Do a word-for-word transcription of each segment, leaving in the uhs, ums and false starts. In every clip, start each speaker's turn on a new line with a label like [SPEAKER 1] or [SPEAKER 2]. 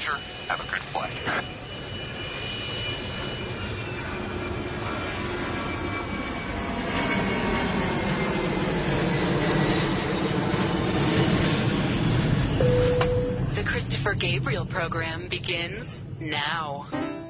[SPEAKER 1] Roger. Have a good flight.
[SPEAKER 2] The Christopher Gabriel program begins now.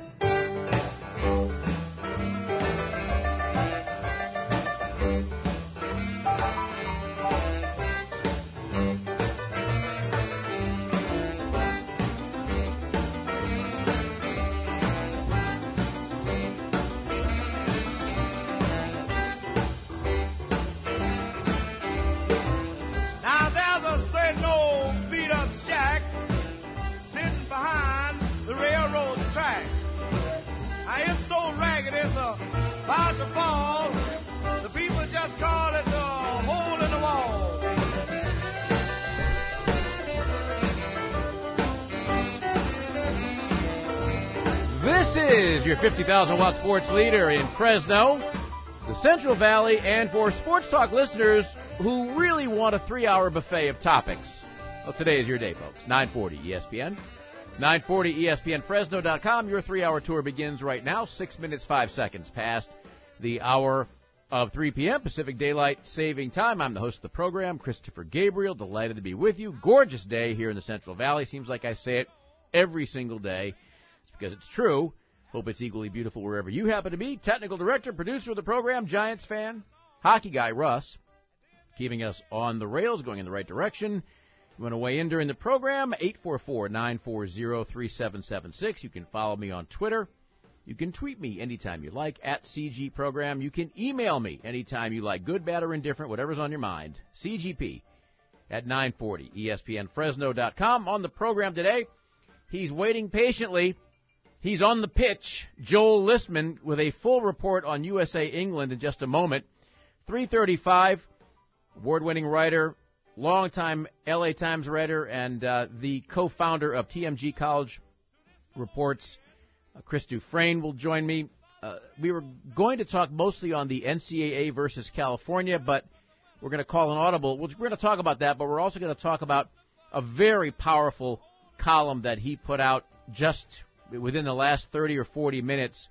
[SPEAKER 3] Is your fifty thousand watt sports leader in Fresno, the Central Valley, and for sports talk listeners who really want a three-hour buffet of topics. Well, today is your day, folks. nine forty E S P N. nine forty E S P N Fresno dot com. Your three-hour tour begins right now, six minutes, five seconds past the hour of three p.m. Pacific Daylight Saving Time. I'm the host of the program, Christopher Gabriel. Delighted to be with you. Gorgeous day here in the Central Valley. Seems like I say it every single day. It's because it's true. Hope it's equally beautiful wherever you happen to be. Technical director, producer of the program, Giants fan, hockey guy Russ, keeping us on the rails, going in the right direction. You want to weigh in during the program, eight four four, nine four zero, three seven seven six. You can follow me on Twitter. You can tweet me anytime you like, at C G Program. You can email me anytime you like, good, bad, or indifferent, whatever's on your mind, C G P at nine forty, E S P N Fresno dot com. On the program today, he's waiting patiently. He's on the pitch, Joel Listman, with a full report on U S A England in just a moment. three thirty-five, award-winning writer, longtime L A Times writer, and uh, the co-founder of T M G College Reports, uh, Chris Dufresne, will join me. Uh, we were going to talk mostly on the N C double A versus California, but we're going to call an audible. We're going to talk about that, but we're also going to talk about a very powerful column that he put out just within the last thirty or forty minutes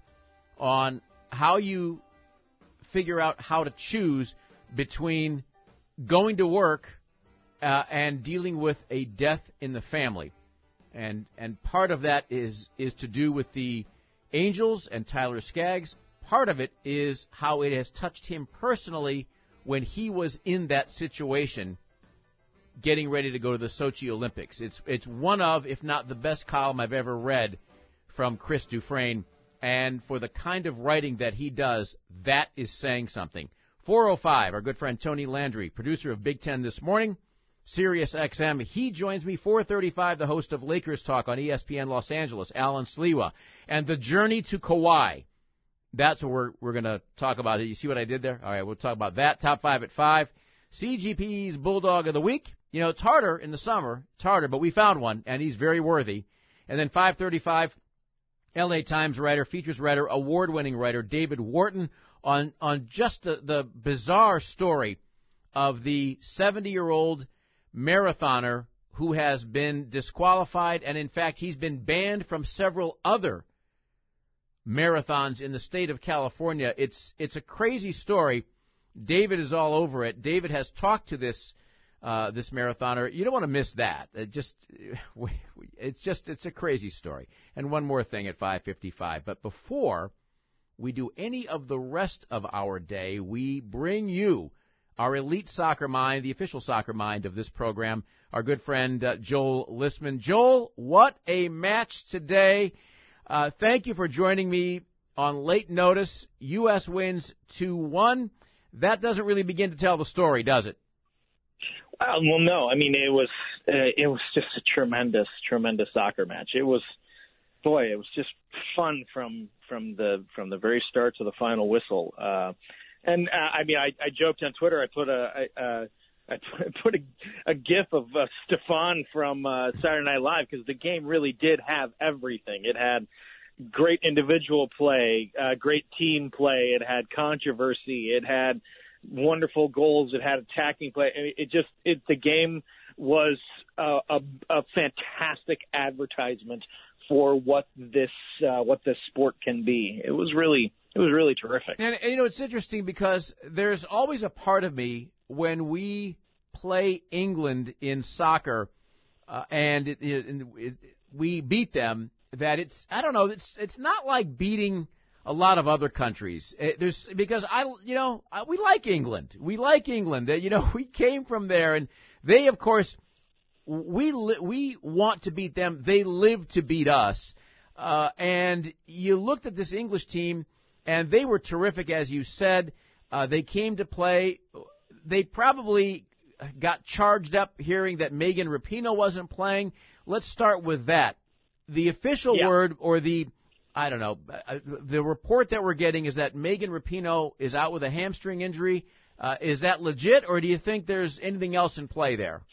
[SPEAKER 3] on how you figure out how to choose between going to work uh, and dealing with a death in the family. And and part of that is is to do with the Angels and Tyler Skaggs. Part of it is how it has touched him personally when he was in that situation getting ready to go to the Sochi Olympics. It's it's one of, if not the best column I've ever read from Chris Dufresne, and for the kind of writing that he does, that is saying something. four oh five, our good friend Tony Landry, producer of Big Ten This Morning, Sirius X M. He joins me, four thirty-five, the host of Lakers Talk on E S P N Los Angeles, Alan Sliwa, and the journey to Kauai. That's what we're, we're going to talk about. You see what I did there? All right, we'll talk about that. Top five at five. C G P's Bulldog of the Week. You know, it's harder in the summer. It's harder, but we found one, and he's very worthy. And then five thirty-five, L A Times writer, features writer, award-winning writer David Wharton on, on just the, the bizarre story of the seventy-year-old marathoner who has been disqualified, and in fact he's been banned from several other marathons in the state of California. It's it's a crazy story. David is all over it. David has talked to this uh, this marathoner. You don't want to miss that. It just it's just it's a crazy story. And one more thing at five fifty-five. But before we do any of the rest of our day, we bring you our elite soccer mind, the official soccer mind of this program, our good friend uh, Joel Listman. Joel, what a match today. Uh, thank you for joining me on late notice. U S wins two one. That doesn't really begin to tell the story, does it?
[SPEAKER 4] Uh, well, no. I mean, it was uh, it was just a tremendous, tremendous soccer match. It was, boy, it was just fun from from the from the very start to the final whistle. Uh, and uh, I mean, I, I joked on Twitter. I put a I, uh, I put a, a GIF of uh, Stefan from uh, Saturday Night Live, because the game really did have everything. It had great individual play, uh, great team play. It had controversy. It had wonderful goals. It had attacking play. It just it the game was a, a, a fantastic advertisement for what this uh, what this sport can be. It was really it was really terrific.
[SPEAKER 3] And you know, it's interesting because there's always a part of me when we play England in soccer uh, and it, it, it, we beat them, that it's I don't know it's it's not like beating a lot of other countries. It, there's because I you know we like England. We like England. You know, we came from there, and they of course. We li- we want to beat them. They live to beat us. Uh, and you looked at this English team, and they were terrific, as you said. Uh, they came to play. They probably got charged up hearing that Megan Rapinoe wasn't playing. Let's start with that. The official
[SPEAKER 4] yeah.
[SPEAKER 3] word, or the, I don't know, the report that we're getting is that Megan Rapinoe is out with a hamstring injury. Uh, is that legit, or do you think there's anything else in play there?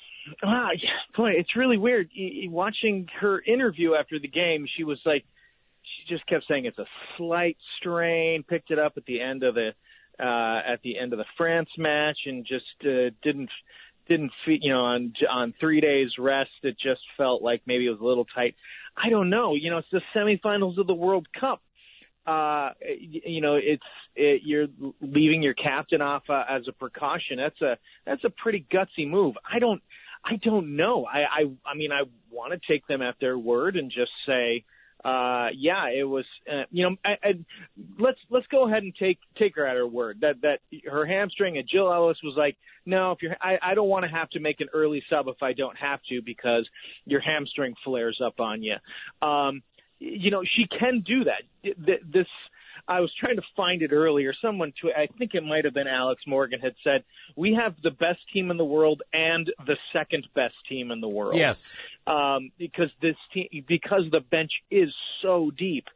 [SPEAKER 4] Ah, yeah, boy, it's really weird. Watching her interview after the game, she was like, she just kept saying it's a slight strain. Picked it up at the end of the uh, at the end of the France match, and just uh, didn't didn't feel, you know, on on three days rest, it just felt like maybe it was a little tight. I don't know. You know, it's the semifinals of the World Cup. Uh, you know, it's it, you're leaving your captain off uh, as a precaution. That's a that's a pretty gutsy move. I don't. I don't know. I, I, I mean, I want to take them at their word and just say, uh, yeah, it was, uh, you know, I, I, let's, let's go ahead and take, take her at her word that, that her hamstring, and Jill Ellis was like, no, if you're, I, I don't want to have to make an early sub if I don't have to, because your hamstring flares up on you. Um, you know, she can do that. This, I was trying to find it earlier. Someone, to, I think it might have been Alex Morgan, had said, we have the best team in the world and the second best team in the world.
[SPEAKER 3] Yes.
[SPEAKER 4] Um, because this team, because the bench is so deep.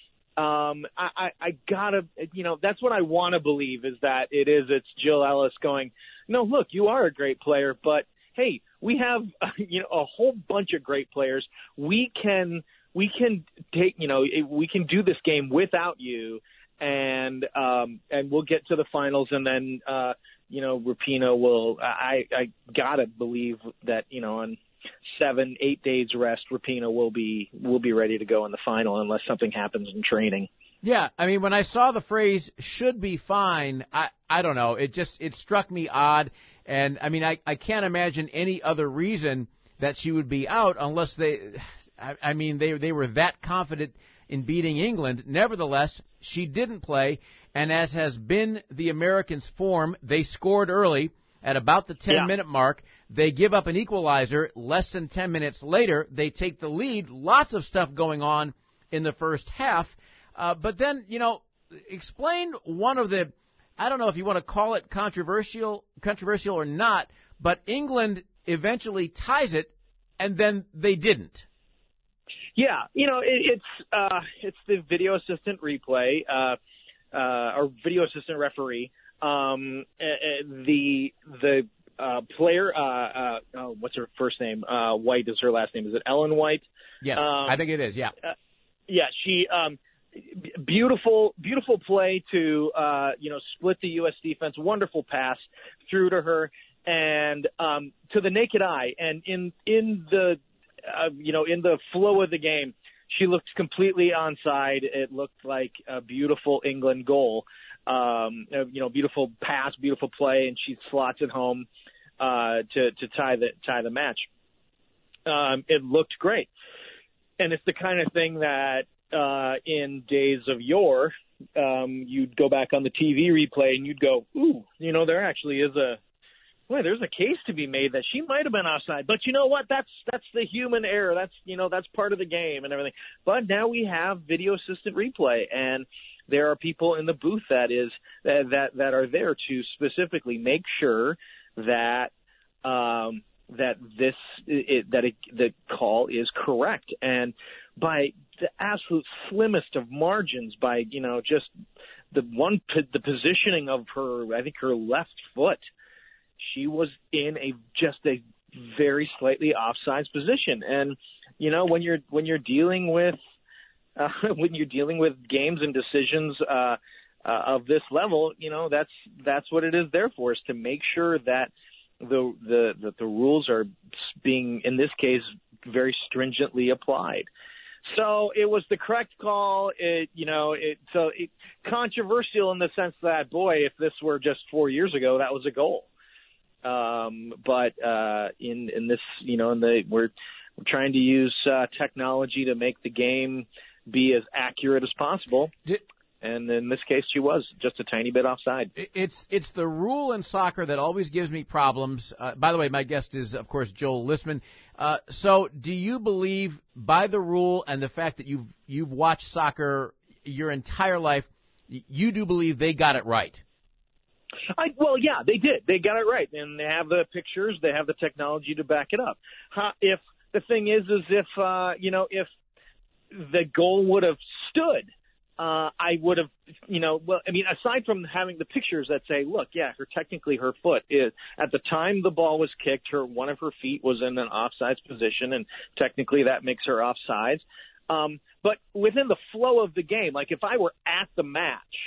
[SPEAKER 4] Um, I, I, I gotta, you know, that's what I want to believe, is that it is, it's Jill Ellis going, no, look, you are a great player, but hey, we have, you know, a whole bunch of great players. We can, We can take, you know, we can do this game without you, and um, and we'll get to the finals, and then, uh, you know, Rapinoe will. I I gotta believe that, you know, on seven, eight days rest, Rapinoe will be will be ready to go in the final, unless something happens in training.
[SPEAKER 3] Yeah, I mean, when I saw the phrase "should be fine," I I don't know. It just it struck me odd, and I mean, I I can't imagine any other reason that she would be out unless they. I, I mean, they they were that confident in beating England. Nevertheless, she didn't play, and as has been the Americans' form, they scored early at about the ten-minute yeah. mark. They give up an equalizer less than ten minutes later. They take the lead. Lots of stuff going on in the first half. Uh, but then, you know, explain one of the, I don't know if you want to call it controversial, controversial or not, but England eventually ties it, and then they didn't.
[SPEAKER 4] Yeah, you know, it, it's uh, it's the video assistant replay, uh, uh, or video assistant referee. Um, uh, the the uh, player, uh, uh, oh, what's her first name? Uh, White is her last name. Is it Ellen White?
[SPEAKER 3] Yes,
[SPEAKER 4] um,
[SPEAKER 3] I think it is. Yeah,
[SPEAKER 4] uh, yeah. She um, beautiful, beautiful play to uh, you know split the U S defense. Wonderful pass through to her and um, to the naked eye, and in in the Uh, you know, in the flow of the game, she looked completely onside. It looked like a beautiful England goal. Um, you know, beautiful pass, beautiful play, and she slots it home uh, to to tie the tie the match. Um, it looked great, and it's the kind of thing that uh, in days of yore, um, you'd go back on the T V replay and you'd go, "Ooh, you know, there actually is a." Boy, there's a case to be made that she might have been offside, but you know what? That's that's the human error. That's you know that's part of the game and everything. But now we have video assistant replay, and there are people in the booth that is that that, that are there to specifically make sure that um, that this it, that it, the call is correct, and by the absolute slimmest of margins, by you know just the one the positioning of her, I think her left foot. She was in a just a very slightly offsides position, and you know when you're when you're dealing with uh, when you're dealing with games and decisions uh, uh, of this level, you know that's that's what it is there for, is to make sure that the the the, the rules are being, in this case, very stringently applied. So it was the correct call. It, you know, it so it, controversial in the sense that, boy, if this were just four years ago, that was a goal. Um, but uh, in in this, you know, in the we're we're trying to use uh, technology to make the game be as accurate as possible. Did, and in this case, she was just a tiny bit offside.
[SPEAKER 3] It's it's the rule in soccer that always gives me problems. Uh, by the way, my guest is, of course, Joel Listman. Uh, so do you believe by the rule and the fact that you've you've watched soccer your entire life, you do believe they got it right?
[SPEAKER 4] I, well, yeah, they did. They got it right. And they have the pictures. They have the technology to back it up. How, if the thing is, is if, uh, you know, if the goal would have stood, Uh, I would have, you know, well, I mean, aside from having the pictures that say, look, yeah, her technically her foot is, at the time the ball was kicked, her one of her feet was in an offsides position, and technically that makes her offsides. Um, but within the flow of the game, like if I were at the match,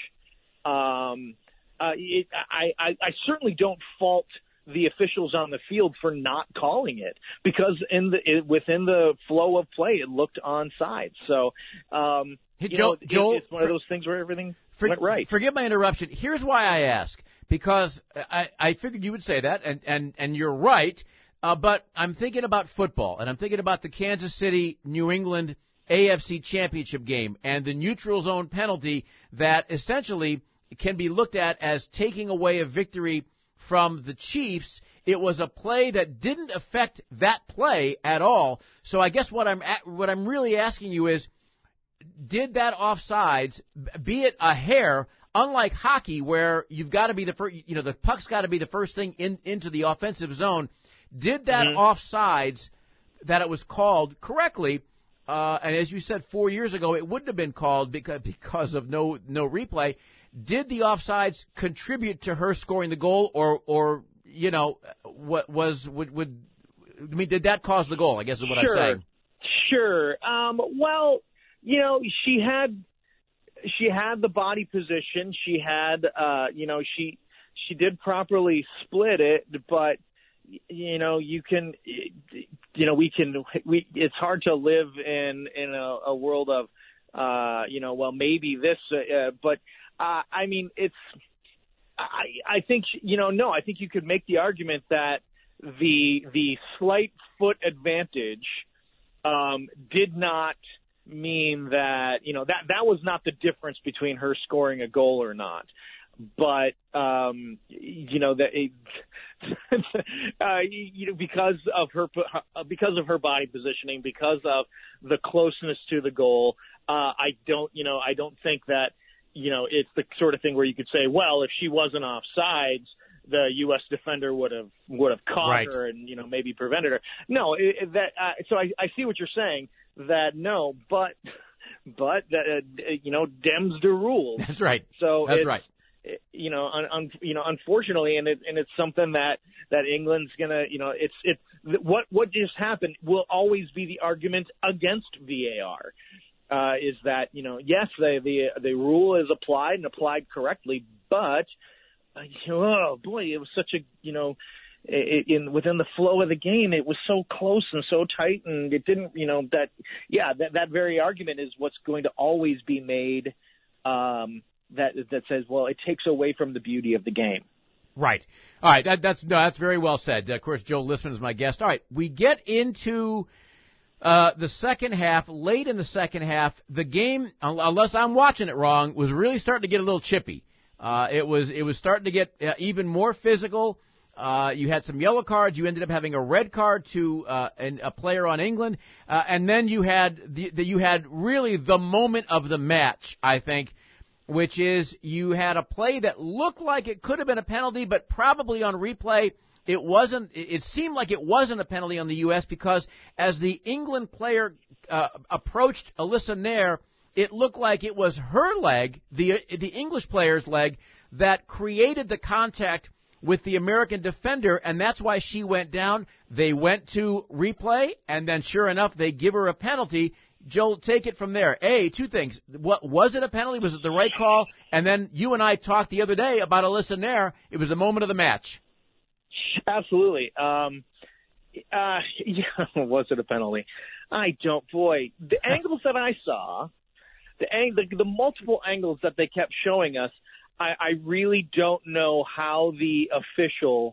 [SPEAKER 4] um, uh, it, I, I, I certainly don't fault the officials on the field for not calling it, because in the it, within the flow of play, it looked onside. So, um,
[SPEAKER 3] hey,
[SPEAKER 4] you
[SPEAKER 3] Joel,
[SPEAKER 4] know, it,
[SPEAKER 3] Joel,
[SPEAKER 4] it's one of those things where everything
[SPEAKER 3] for,
[SPEAKER 4] went right.
[SPEAKER 3] Forgive my interruption. Here's why I ask, because I, I figured you would say that, and, and, and you're right, uh, but I'm thinking about football, and I'm thinking about the Kansas City, New England A F C Championship game, and the neutral zone penalty that essentially can be looked at as taking away a victory from the Chiefs. It was a play that didn't affect that play at all. So I guess what I'm at, what I'm really asking you is, did that offsides, be it a hair, unlike hockey where you've got to be the first, you know, the puck's got to be the first thing in, into the offensive zone, did that mm-hmm. offsides that it was called correctly, uh, and as you said, four years ago it wouldn't have been called because because of no no replay. Did the offsides contribute to her scoring the goal, or, or you know, what was would would I mean? Did that cause the goal? I guess is what
[SPEAKER 4] sure.
[SPEAKER 3] I'm saying.
[SPEAKER 4] Sure. Um, well, you know, she had she had the body position. She had, uh, you know, she she did properly split it, but you know, you can, you know, we can we. It's hard to live in in a, a world of, uh, you know, well, maybe this, uh, but. Uh, I mean, it's. I, I think you know. No, I think you could make the argument that the the slight foot advantage um, did not mean that you know that that was not the difference between her scoring a goal or not. But um, you know that it, uh, you know because of her because of her body positioning, because of the closeness to the goal. Uh, I don't you know I don't think that. You know, it's the sort of thing where you could say, well, if she wasn't offsides, the U S defender would have would have caught
[SPEAKER 3] right.
[SPEAKER 4] her and you know maybe prevented her. No, it, that uh, so I, I see what you're saying. That no, but but that uh, you know, Dems the rules.
[SPEAKER 3] That's right.
[SPEAKER 4] So
[SPEAKER 3] that's
[SPEAKER 4] it's,
[SPEAKER 3] right.
[SPEAKER 4] You know, un, un, you know, unfortunately, and it and it's something that that England's gonna, you know, it's it what what just happened will always be the argument against V A R. Uh, is that, you know, yes, the, the the rule is applied and applied correctly, but, uh, oh, boy, it was such a, you know, it, in within the flow of the game, it was so close and so tight, and it didn't, you know, that, yeah, that, that very argument is what's going to always be made um, that that says, well, it takes away from the beauty of the game.
[SPEAKER 3] Right. All right, that, that's no, that's very well said. Of course, Joel Listman is my guest. All right, we get into... Uh, the second half, late in the second half, the game, unless I'm watching it wrong, was really starting to get a little chippy. Uh, it was, it was starting to get uh, even more physical. Uh, you had some yellow cards. You ended up having a red card to, uh, an, a player on England. Uh, and then you had the, the, you had really the moment of the match, I think, which is you had a play that looked like it could have been a penalty, but probably on replay, It wasn't. It seemed like it wasn't a penalty on the U S because as the England player uh, approached Alyssa Nair, it looked like it was her leg, the the English player's leg, that created the contact with the American defender, and that's why she went down. They went to replay, and then sure enough, they give her a penalty. Joel, take it from there. A, two things. What was it a penalty? Was it the right call? And then you and I talked the other day about Alyssa Nair. It was the moment of the match.
[SPEAKER 4] Absolutely. Um, uh, yeah, was it a penalty? I don't. Boy, the angles that I saw, the, the the multiple angles that they kept showing us, I, I really don't know how the official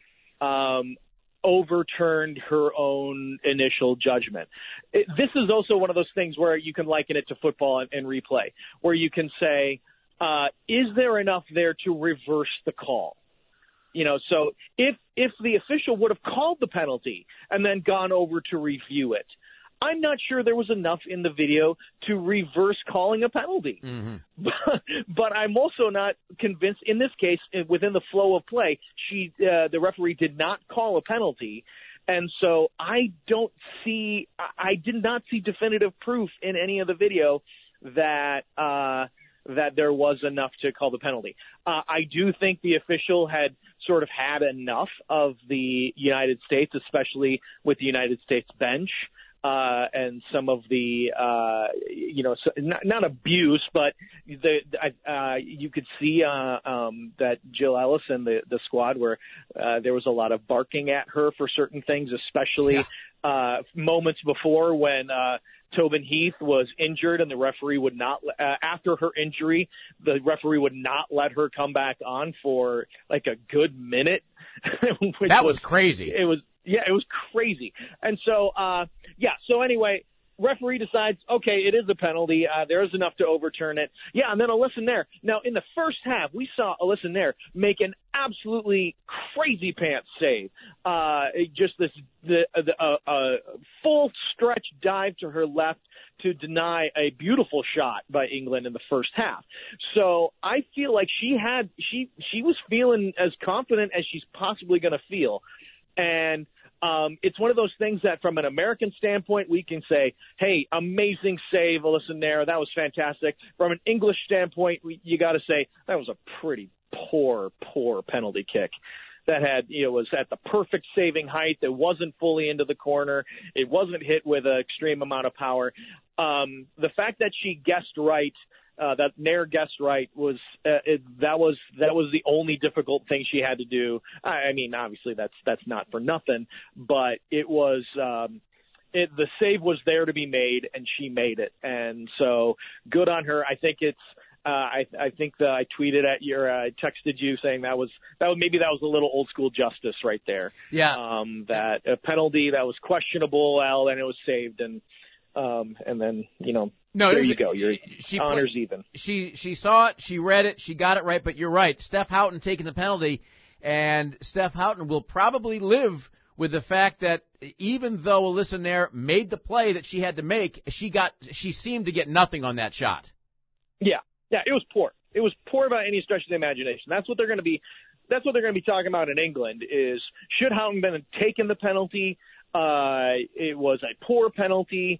[SPEAKER 4] um, overturned her own initial judgment. It, this is also one of those things where you can liken it to football and, and replay, where you can say, uh, is there enough there to reverse the call? You know, so if if the official would have called the penalty and then gone over to review it, I'm not sure there was enough in the video to reverse calling a penalty.
[SPEAKER 3] Mm-hmm.
[SPEAKER 4] But, but I'm also not convinced in this case, within the flow of play, she uh, the referee did not call a penalty. And so I don't see – I did not see definitive proof in any of the video that uh, that there was enough to call the penalty. Uh, I do think the official had sort of had enough of the United States, especially with the United States bench. Uh, and some of the, uh, you know, so not, not abuse, but the, uh, you could see, uh, um, that Jill Ellis and the, the squad where, uh, there was a lot of barking at her for certain things, especially, yeah. uh, moments before when, uh, Tobin Heath was injured and the referee would not, uh, after her injury, the referee would not let her come back on for like a good minute. which
[SPEAKER 3] that was, was crazy.
[SPEAKER 4] It was, Yeah, it was crazy. And so, uh, yeah, so anyway, referee decides, okay, it is a penalty. Uh, there is enough to overturn it. Yeah, and then Alyssa Nair. Now, in the first half, we saw Alyssa Nair make an absolutely crazy pants save. Uh, just this the, the uh, uh, full stretch dive to her left to deny a beautiful shot by England in the first half. So I feel like she had she she was feeling as confident as she's possibly going to feel. And um, it's one of those things that from an American standpoint, we can say, hey, amazing save, Alyssa Nair. That was fantastic. From an English standpoint, we, you got to say that was a pretty poor, poor penalty kick that had, you know, was at the perfect saving height. It wasn't fully into the corner. It wasn't hit with an extreme amount of power. Um, the fact that she guessed right, Uh, that Nair guessed right was uh, it, that was that was the only difficult thing she had to do. I, I mean, obviously that's that's not for nothing, but it was um, it, the save was there to be made, and she made it, and so good on her. I think it's uh, I, I think that I tweeted at you, or I texted you saying that was that was, maybe that was a little old school justice right there.
[SPEAKER 3] Yeah,
[SPEAKER 4] um, that a penalty that was questionable, Al, and it was saved, and um, and then you know.
[SPEAKER 3] No,
[SPEAKER 4] there you go. Your
[SPEAKER 3] she
[SPEAKER 4] honors
[SPEAKER 3] play,
[SPEAKER 4] even.
[SPEAKER 3] She she saw it, she read it, she got it right. But you're right, Steph Houghton taking the penalty, and Steph Houghton will probably live with the fact that even though Alyssa Nair made the play that she had to make, she got she seemed to get nothing on that shot.
[SPEAKER 4] Yeah, yeah, it was poor. It was poor by any stretch of the imagination. That's what they're going to be. That's what they're going to be talking about in England. Is should Houghton been taken the penalty? Uh, it was a poor penalty.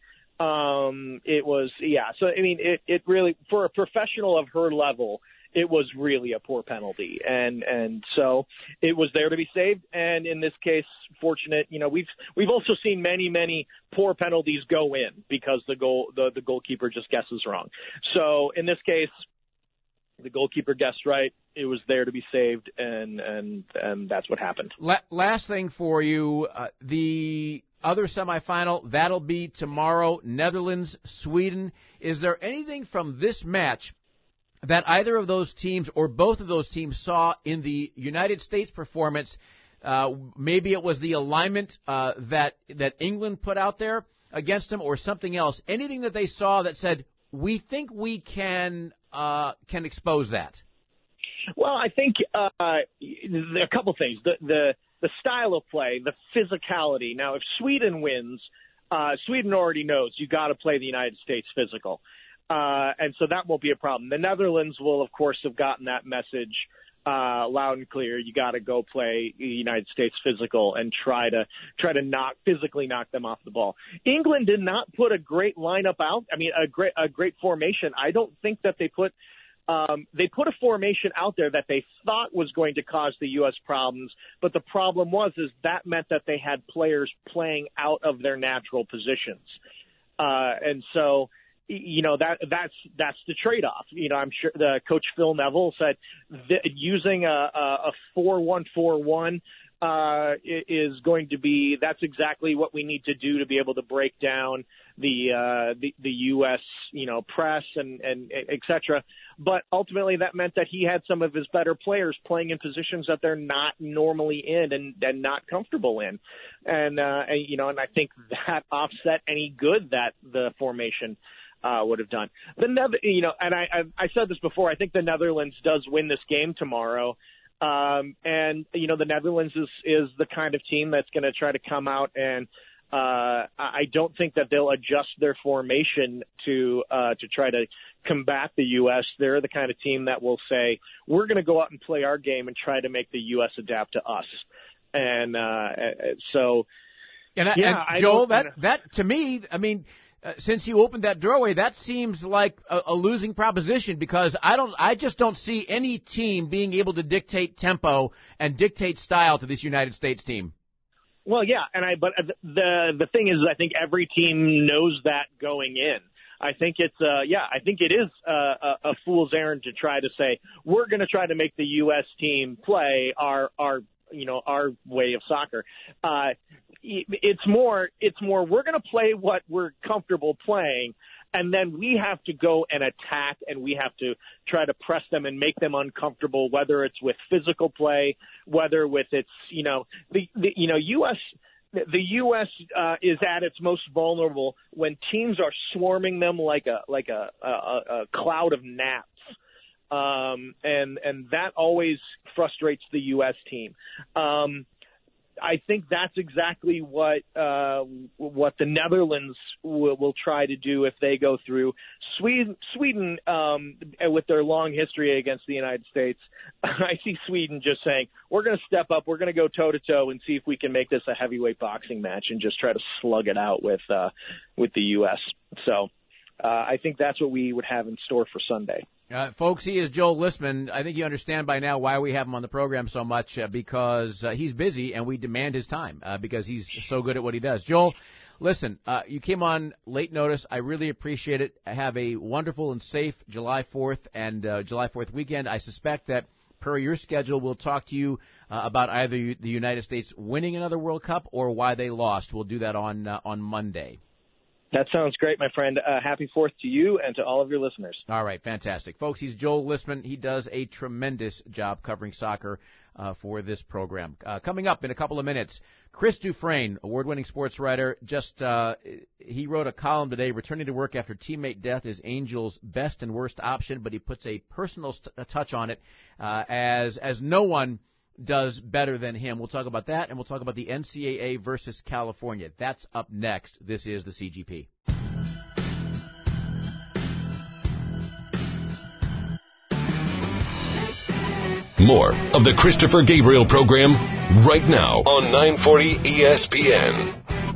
[SPEAKER 4] Um, it was, yeah. So, I mean, it, it really, for a professional of her level, it was really a poor penalty. And, and so it was there to be saved. And in this case, fortunate, you know, we've, we've also seen many, many poor penalties go in because the goal, the, the goalkeeper just guesses wrong. So in this case, the goalkeeper guessed right. It was there to be saved. And, and, and that's what happened.
[SPEAKER 3] Last thing for you, uh, the, other semifinal, that'll be tomorrow, Netherlands, Sweden. Is there anything from this match that either of those teams or both of those teams saw in the United States performance? Uh, maybe it was the alignment uh, that that England put out there against them or something else. Anything that they saw that said, we think we can uh, can expose that?
[SPEAKER 4] Well, I think uh, a couple things. The, the The style of play, the physicality. Now, if Sweden wins, uh, Sweden already knows you got to play the United States physical. Uh, and so that won't be a problem. The Netherlands will, of course, have gotten that message uh, loud and clear. You got to go play the United States physical and try to try to knock physically knock them off the ball. England did not put a great lineup out. I mean, a great a great formation. I don't think that they put Um, they put a formation out there that they thought was going to cause the U S problems, but the problem was is that meant that they had players playing out of their natural positions, uh, and so you know that that's that's the trade-off. You know, I'm sure the coach Phil Neville said that using a, a four one four one uh, is going to be that's exactly what we need to do to be able to break down the uh, the, the U S you know press and and et cetera. But ultimately, that meant that he had some of his better players playing in positions that they're not normally in and, and not comfortable in, and, uh, and you know, and I think that offset any good that the formation uh, would have done. The Nether- you know, and I, I I said this before. I think the Netherlands does win this game tomorrow. Um, and, you know, the Netherlands is, is the kind of team that's going to try to come out and uh, I don't think that they'll adjust their formation to uh, to try to combat the U S. They're the kind of team that will say, we're going to go out and play our game and try to make the U S adapt to us. And uh, so,
[SPEAKER 3] and, I,
[SPEAKER 4] yeah,
[SPEAKER 3] and Joel, that, that to me, I mean, Uh, since you opened that doorway, that seems like a, a losing proposition because I don't, I just don't see any team being able to dictate tempo and dictate style to this United States team.
[SPEAKER 4] Well, yeah, and I, but the the thing is, I think every team knows that going in. I think it's, uh, yeah, I think it is uh, a, a fool's errand to try to say we're going to try to make the U S team play our our you know our way of soccer. Uh, It's more, it's more, we're going to play what we're comfortable playing, and then we have to go and attack, and we have to try to press them and make them uncomfortable, whether it's with physical play, whether with its, you know, the, the you know, U S, the U S uh, is at its most vulnerable when teams are swarming them like a, like a, a, a cloud of gnats. Um, and, and that always frustrates the U S team. Um, I think that's exactly what uh, what the Netherlands will, will try to do if they go through. Sweden, Sweden um, with their long history against the United States, I see Sweden just saying, we're going to step up, we're going to go toe-to-toe and see if we can make this a heavyweight boxing match and just try to slug it out with, uh, with the U S. So uh, I think that's what we would have in store for Sunday.
[SPEAKER 3] Uh, folks, he is Joel Listman. I think you understand by now why we have him on the program so much, uh, because uh, he's busy and we demand his time uh, because he's so good at what he does. Joel, listen, uh, you came on late notice. I really appreciate it. Have a wonderful and safe July fourth and uh, July fourth weekend. I suspect that per your schedule, we'll talk to you uh, about either the United States winning another World Cup or why they lost. We'll do that on uh, on Monday.
[SPEAKER 4] That sounds great, my friend. Uh, happy fourth to you and to all of your listeners.
[SPEAKER 3] All right, fantastic. Folks, he's Joel Listman. He does a tremendous job covering soccer uh, for this program. Uh, coming up in a couple of minutes, Chris Dufresne, award-winning sports writer, just uh, he wrote a column today, returning to work after teammate death is Angels' best and worst option, but he puts a personal st- a touch on it uh, as as no one does better than him. We'll talk about that, and we'll talk about the N C double A versus California. That's up next. This is the C G P.
[SPEAKER 1] More of the Christopher Gabriel program right now on nine forty E S P N.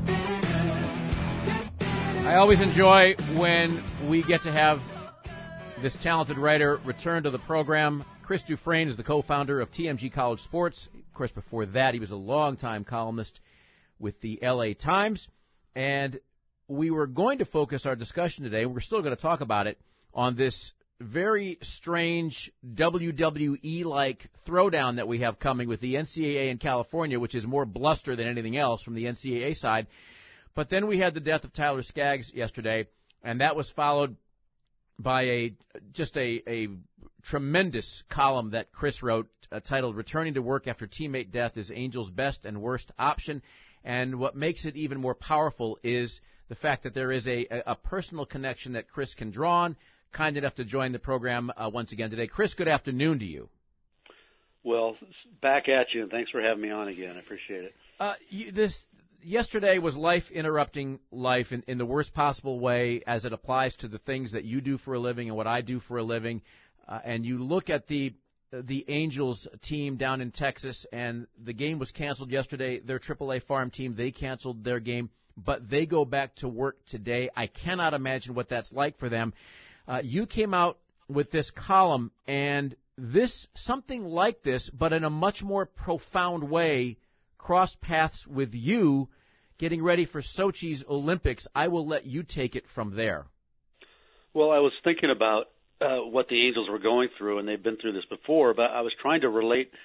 [SPEAKER 3] I always enjoy when we get to have this talented writer return to the program. Chris Dufresne is the co-founder of T M G College Sports. Of course, before that, he was a longtime columnist with the L A Times. And we were going to focus our discussion today, and we're still going to talk about it, on this very strange W W E-like throwdown that we have coming with the N C double A in California, which is more bluster than anything else from the N C double A side. But then we had the death of Tyler Skaggs yesterday, and that was followed by a just a, a tremendous column that Chris wrote uh, titled Returning to Work After Teammate Death is Angels' Best and Worst Option. And what makes it even more powerful is the fact that there is a, a personal connection that Chris can draw on. Kind enough to join the program uh, once again today. Chris, good afternoon to you.
[SPEAKER 5] Well, back at you, and thanks for having me on again. I appreciate it.
[SPEAKER 3] Uh, you, this yesterday was life-interrupting life in, in the worst possible way as it applies to the things that you do for a living and what I do for a living. Uh, and you look at the the Angels team down in Texas, and the game was canceled yesterday. Their triple A farm team, they canceled their game, but they go back to work today. I cannot imagine what that's like for them. Uh, you came out with this column, and this something like this, but in a much more profound way, crossed paths with you getting ready for Sochi's Olympics. I will let you take it from there.
[SPEAKER 5] Well, I was thinking about uh, what the Angels were going through, and they've been through this before, but I was trying to relate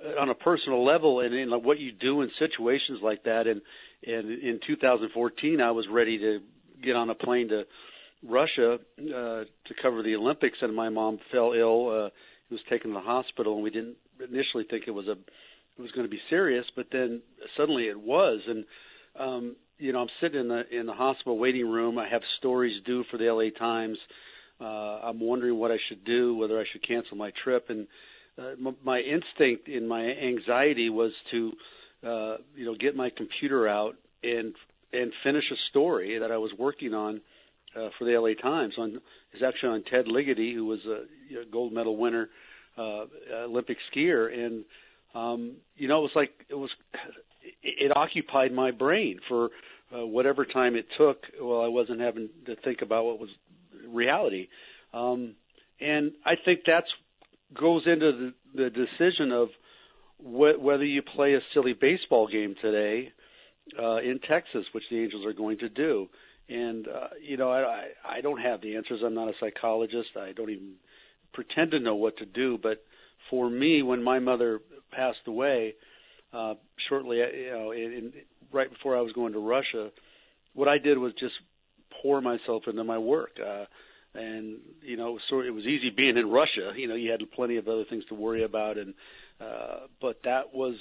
[SPEAKER 5] on a personal level, and in like what you do in situations like that. And and in two thousand fourteen, I was ready to get on a plane to Russia uh, to cover the Olympics, and my mom fell ill. Uh, was taken to the hospital, and we didn't initially think it was a it was going to be serious, but then suddenly it was. And um, you know, I'm sitting in the in the hospital waiting room. I have stories due for the L A Times. Uh, I'm wondering what I should do, whether I should cancel my trip. And uh, m- my instinct in my anxiety was to uh, you know get my computer out and and finish a story that I was working on uh, for the L A Times. On is actually on Ted Ligety, who was a you know, gold medal winner, uh, Olympic skier, and um, you know it was like it was it, it occupied my brain for uh, whatever time it took. While I wasn't having to think about what was reality, um, and I think that's goes into the, the decision of wh- whether you play a silly baseball game today uh, in Texas, which the Angels are going to do. And, uh, you know, I, I don't have the answers. I'm not a psychologist. I don't even pretend to know what to do. But for me, when my mother passed away, uh, shortly, you know, in, in, right before I was going to Russia, what I did was just pour myself into my work. Uh, and, you know, so it was easy being in Russia. You know, you had plenty of other things to worry about. And uh, but that was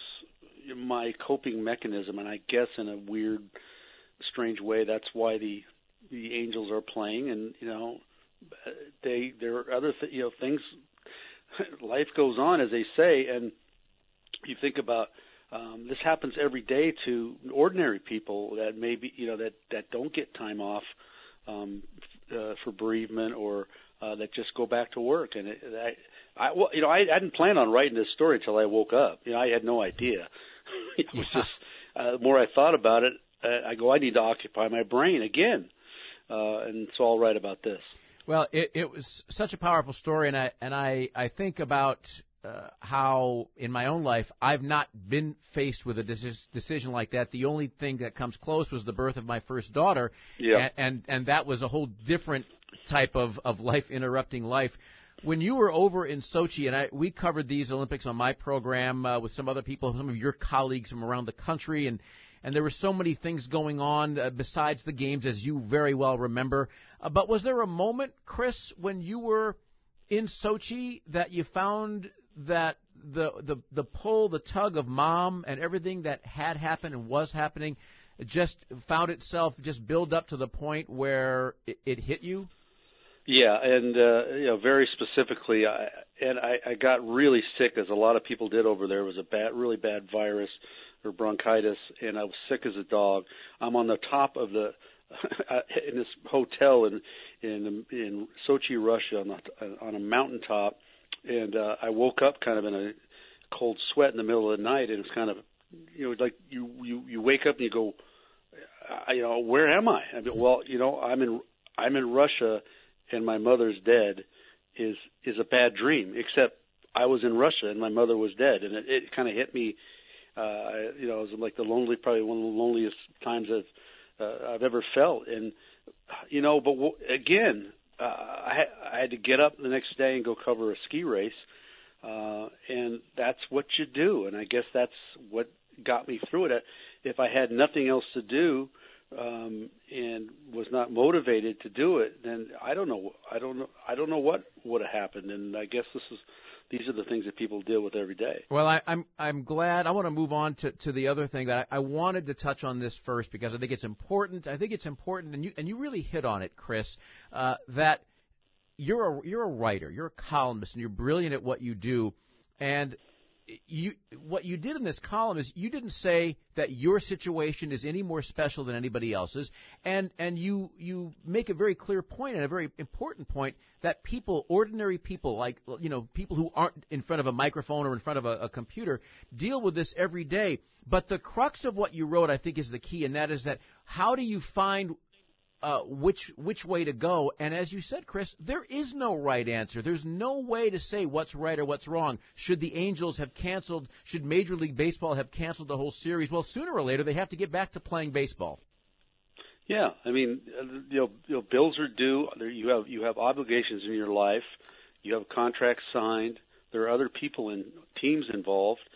[SPEAKER 5] my coping mechanism. And I guess in a weird strange way, that's why the the Angels are playing, and you know, they there are other th- you know things. Life goes on, as they say, and you think about um, this happens every day to ordinary people that maybe you know that that don't get time off um, uh, for bereavement or uh, that just go back to work. And it, I, I well, you know, I, I didn't plan on writing this story until I woke up. You know, I had no idea. It was yeah. just uh, the more I thought about it. Uh, I go, I need to occupy my brain again, uh, and so I'll write about this.
[SPEAKER 3] Well, it, it was such a powerful story, and I and I, I think about uh, how in my own life I've not been faced with a deci- decision like that. The only thing that comes close was the birth of my first daughter,
[SPEAKER 5] yeah.
[SPEAKER 3] and, and and that was a whole different type of, of life interrupting life. When you were over in Sochi, and I, we covered these Olympics on my program uh, with some other people, some of your colleagues from around the country, and. And there were so many things going on uh, besides the games, as you very well remember. Uh, but was there a moment, Chris, when you were in Sochi that you found that the, the the pull, the tug of mom and everything that had happened and was happening just found itself just build up to the point where it, it hit you?
[SPEAKER 5] Yeah, and uh, you know, very specifically, I, and I, I got really sick, as a lot of people did over there. It was a bad, really bad virus or bronchitis, and I was sick as a dog. I'm on the top of the in this hotel in in in Sochi, Russia, on the, on a mountaintop, and uh, I woke up kind of in a cold sweat in the middle of the night, and it was kind of you know like you you you wake up and you go, you know, where am I? I mean, well, you know, I'm in I'm in Russia, and my mother's dead. Is is a bad dream. Except I was in Russia and my mother was dead, and it, it kind of hit me. Uh, you know, it was like the lonely, probably one of the loneliest times I've uh, I've ever felt. And you know, but w- again, uh, I, ha- I had to get up the next day and go cover a ski race, uh, and that's what you do. And I guess that's what got me through it. If I had nothing else to do um, and was not motivated to do it, then I don't know. I don't know. I don't know what would have happened. And I guess this is. These are the things that people deal with every day.
[SPEAKER 3] Well, I, I'm I'm glad. I want to move on to, to the other thing that I, I wanted to touch on this first because I think it's important. I think it's important, and you and you really hit on it, Chris. Uh, that you're a you're a writer, you're a columnist, and you're brilliant at what you do. And you what you did in this column is you didn't say that your situation is any more special than anybody else's, and and you you make a very clear point and a very important point that people, ordinary people, like you know people who aren't in front of a microphone or in front of a, a computer, deal with this every day. But the crux of what you wrote, I think, is the key, and that is that how do you find Uh, which which way to go? And as you said, Chris, there is no right answer. There's no way to say what's right or what's wrong. Should the Angels have canceled, should Major League Baseball have canceled the whole series? Well, sooner or later, they have to get back to playing baseball.
[SPEAKER 5] Yeah, I mean, you know, you know bills are due. You have you have obligations in your life. You have contracts signed. There are other people and teams involved.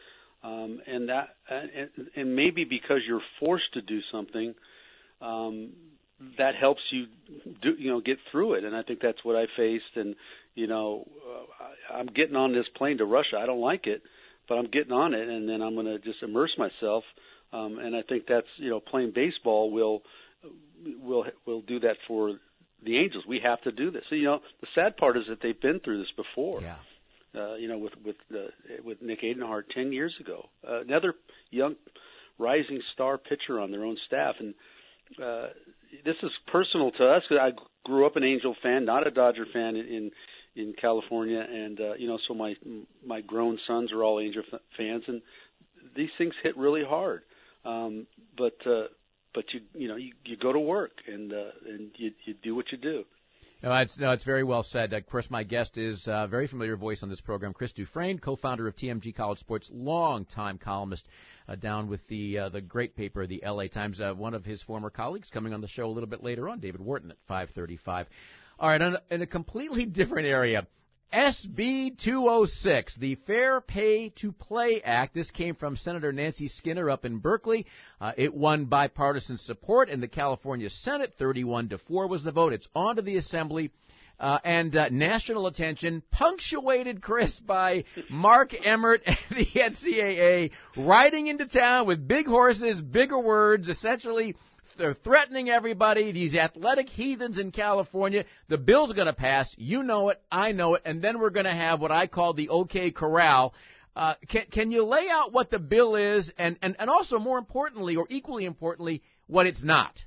[SPEAKER 5] Um, and that, and, and maybe because you're forced to do something, um, that helps you do, you know, get through it. And I think that's what I faced. And, you know, uh, I'm getting on this plane to Russia. I don't like it, but I'm getting on it, and then I'm going to just immerse myself. Um, and I think that's, you know, playing baseball will, will, will do that for the Angels. We have to do this. So, you know, the sad part is that they've been through this before.
[SPEAKER 3] Yeah.
[SPEAKER 5] Uh, you know, with with uh, with Nick Adenhart ten years ago, uh, another young, rising star pitcher on their own staff, and uh, this is personal to us. I grew up an Angel fan, not a Dodger fan in in, in California, and uh, you know, so my my grown sons are all Angel f- fans, and these things hit really hard. Um, but uh, but you you know you, you go to work and uh, and you you do what you do.
[SPEAKER 3] No, it's, no, it's very well said. Of course, my guest is a very familiar voice on this program, Chris Dufresne, co-founder of T M G College Sports, long-time columnist uh, down with the uh, the great paper, the L A Times. Uh, one of his former colleagues coming on the show a little bit later on, David Wharton at five thirty-five. All right, on, in a completely different area, S B two oh six, the Fair Pay to Play Act. This came from Senator Nancy Skinner up in Berkeley. Uh, it won bipartisan support in the California Senate. thirty-one to four was the vote. It's on to the Assembly. Uh, and uh, national attention, punctuated, Chris, by Mark Emmert and the N C double A riding into town with big horses, bigger words, essentially they're threatening everybody, these athletic heathens in California. The bill's going to pass. You know it. I know it. And then we're going to have what I call the OK Corral. Uh, can, can you lay out what the bill is and, and, and also, more importantly, or equally importantly, what it's not?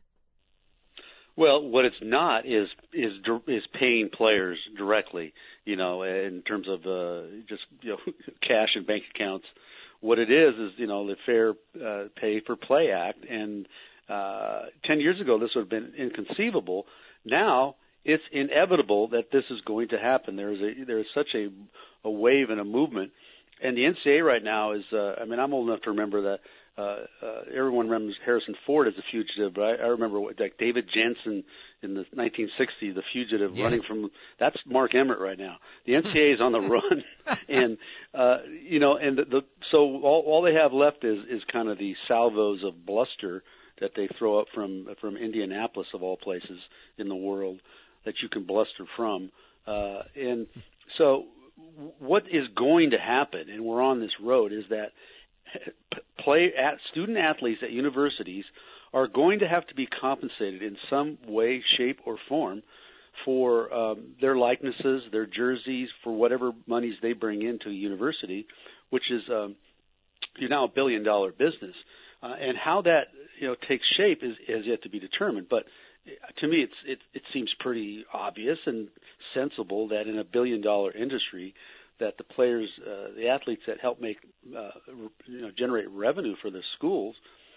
[SPEAKER 5] Well, what it's not is is is paying players directly, you know, in terms of uh, just, you know, cash and bank accounts. What it is is, you know, the Fair uh, Pay for Play Act, and Uh, ten years ago, this would have been inconceivable. Now, it's inevitable that this is going to happen. There is a, there is such a, a wave and a movement. And the N C double A right now is, uh, I mean, I'm old enough to remember that uh, uh, everyone remembers Harrison Ford as a fugitive, but I, I remember what, like David Jansen in the nineteen sixties, the fugitive yes. running from, that's Mark Emmert right now. The N C double A is on the run. And, uh, you know, and the, the so all, all they have left is, is kind of the salvos of bluster that they throw up from from Indianapolis, of all places in the world, that you can bluster from. Uh, and so what is going to happen, and we're on this road, is that play at student athletes at universities are going to have to be compensated in some way, shape, or form for um, their likenesses, their jerseys, for whatever monies they bring into a university, which is um, you're now a billion-dollar business. Uh, and how that, you know, takes shape is, is yet to be determined. But to me, it's, it, it seems pretty obvious and sensible that in a billion-dollar industry, that the players, uh, the athletes that help make, uh, you know, generate revenue for the schools,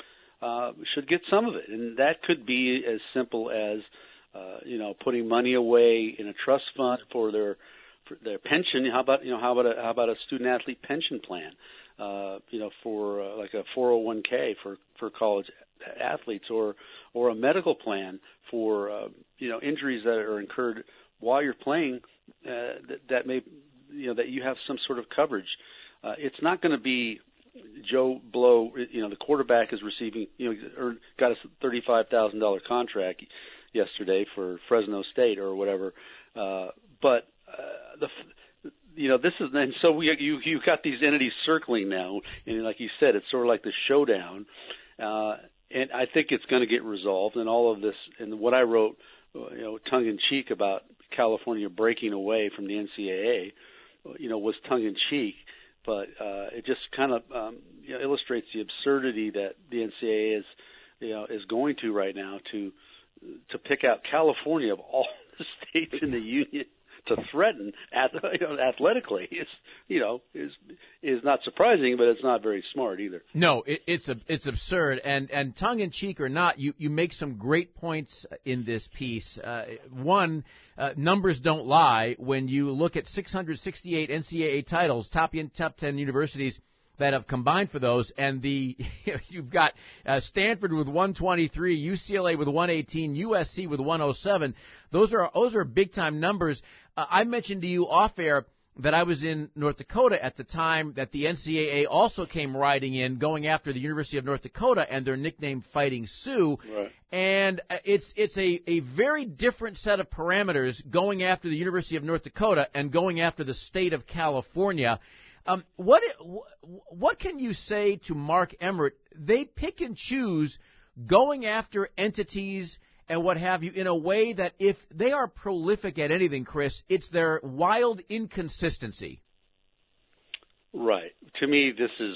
[SPEAKER 5] uh, should get some of it. And that could be as simple as, uh, you know, putting money away in a trust fund for their for their pension. How about, you know, how about a, how about a student athlete pension plan? Uh, you know, for uh, like a four oh one k for, for college athletes, or or a medical plan for uh, you know, injuries that are incurred while you're playing, uh, that, that may, you know, that you have some sort of coverage. Uh, it's not going to be Joe Blow. You know, the quarterback is receiving, you know, earned, got a thirty-five thousand dollars contract yesterday for Fresno State or whatever, uh, but uh, the you know, this is, and so we, you, you've got these entities circling now, and like you said, it's sort of like the showdown, uh, and I think it's going to get resolved, and all of this, and what I wrote, you know, tongue-in-cheek about California breaking away from the N C double A, you know, was tongue-in-cheek, but uh, it just kind of, um, you know, illustrates the absurdity that the N C double A is, you know, is going to right now to, to pick out California of all the states in the union to threaten at, you know, athletically is, you know, is is not surprising, but it's not very smart either.
[SPEAKER 3] No, it, it's a, it's absurd, and and tongue in cheek or not, you you make some great points in this piece. Uh, one, uh, numbers don't lie. When you look at six hundred sixty-eight N C double A titles, top top ten universities that have combined for those, and the you've got uh, Stanford with one twenty-three, U C L A with one eighteen, U S C with one oh seven. Those are those are big time numbers. Uh, I mentioned to you off air that I was in North Dakota at the time that the N C double A also came riding in, going after the University of North Dakota and their nickname Fighting Sioux.
[SPEAKER 5] Right.
[SPEAKER 3] And it's it's a, a very different set of parameters going after the University of North Dakota and going after the state of California. Um, what what can you say to Mark Emmert? They pick and choose going after entities and what have you in a way that if they are prolific at anything, Chris, it's their wild inconsistency.
[SPEAKER 5] Right. To me, this is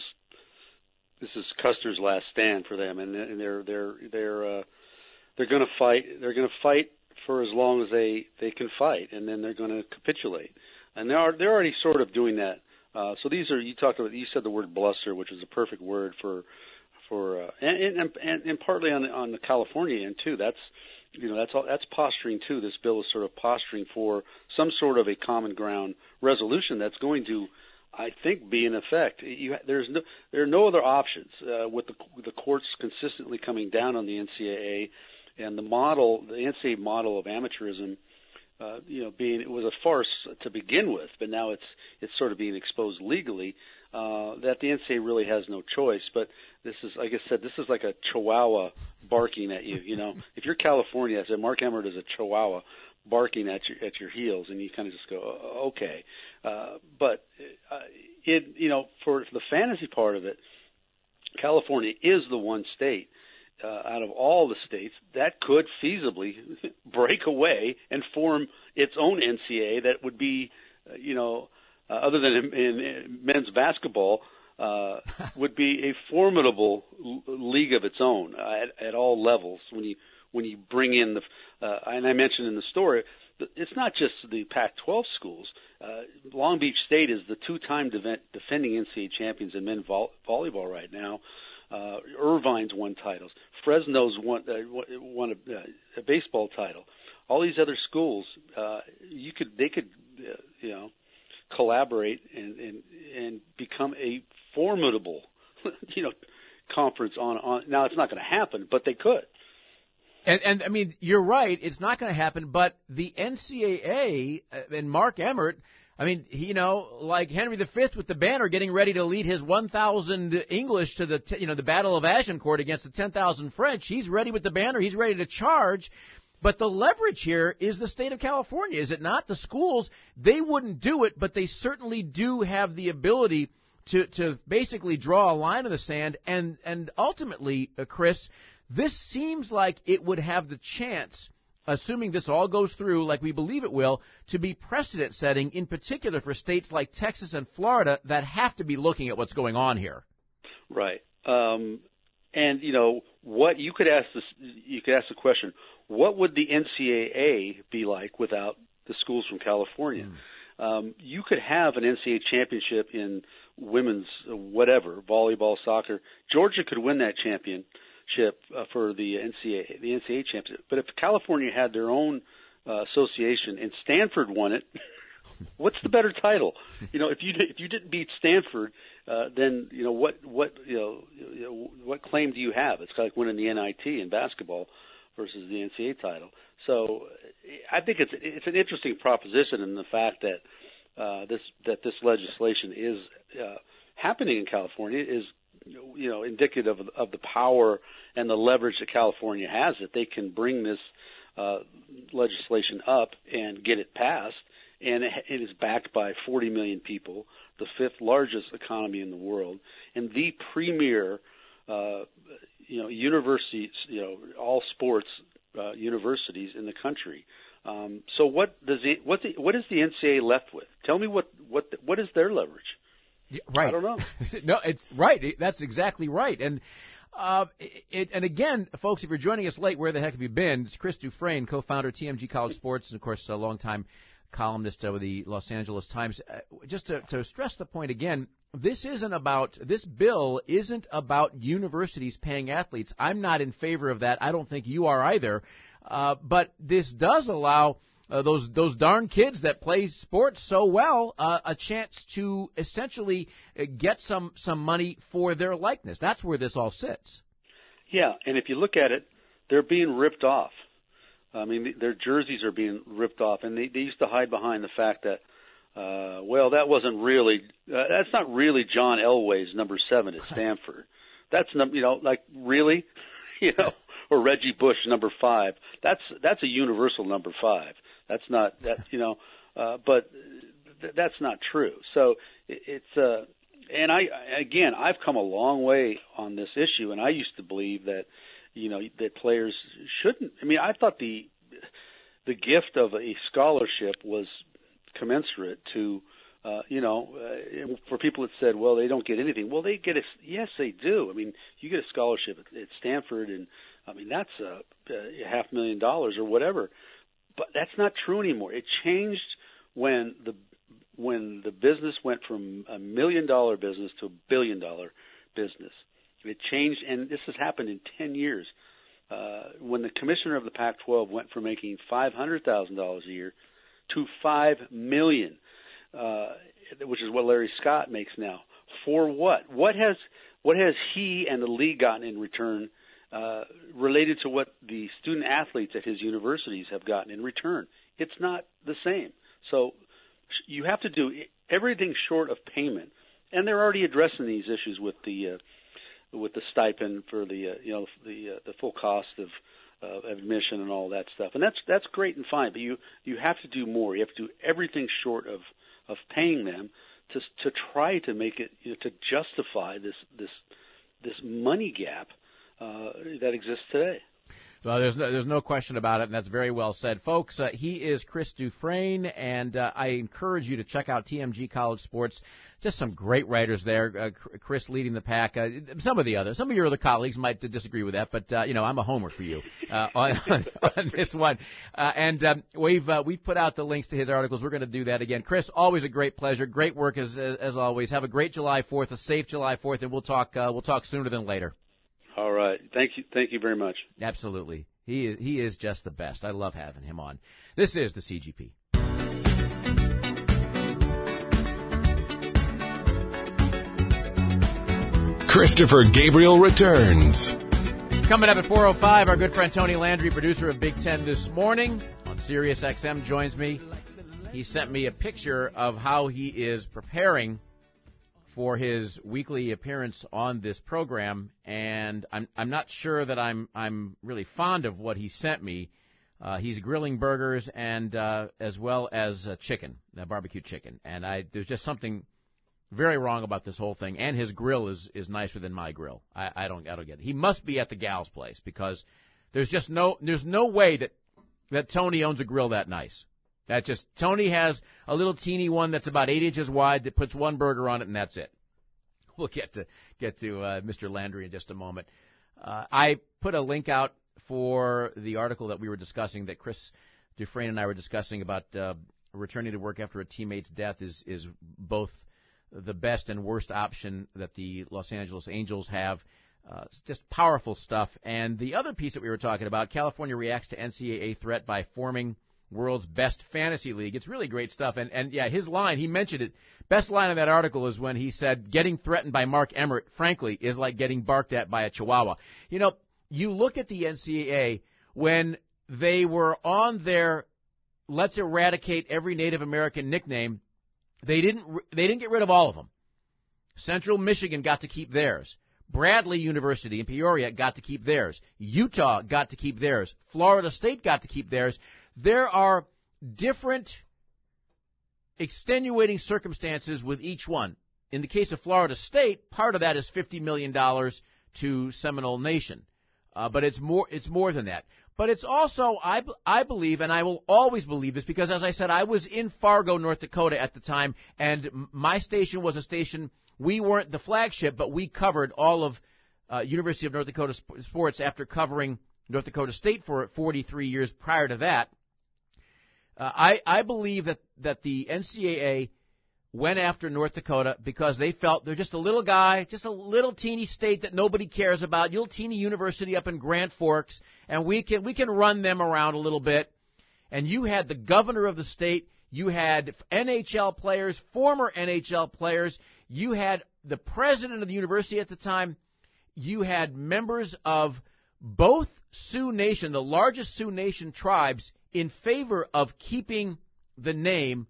[SPEAKER 5] this is Custer's last stand for them, and they're they're they're uh, they're going to fight. They're going to fight for as long as they, they can fight, and then they're going to capitulate. And they're they're already sort of doing that. Uh, so these are you talked about. You said the word bluster, which is a perfect word for. For uh, and, and and and partly on the, on the California end too. That's you know that's all that's posturing too. This bill is sort of posturing for some sort of a common ground resolution that's going to, I think, be in effect. You, there's no there are no other options uh, with the the courts consistently coming down on the N C double A and the model, the N C double A model of amateurism. Uh, you know, being it was a farce to begin with, but now it's it's sort of being exposed legally. Uh, that the N C double A really has no choice. But this is, like I said, this is like a chihuahua barking at you. You know, if you're California, I said Mark Emmert is a chihuahua barking at your at your heels, and you kind of just go, oh, okay. Uh, but uh, it, you know, for the fantasy part of it, California is the one state uh, out of all the states that could feasibly break away and form its own N C double A that would be, uh, you know. Uh, other than in, in, in men's basketball, uh, would be a formidable l- league of its own uh, at, at all levels. When you when you bring in the, uh, and I mentioned in the story, it's not just the Pac twelve schools. Uh, Long Beach State is the two-time de- defending N C double A champions in men's vo- volleyball right now. Uh, Irvine's won titles. Fresno's won uh, won a, uh, a baseball title. All these other schools, uh, you could they could uh, you know. collaborate and, and and become a formidable, you know, conference on, on now it's not going to happen, but they could.
[SPEAKER 3] And, and I mean, you're right, it's not going to happen, but the N C double A and Mark Emmert, I mean, he, you know, like Henry the Fifth with the banner getting ready to lead his one thousand English to the, you know, the Battle of Agincourt against the ten thousand French. He's ready with the banner, he's ready to charge. But the leverage here is the state of California, is it not? The schools, they wouldn't do it, but they certainly do have the ability to, to basically draw a line in the sand. And, and ultimately, uh, Chris, this seems like it would have the chance, assuming this all goes through like we believe it will, to be precedent-setting, in particular for states like Texas and Florida that have to be looking at what's going on here.
[SPEAKER 5] Right. Um, and, you know, what you could ask this, you could ask the question, what would the N C double A be like without the schools from California? Mm. Um, you could have an N C double A championship in women's uh, whatever, volleyball, soccer. Georgia could win that championship uh, for the N C double A, the N C double A championship. But if California had their own uh, association and Stanford won it, what's the better title? You know, if you if you didn't beat Stanford, uh, then you know what what you know, you know what claim do you have? It's kind of like winning the N I T in basketball versus the N C double A title. So I think it's it's an interesting proposition in the fact that uh, this that this legislation is uh, happening in California is you know indicative of, of the power and the leverage that California has, that they can bring this uh, legislation up and get it passed, and it, it is backed by forty million people, the fifth largest economy in the world, and the premier uh, you know, universities, you know, all sports uh, universities in the country. Um, so what does it, what the, what is the N C double A left with? Tell me what what what is their leverage?
[SPEAKER 3] Yeah, right.
[SPEAKER 5] I don't know.
[SPEAKER 3] No, it's right. That's exactly right. And uh, it, and again, folks, if you're joining us late, where the heck have you been? It's Chris Dufresne, co-founder of T M G College Sports, and of course, a longtime columnist uh, with the Los Angeles Times. Uh, just to, to stress the point again. This isn't about, this bill isn't about universities paying athletes. I'm not in favor of that. I don't think you are either. Uh, but this does allow uh, those those darn kids that play sports so well uh, a chance to essentially uh, get some, some money for their likeness. That's where this all sits.
[SPEAKER 5] Yeah, and if you look at it, they're being ripped off. I mean, their jerseys are being ripped off, and they, they used to hide behind the fact that uh, well, that wasn't really, uh, that's not really John Elway's number seven at Stanford. That's, you know, like, really? You know, or Reggie Bush, number five. That's that's a universal number five. That's not, that, you know, uh, but th- that's not true. So it, it's, uh, and I, again, I've come a long way on this issue, and I used to believe that, you know, that players shouldn't, I mean, I thought the, the gift of a scholarship was commensurate to, uh, you know, uh, for people that said, well, they don't get anything. Well, they get a, yes, they do. I mean, you get a scholarship at, at Stanford, and I mean, that's a, a half million dollars or whatever. But that's not true anymore. It changed when the when the business went from a million dollar business to a billion dollar business. It changed, and this has happened in ten years. Uh, when the commissioner of the Pac twelve went from making five hundred thousand dollars a year to five million dollars, uh, which is what Larry Scott makes now. For what? What has what has he and the league gotten in return uh, related to what the student athletes at his universities have gotten in return? It's not the same. So you have to do everything short of payment, and they're already addressing these issues with the uh, with the stipend for the uh, you know the uh, the full cost of uh, admission and all that stuff, and that's that's great and fine. But you you have to do more. You have to do everything short of of paying them to to try to make it, you know, to justify this this this money gap uh, that exists today.
[SPEAKER 3] Well, there's no, there's no question about it, and that's very well said. Folks, uh, he is Chris Dufresne, and uh, I encourage you to check out T M G College Sports. Just some great writers there. Uh, Chris leading the pack. Uh, some of the others, some of your other colleagues might disagree with that, but, uh, you know, I'm a homer for you uh, on, on, on this one. Uh, and um, we've uh, we've put out the links to his articles. We're going to do that again. Chris, always a great pleasure. Great work as as, as always. Have a great July fourth, a safe July fourth, and we'll talk uh, we'll talk sooner than later.
[SPEAKER 5] All right. Thank you. Thank you very much.
[SPEAKER 3] Absolutely. He is, he is just the best. I love having him on. This is the C G P.
[SPEAKER 1] Christopher Gabriel returns.
[SPEAKER 3] Coming up at four oh five, our good friend Tony Landry, producer of Big Ten This Morning on Sirius X M, joins me. He sent me a picture of how he is preparing for his weekly appearance on this program, and I'm I'm not sure that I'm I'm really fond of what he sent me. Uh, he's grilling burgers and uh, as well as uh, chicken, uh, barbecue chicken, and I there's just something very wrong about this whole thing. And his grill is, is nicer than my grill. I, I don't I don't get it. He must be at the gal's place because there's just no there's no way that that Tony owns a grill that nice. That just Tony has a little teeny one that's about eight inches wide that puts one burger on it, and that's it. We'll get to get to uh, Mister Landry in just a moment. Uh, I put a link out for the article that we were discussing, that Chris Dufresne and I were discussing about uh, returning to work after a teammate's death is is both the best and worst option that the Los Angeles Angels have. Uh, it's just powerful stuff. And the other piece that we were talking about, California reacts to N C double A threat by forming world's best fantasy league. It's really great stuff. And, and yeah, his line, he mentioned it. Best line of that article is when he said, getting threatened by Mark Emmert, frankly, is like getting barked at by a chihuahua. You know, you look at the N C double A when they were on their let's eradicate every Native American nickname, they didn't they didn't get rid of all of them. Central Michigan got to keep theirs. Bradley University in Peoria got to keep theirs. Utah got to keep theirs. Florida State got to keep theirs. There are different extenuating circumstances with each one. In the case of Florida State, part of that is fifty million dollars to Seminole Nation. Uh, but it's more it's more than that. But it's also, I, I believe, and I will always believe this, because, as I said, I was in Fargo, North Dakota at the time, and my station was a station, we weren't the flagship, but we covered all of uh, University of North Dakota sports after covering North Dakota State for forty-three years prior to that. Uh, I, I believe that, that the N C double A went after North Dakota because they felt they're just a little guy, just a little teeny state that nobody cares about, little teeny university up in Grand Forks, and we can we can run them around a little bit. And you had the governor of the state, you had N H L players, former N H L players, you had the president of the university at the time, you had members of both Sioux Nation, the largest Sioux Nation tribes, in favor of keeping the name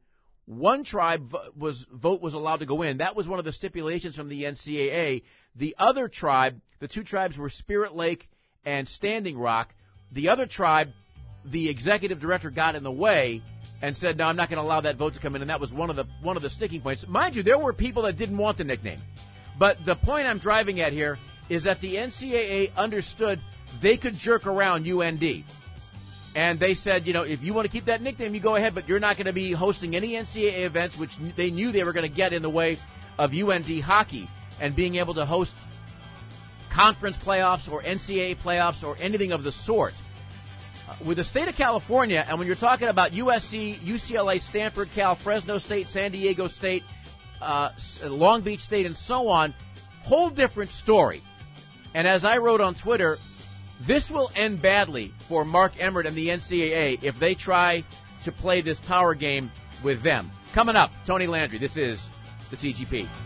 [SPEAKER 3] one tribe was vote was allowed to go in. That was one of the stipulations from the N C double A. The other tribe, the two tribes were Spirit Lake and Standing Rock. The other tribe, the executive director got in the way and said, no, I'm not going to allow that vote to come in, and that was one of the one of the sticking points. Mind you, there were people that didn't want the nickname. But the point I'm driving at here is that the N C double A understood they could jerk around U N D. And they said, you know, if you want to keep that nickname, you go ahead, but you're not going to be hosting any N C double A events, which they knew they were going to get in the way of U N D hockey and being able to host conference playoffs or N C double A playoffs or anything of the sort. Uh, with the state of California, and when you're talking about U S C, U C L A, Stanford, Cal, Fresno State, San Diego State, uh, Long Beach State, and so on, whole different story. And as I wrote on Twitter, this will end badly for Mark Emmert and the N C double A if they try to play this power game with them. Coming up, Tony Landry. This is the C G P.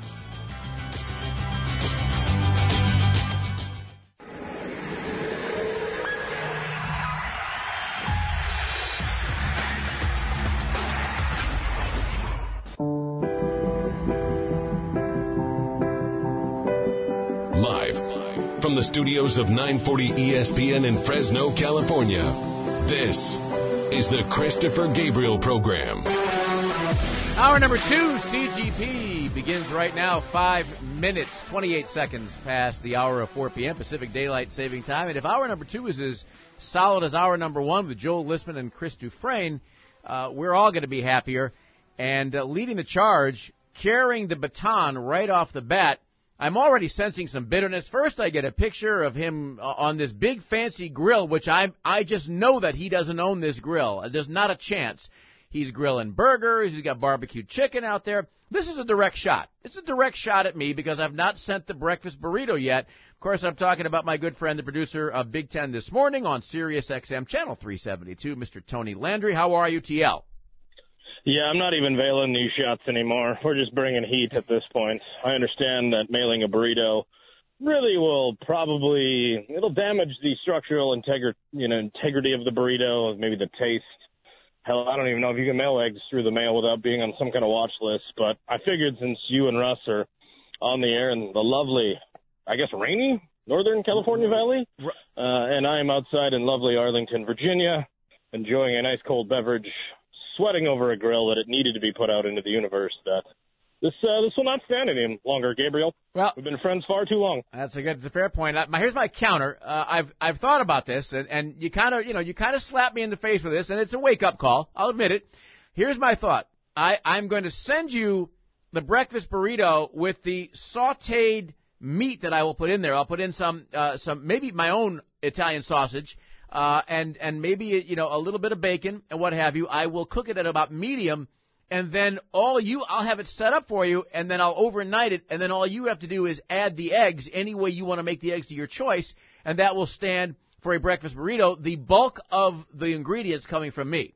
[SPEAKER 1] From the studios of nine forty E S P N in Fresno, California, this is the Christopher Gabriel Program.
[SPEAKER 3] Hour number two, C G P, begins right now, five minutes, twenty-eight seconds past the hour of four p.m. Pacific Daylight Saving Time. And if hour number two is as solid as hour number one with Joel Listman and Chris Dufresne, uh, we're all going to be happier. And uh, leading the charge, carrying the baton right off the bat, I'm already sensing some bitterness. First, I get a picture of him on this big fancy grill, which I I just know that he doesn't own this grill. There's not a chance. He's grilling burgers. He's got barbecue chicken out there. This is a direct shot. It's a direct shot at me because I've not sent the breakfast burrito yet. Of course, I'm talking about my good friend, the producer of Big Ten This Morning on Sirius X M Channel three seventy-two, Mister Tony Landry. How are you, T L?
[SPEAKER 4] Yeah, I'm not even veiling these shots anymore. We're just bringing heat at this point. I understand that mailing a burrito really will probably, it'll damage the structural integri- you know, integrity of the burrito, maybe the taste. Hell, I don't even know if you can mail eggs through the mail without being on some kind of watch list. But I figured since you and Russ are on the air in the lovely, I guess, rainy Northern California Valley, uh, and I am outside in lovely Arlington, Virginia, enjoying a nice cold beverage, sweating over a grill that it needed to be put out into the universe, that this uh, this will not stand any longer, Gabriel.
[SPEAKER 3] Well,
[SPEAKER 4] we've been friends far too long.
[SPEAKER 3] That's a good, it's a fair point. Uh, here's my counter. Uh, I've I've thought about this, and, and you kind of you know you kind of slapped me in the face with this, and it's a wake up call. I'll admit it. Here's my thought. I I'm going to send you the breakfast burrito with the sautéed meat that I will put in there. I'll put in some uh, some maybe my own Italian sausage. Uh, and, and maybe, you know, a little bit of bacon and what have you. I will cook it at about medium, and then all you, I'll have it set up for you, and then I'll overnight it, and then all you have to do is add the eggs any way you want to make the eggs to your choice, and that will stand for a breakfast burrito. The bulk of the ingredients coming from me.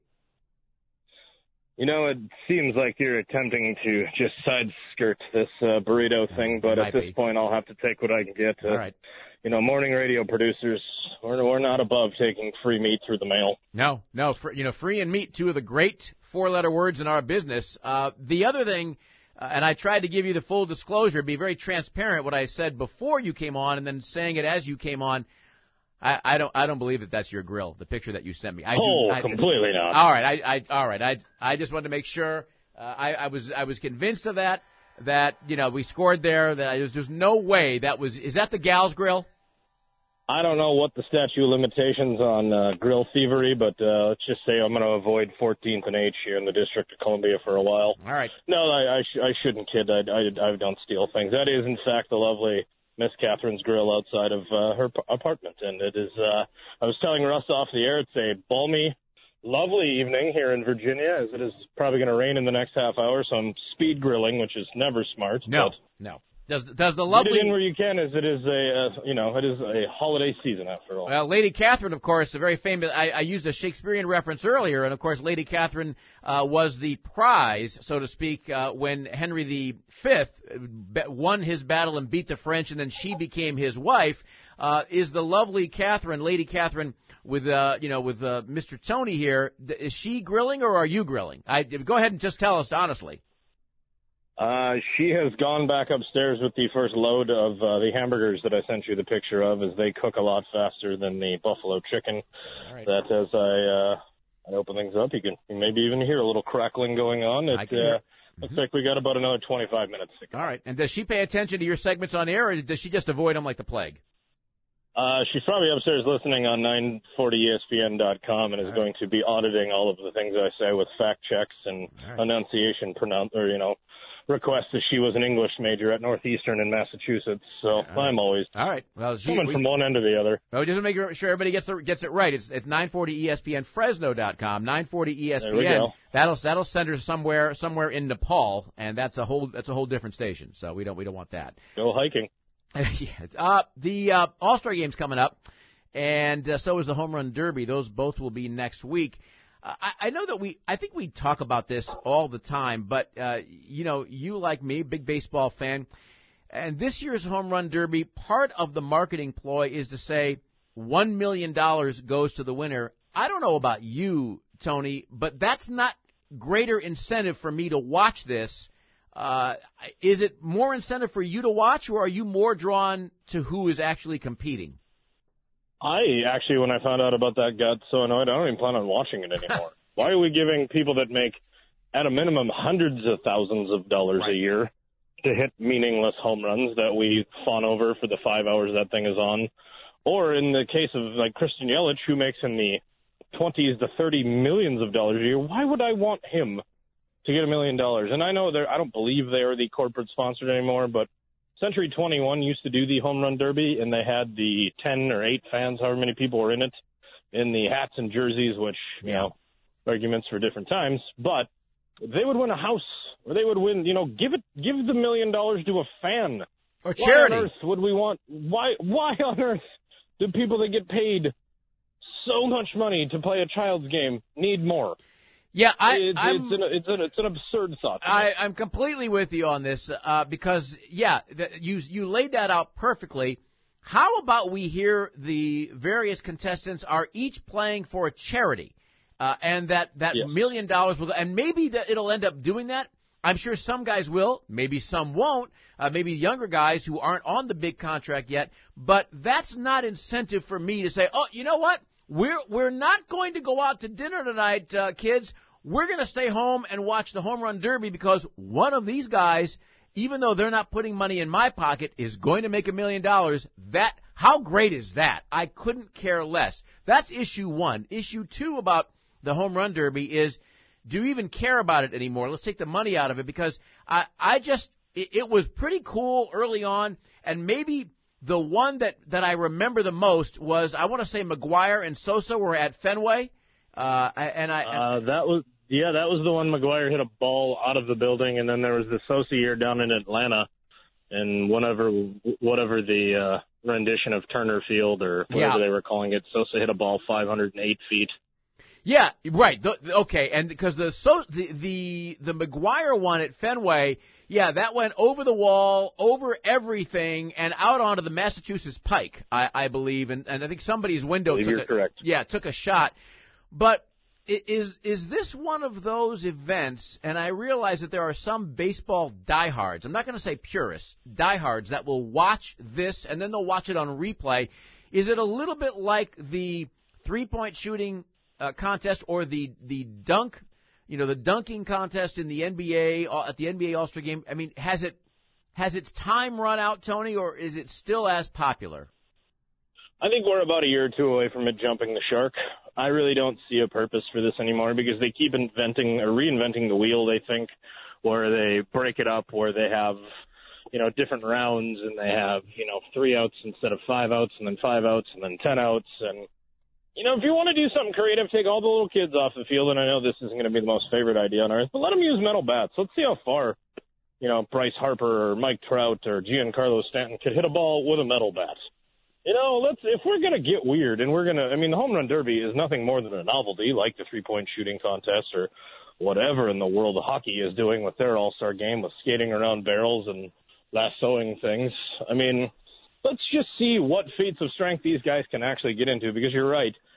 [SPEAKER 4] You know, it seems like you're attempting to just side skirt this uh, burrito thing, but at this be. point I'll have to take what I can get. Uh,
[SPEAKER 3] all right.
[SPEAKER 4] You know, morning radio producers, we're, we're not above taking free meat through the mail.
[SPEAKER 3] No, no, fr- you know, free and meat, two of the great four-letter words in our business. Uh, the other thing, uh, and I tried to give you the full disclosure, be very transparent, what I said before you came on and then saying it as you came on. I, I don't I don't believe that that's your grill, the picture that you sent me. I
[SPEAKER 4] oh,
[SPEAKER 3] do, I,
[SPEAKER 4] completely not.
[SPEAKER 3] All right, I, I all right, I I just wanted to make sure. Uh, I, I was I was convinced of that, that, you know, we scored there, that I, there's, there's no way that was, is that the gal's grill?
[SPEAKER 4] I don't know what the statute of limitations on uh, grill thievery, but uh, let's just say I'm going to avoid fourteenth and H here in the District of Columbia for a while.
[SPEAKER 3] All right.
[SPEAKER 4] No, I, I, sh- I shouldn't kid. I, I, I don't steal things. That is, in fact, the lovely Miss Catherine's grill outside of uh, her p- apartment. And it is, uh, I was telling Russ off the air, it's a balmy, lovely evening here in Virginia, as it is probably going to rain in the next half hour, so I'm speed grilling, which is never smart.
[SPEAKER 3] No, no. Does does the lovely...
[SPEAKER 4] Get it in where you can, as it is a, uh, you know, it is a holiday season after all.
[SPEAKER 3] Well, Lady Catherine, of course, a very famous... I, I used a Shakespearean reference earlier, and of course, Lady Catherine uh, was the prize, so to speak, uh, when Henry the Fifth won his battle and beat the French, and then she became his wife, uh, is the lovely Catherine, Lady Catherine, with uh, you know, with uh, Mister Tony here. Is she grilling or are you grilling? I go ahead and just tell us honestly.
[SPEAKER 6] Uh, she has gone back upstairs with the first load of uh, the hamburgers that I sent you the picture of, as they cook a lot faster than the buffalo chicken. All right. That as I, uh, I open things up, you can maybe even hear a little crackling going on. It,
[SPEAKER 3] I can hear.
[SPEAKER 6] Uh, looks mm-hmm. like we got about another twenty-five minutes to go.
[SPEAKER 3] All right. And does she pay attention to your segments on air, or does she just avoid them like the plague?
[SPEAKER 6] Uh, she's probably upstairs listening on nine forty E S P N dot com and is right. going to be auditing all of the things I say with fact checks and right. enunciation pronoun- or, you know, request that she was an English major at Northeastern in Massachusetts, so right. I'm always
[SPEAKER 3] all right. Well, she,
[SPEAKER 6] coming
[SPEAKER 3] we,
[SPEAKER 6] from one end to the other.
[SPEAKER 3] Oh, just to make sure everybody gets the, gets it right. It's it's nine forty E S P N Fresno dot com, nine forty E S P N.
[SPEAKER 6] There we go.
[SPEAKER 3] That'll that'll send her somewhere somewhere in Nepal, and that's a whole that's a whole different station. So we don't we don't want that.
[SPEAKER 6] Go hiking.
[SPEAKER 3] yeah. Uh, the uh, All-Star Game's coming up, and uh, so is the Home Run Derby. Those both will be next week. I, I know that we, I think we talk about this all the time, but, uh, you know, you like me, big baseball fan, and this year's Home Run Derby, part of the marketing ploy is to say one million dollars goes to the winner. I don't know about you, Tony, but that's not greater incentive for me to watch this. Uh, is it more incentive for you to watch, or are you more drawn to who is actually competing?
[SPEAKER 6] I actually, when I found out about that, got so annoyed, I don't even plan on watching it anymore. Why are we giving people that make, at a minimum, hundreds of thousands of dollars right. a year to hit meaningless home runs that we fawn over for the five hours that thing is on? Or in the case of, like, Christian Yelich, who makes in the twenties to thirty millions of dollars a year, why would I want him to get a million dollars? And I know they're, I don't believe they are the corporate sponsored anymore, but Century twenty-one used to do the Home Run Derby, and they had the ten or eight fans, however many people were in it, in the hats and jerseys, which, you yeah. know, arguments for different times. But they would win a house, or they would win, you know, give it, give the million dollars to a fan.
[SPEAKER 3] Or charity.
[SPEAKER 6] Why on earth would we want, why, why on earth do people that get paid so much money to play a child's game need more?
[SPEAKER 3] Yeah, I,
[SPEAKER 6] it's,
[SPEAKER 3] I'm,
[SPEAKER 6] it's, an, it's, an, it's an absurd thought.
[SPEAKER 3] I, I'm completely with you on this uh, because, yeah, the, you you laid that out perfectly. How about we hear the various contestants are each playing for a charity, uh, and that that yes. million dollars will, and maybe that it'll end up doing that. I'm sure some guys will, maybe some won't, uh, maybe younger guys who aren't on the big contract yet. But that's not incentive for me to say, oh, you know what? We're we're not going to go out to dinner tonight, uh, kids. We're going to stay home and watch the Home Run Derby because one of these guys, even though they're not putting money in my pocket, is going to make a million dollars. That, how great is that? I couldn't care less. That's issue one. Issue two about the Home Run Derby is, do you even care about it anymore? Let's take the money out of it because I, I just, it, it was pretty cool early on, and maybe the one that, that I remember the most was, I want to say McGuire and Sosa were at Fenway. Uh, and I, and,
[SPEAKER 6] uh, that was, yeah, that was the one McGuire hit a ball out of the building, and then there was the Sosa year down in Atlanta, and whatever, whatever the uh, rendition of Turner Field or whatever yeah. they were calling it, Sosa hit a ball five hundred eight feet.
[SPEAKER 3] Yeah, right. The, okay, and because the so the the the McGuire one at Fenway, yeah, that went over the wall, over everything, and out onto the Massachusetts Pike, I, I believe, and, and I think somebody's window took
[SPEAKER 6] you're
[SPEAKER 3] a,
[SPEAKER 6] correct.
[SPEAKER 3] Yeah, took a shot, but. Is is this one of those events, and I realize that there are some baseball diehards, I'm not going to say purists, diehards that will watch this and then they'll watch it on replay. Is it a little bit like the three-point shooting uh, contest or the, the dunk, you know, the dunking contest in the N B A, uh, at the N B A All-Star Game? I mean, has it has its time run out, Tony, or is it still as popular?
[SPEAKER 6] I think we're about a year or two away from it jumping the shark. I really don't see a purpose for this anymore because they keep inventing or reinventing the wheel, they think, where they break it up, where they have, you know, different rounds and they have, you know, three outs instead of five outs and then five outs and then ten outs. And, you know, if you want to do something creative, take all the little kids off the field. And I know this isn't going to be the most favorite idea on earth, but let them use metal bats. Let's see how far, you know, Bryce Harper or Mike Trout or Giancarlo Stanton could hit a ball with a metal bat. You know, let's if we're going to get weird and we're going to – I mean, the Home Run Derby is nothing more than a novelty like the three-point shooting contest or whatever in the world of hockey is doing with their all-star game with skating around barrels and lassoing things. I mean, let's just see what feats of strength these guys can actually get into, because you're right.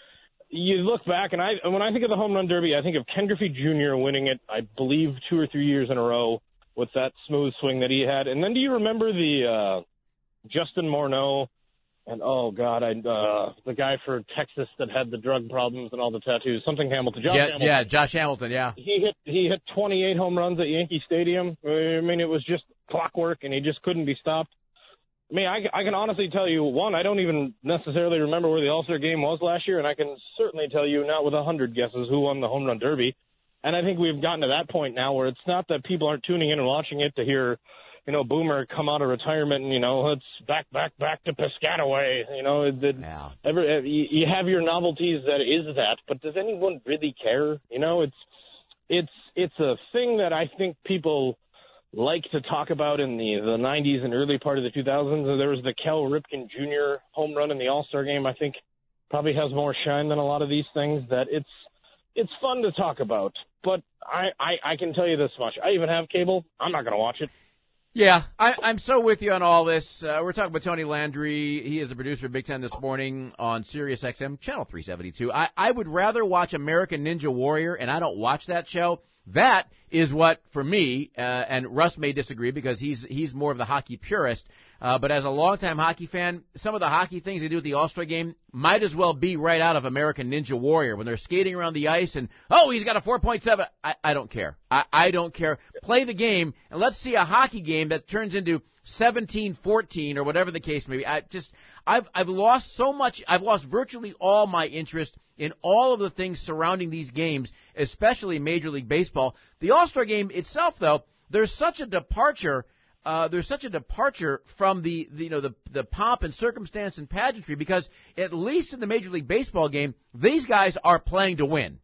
[SPEAKER 6] you look back, and I when I think of the home run derby, I think of Ken Griffey Junior winning it, I believe, two or three years in a row with that smooth swing that he had. And then do you remember the uh, Justin Morneau and, oh, God, I uh, the guy for Texas that had the drug problems and all the tattoos, something Hamilton. Josh
[SPEAKER 3] yeah,
[SPEAKER 6] Hamilton.
[SPEAKER 3] yeah, Josh Hamilton, yeah.
[SPEAKER 6] He hit, he hit twenty-eight home runs at Yankee Stadium. I mean, it was just clockwork, and he just couldn't be stopped. I mean, I, I can honestly tell you, one, I don't even necessarily remember where the All-Star game was last year, and I can certainly tell you, not with a hundred guesses, who won the home run derby. And I think we've gotten to that point now where it's not that people aren't tuning in and watching it to hear, you know, Boomer come out of retirement and, you know, it's back, back, back to Piscataway. You know, it, it,
[SPEAKER 3] yeah.
[SPEAKER 6] every, you, you have your novelties that is that, but does anyone really care? You know, it's it's it's a thing that I think people like to talk about in the, the nineties and early part of the two thousands. There was the Cal Ripken Junior home run in the All-Star game. I think probably has more shine than a lot of these things. That it's it's fun to talk about, but I, I, I can tell you this much. I even have cable. I'm not going to watch it.
[SPEAKER 3] Yeah, I, I'm so with you on all this. Uh, we're talking about Tony Landry. He is the producer of Big Ten This Morning on Sirius X M, Channel three seventy-two. I, I would rather watch American Ninja Warrior, and I don't watch that show. That is what, for me, uh, and Russ may disagree because he's he's more of the hockey purist, uh, but as a longtime hockey fan, some of the hockey things they do at the All-Star game might as well be right out of American Ninja Warrior when they're skating around the ice and, oh, he's got a four point seven. I, I don't care. I, I don't care. Play the game, and let's see a hockey game that turns into seventeen fourteen or whatever the case may be. I just, I've I've lost so much. I've lost virtually all my interest in all of the things surrounding these games, especially Major League Baseball. The All-Star game itself, though, there's such a departure. Uh, there's such a departure from the, the you know the the pomp and circumstance and pageantry because at least in the Major League Baseball game, these guys are playing to win.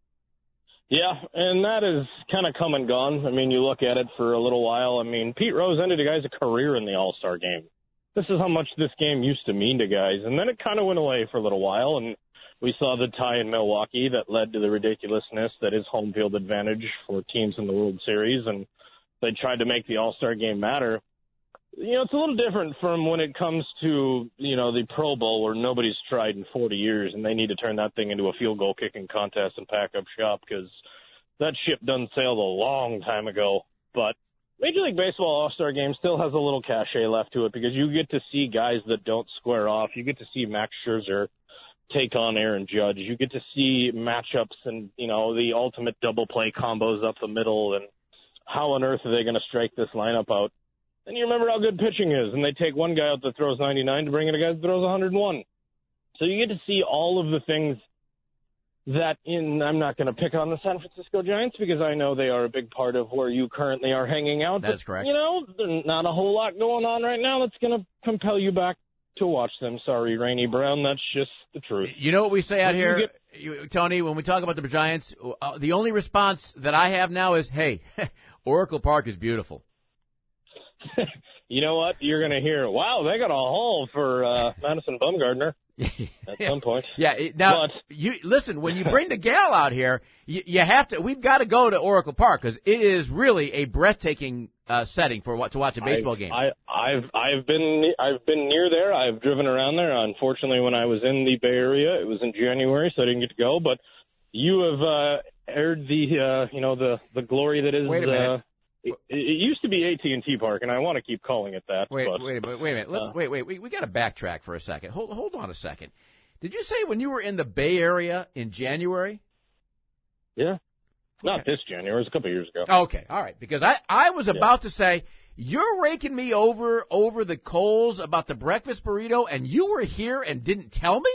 [SPEAKER 6] Yeah, and that is kind of come and gone. I mean, you look at it for a little while. I mean, Pete Rose ended a guy's career in the All-Star game. This is how much this game used to mean to guys, and then it kind of went away for a little while, and we saw the tie in Milwaukee that led to the ridiculousness that is home field advantage for teams in the World Series, and they tried to make the All-Star game matter. You know, it's a little different from when it comes to, you know, the Pro Bowl where nobody's tried in forty years and they need to turn that thing into a field goal kicking contest and pack up shop because that ship done sailed a long time ago. But Major League Baseball All-Star Game still has a little cachet left to it because you get to see guys that don't square off. You get to see Max Scherzer take on Aaron Judge. You get to see matchups and, you know, the ultimate double play combos up the middle and how on earth are they going to strike this lineup out? And you remember how good pitching is, and they take one guy out that throws ninety-nine to bring in a guy that throws one hundred one. So you get to see all of the things that in, I'm not going to pick on the San Francisco Giants because I know they are a big part of where you currently are hanging out.
[SPEAKER 3] That's
[SPEAKER 6] but,
[SPEAKER 3] correct.
[SPEAKER 6] You know, there's not a whole lot going on right now that's going to compel you back to watch them. Sorry, Rainey Brown, that's just the truth.
[SPEAKER 3] You know what we say out
[SPEAKER 6] But you
[SPEAKER 3] here,
[SPEAKER 6] get-
[SPEAKER 3] you, Tony, when we talk about the Giants, uh, the only response that I have now is, hey, Oracle Park is beautiful.
[SPEAKER 6] You know what? You're going to hear, wow, they got a haul for uh, Madison Bumgarner at some point.
[SPEAKER 3] Yeah. It, now,
[SPEAKER 6] But-
[SPEAKER 3] you listen. When you bring the gal out here, you, you have to. We've got to go to Oracle Park because it is really a breathtaking uh, setting for what to watch a baseball
[SPEAKER 6] I,
[SPEAKER 3] game.
[SPEAKER 6] I, I've I've been I've been near there. I've driven around there. Unfortunately, when I was in the Bay Area, it was in January, so I didn't get to go. But you have uh, aired the uh, you know the the glory that is.
[SPEAKER 3] Wait a minute.
[SPEAKER 6] Uh, it, it used to be A T and T Park, and I want to keep calling it that.
[SPEAKER 3] Wait,
[SPEAKER 6] but,
[SPEAKER 3] wait, a minute, wait a minute. Let's
[SPEAKER 6] uh,
[SPEAKER 3] wait, wait. We we got to backtrack for a second. Hold hold on a second. Did you say when you were in the Bay Area in January?
[SPEAKER 6] Yeah. Not
[SPEAKER 3] Okay.
[SPEAKER 6] this January. It was a couple of years ago.
[SPEAKER 3] Okay, all right. Because I, I was about to say, you're raking me over over the coals about the breakfast burrito, and you were here and didn't tell me?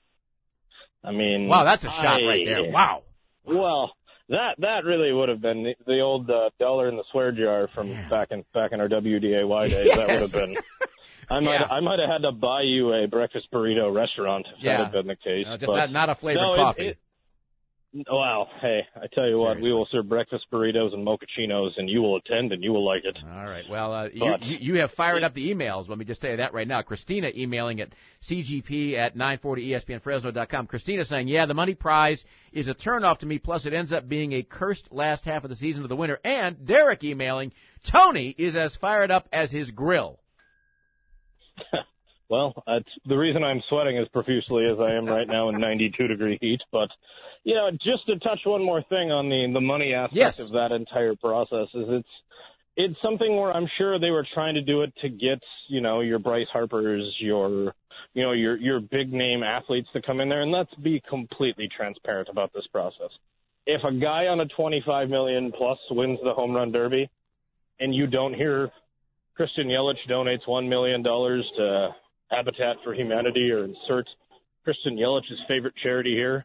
[SPEAKER 6] I mean,
[SPEAKER 3] Wow, that's a shot
[SPEAKER 6] I-
[SPEAKER 3] right there. Wow.
[SPEAKER 6] Well, that that really would have been the, the old uh, dollar in the swear jar from
[SPEAKER 3] Yeah.
[SPEAKER 6] back in back in our W D A Y days.
[SPEAKER 3] Yes.
[SPEAKER 6] That would have been. I might
[SPEAKER 3] Yeah.
[SPEAKER 6] I might have had to buy you a breakfast burrito restaurant if
[SPEAKER 3] Yeah.
[SPEAKER 6] that had been the case.
[SPEAKER 3] No, just
[SPEAKER 6] but
[SPEAKER 3] not, not a flavored
[SPEAKER 6] no, it-
[SPEAKER 3] coffee.
[SPEAKER 6] it- Well, hey, I tell you what,
[SPEAKER 3] Seriously.
[SPEAKER 6] we will serve breakfast burritos and mochachinos, and you will attend, and you will like it.
[SPEAKER 3] All right. Well, uh, you,
[SPEAKER 6] But-
[SPEAKER 3] you, you have fired up the emails. Let me just tell you that right now. Christina emailing at c g p at nine forty E S P N Fresno dot com. Christina saying, yeah, the money prize is a turnoff to me, plus it ends up being a cursed last half of the season of the winter. And Derek emailing, Tony is as fired up as his grill.
[SPEAKER 6] Well, that's the reason I'm sweating as profusely as I am right now in ninety-two degree heat. But, you know, just to touch one more thing on the, the money aspect
[SPEAKER 3] yes.
[SPEAKER 6] of that entire process is it's, it's something where I'm sure they were trying to do it to get, you know, your Bryce Harpers, your, you know, your, your big name athletes to come in there. And let's be completely transparent about this process. If a guy on a twenty-five million plus wins the home run derby and you don't hear Christian Yelich donates one million dollars to Habitat for Humanity or insert Christian Yelich's favorite charity here,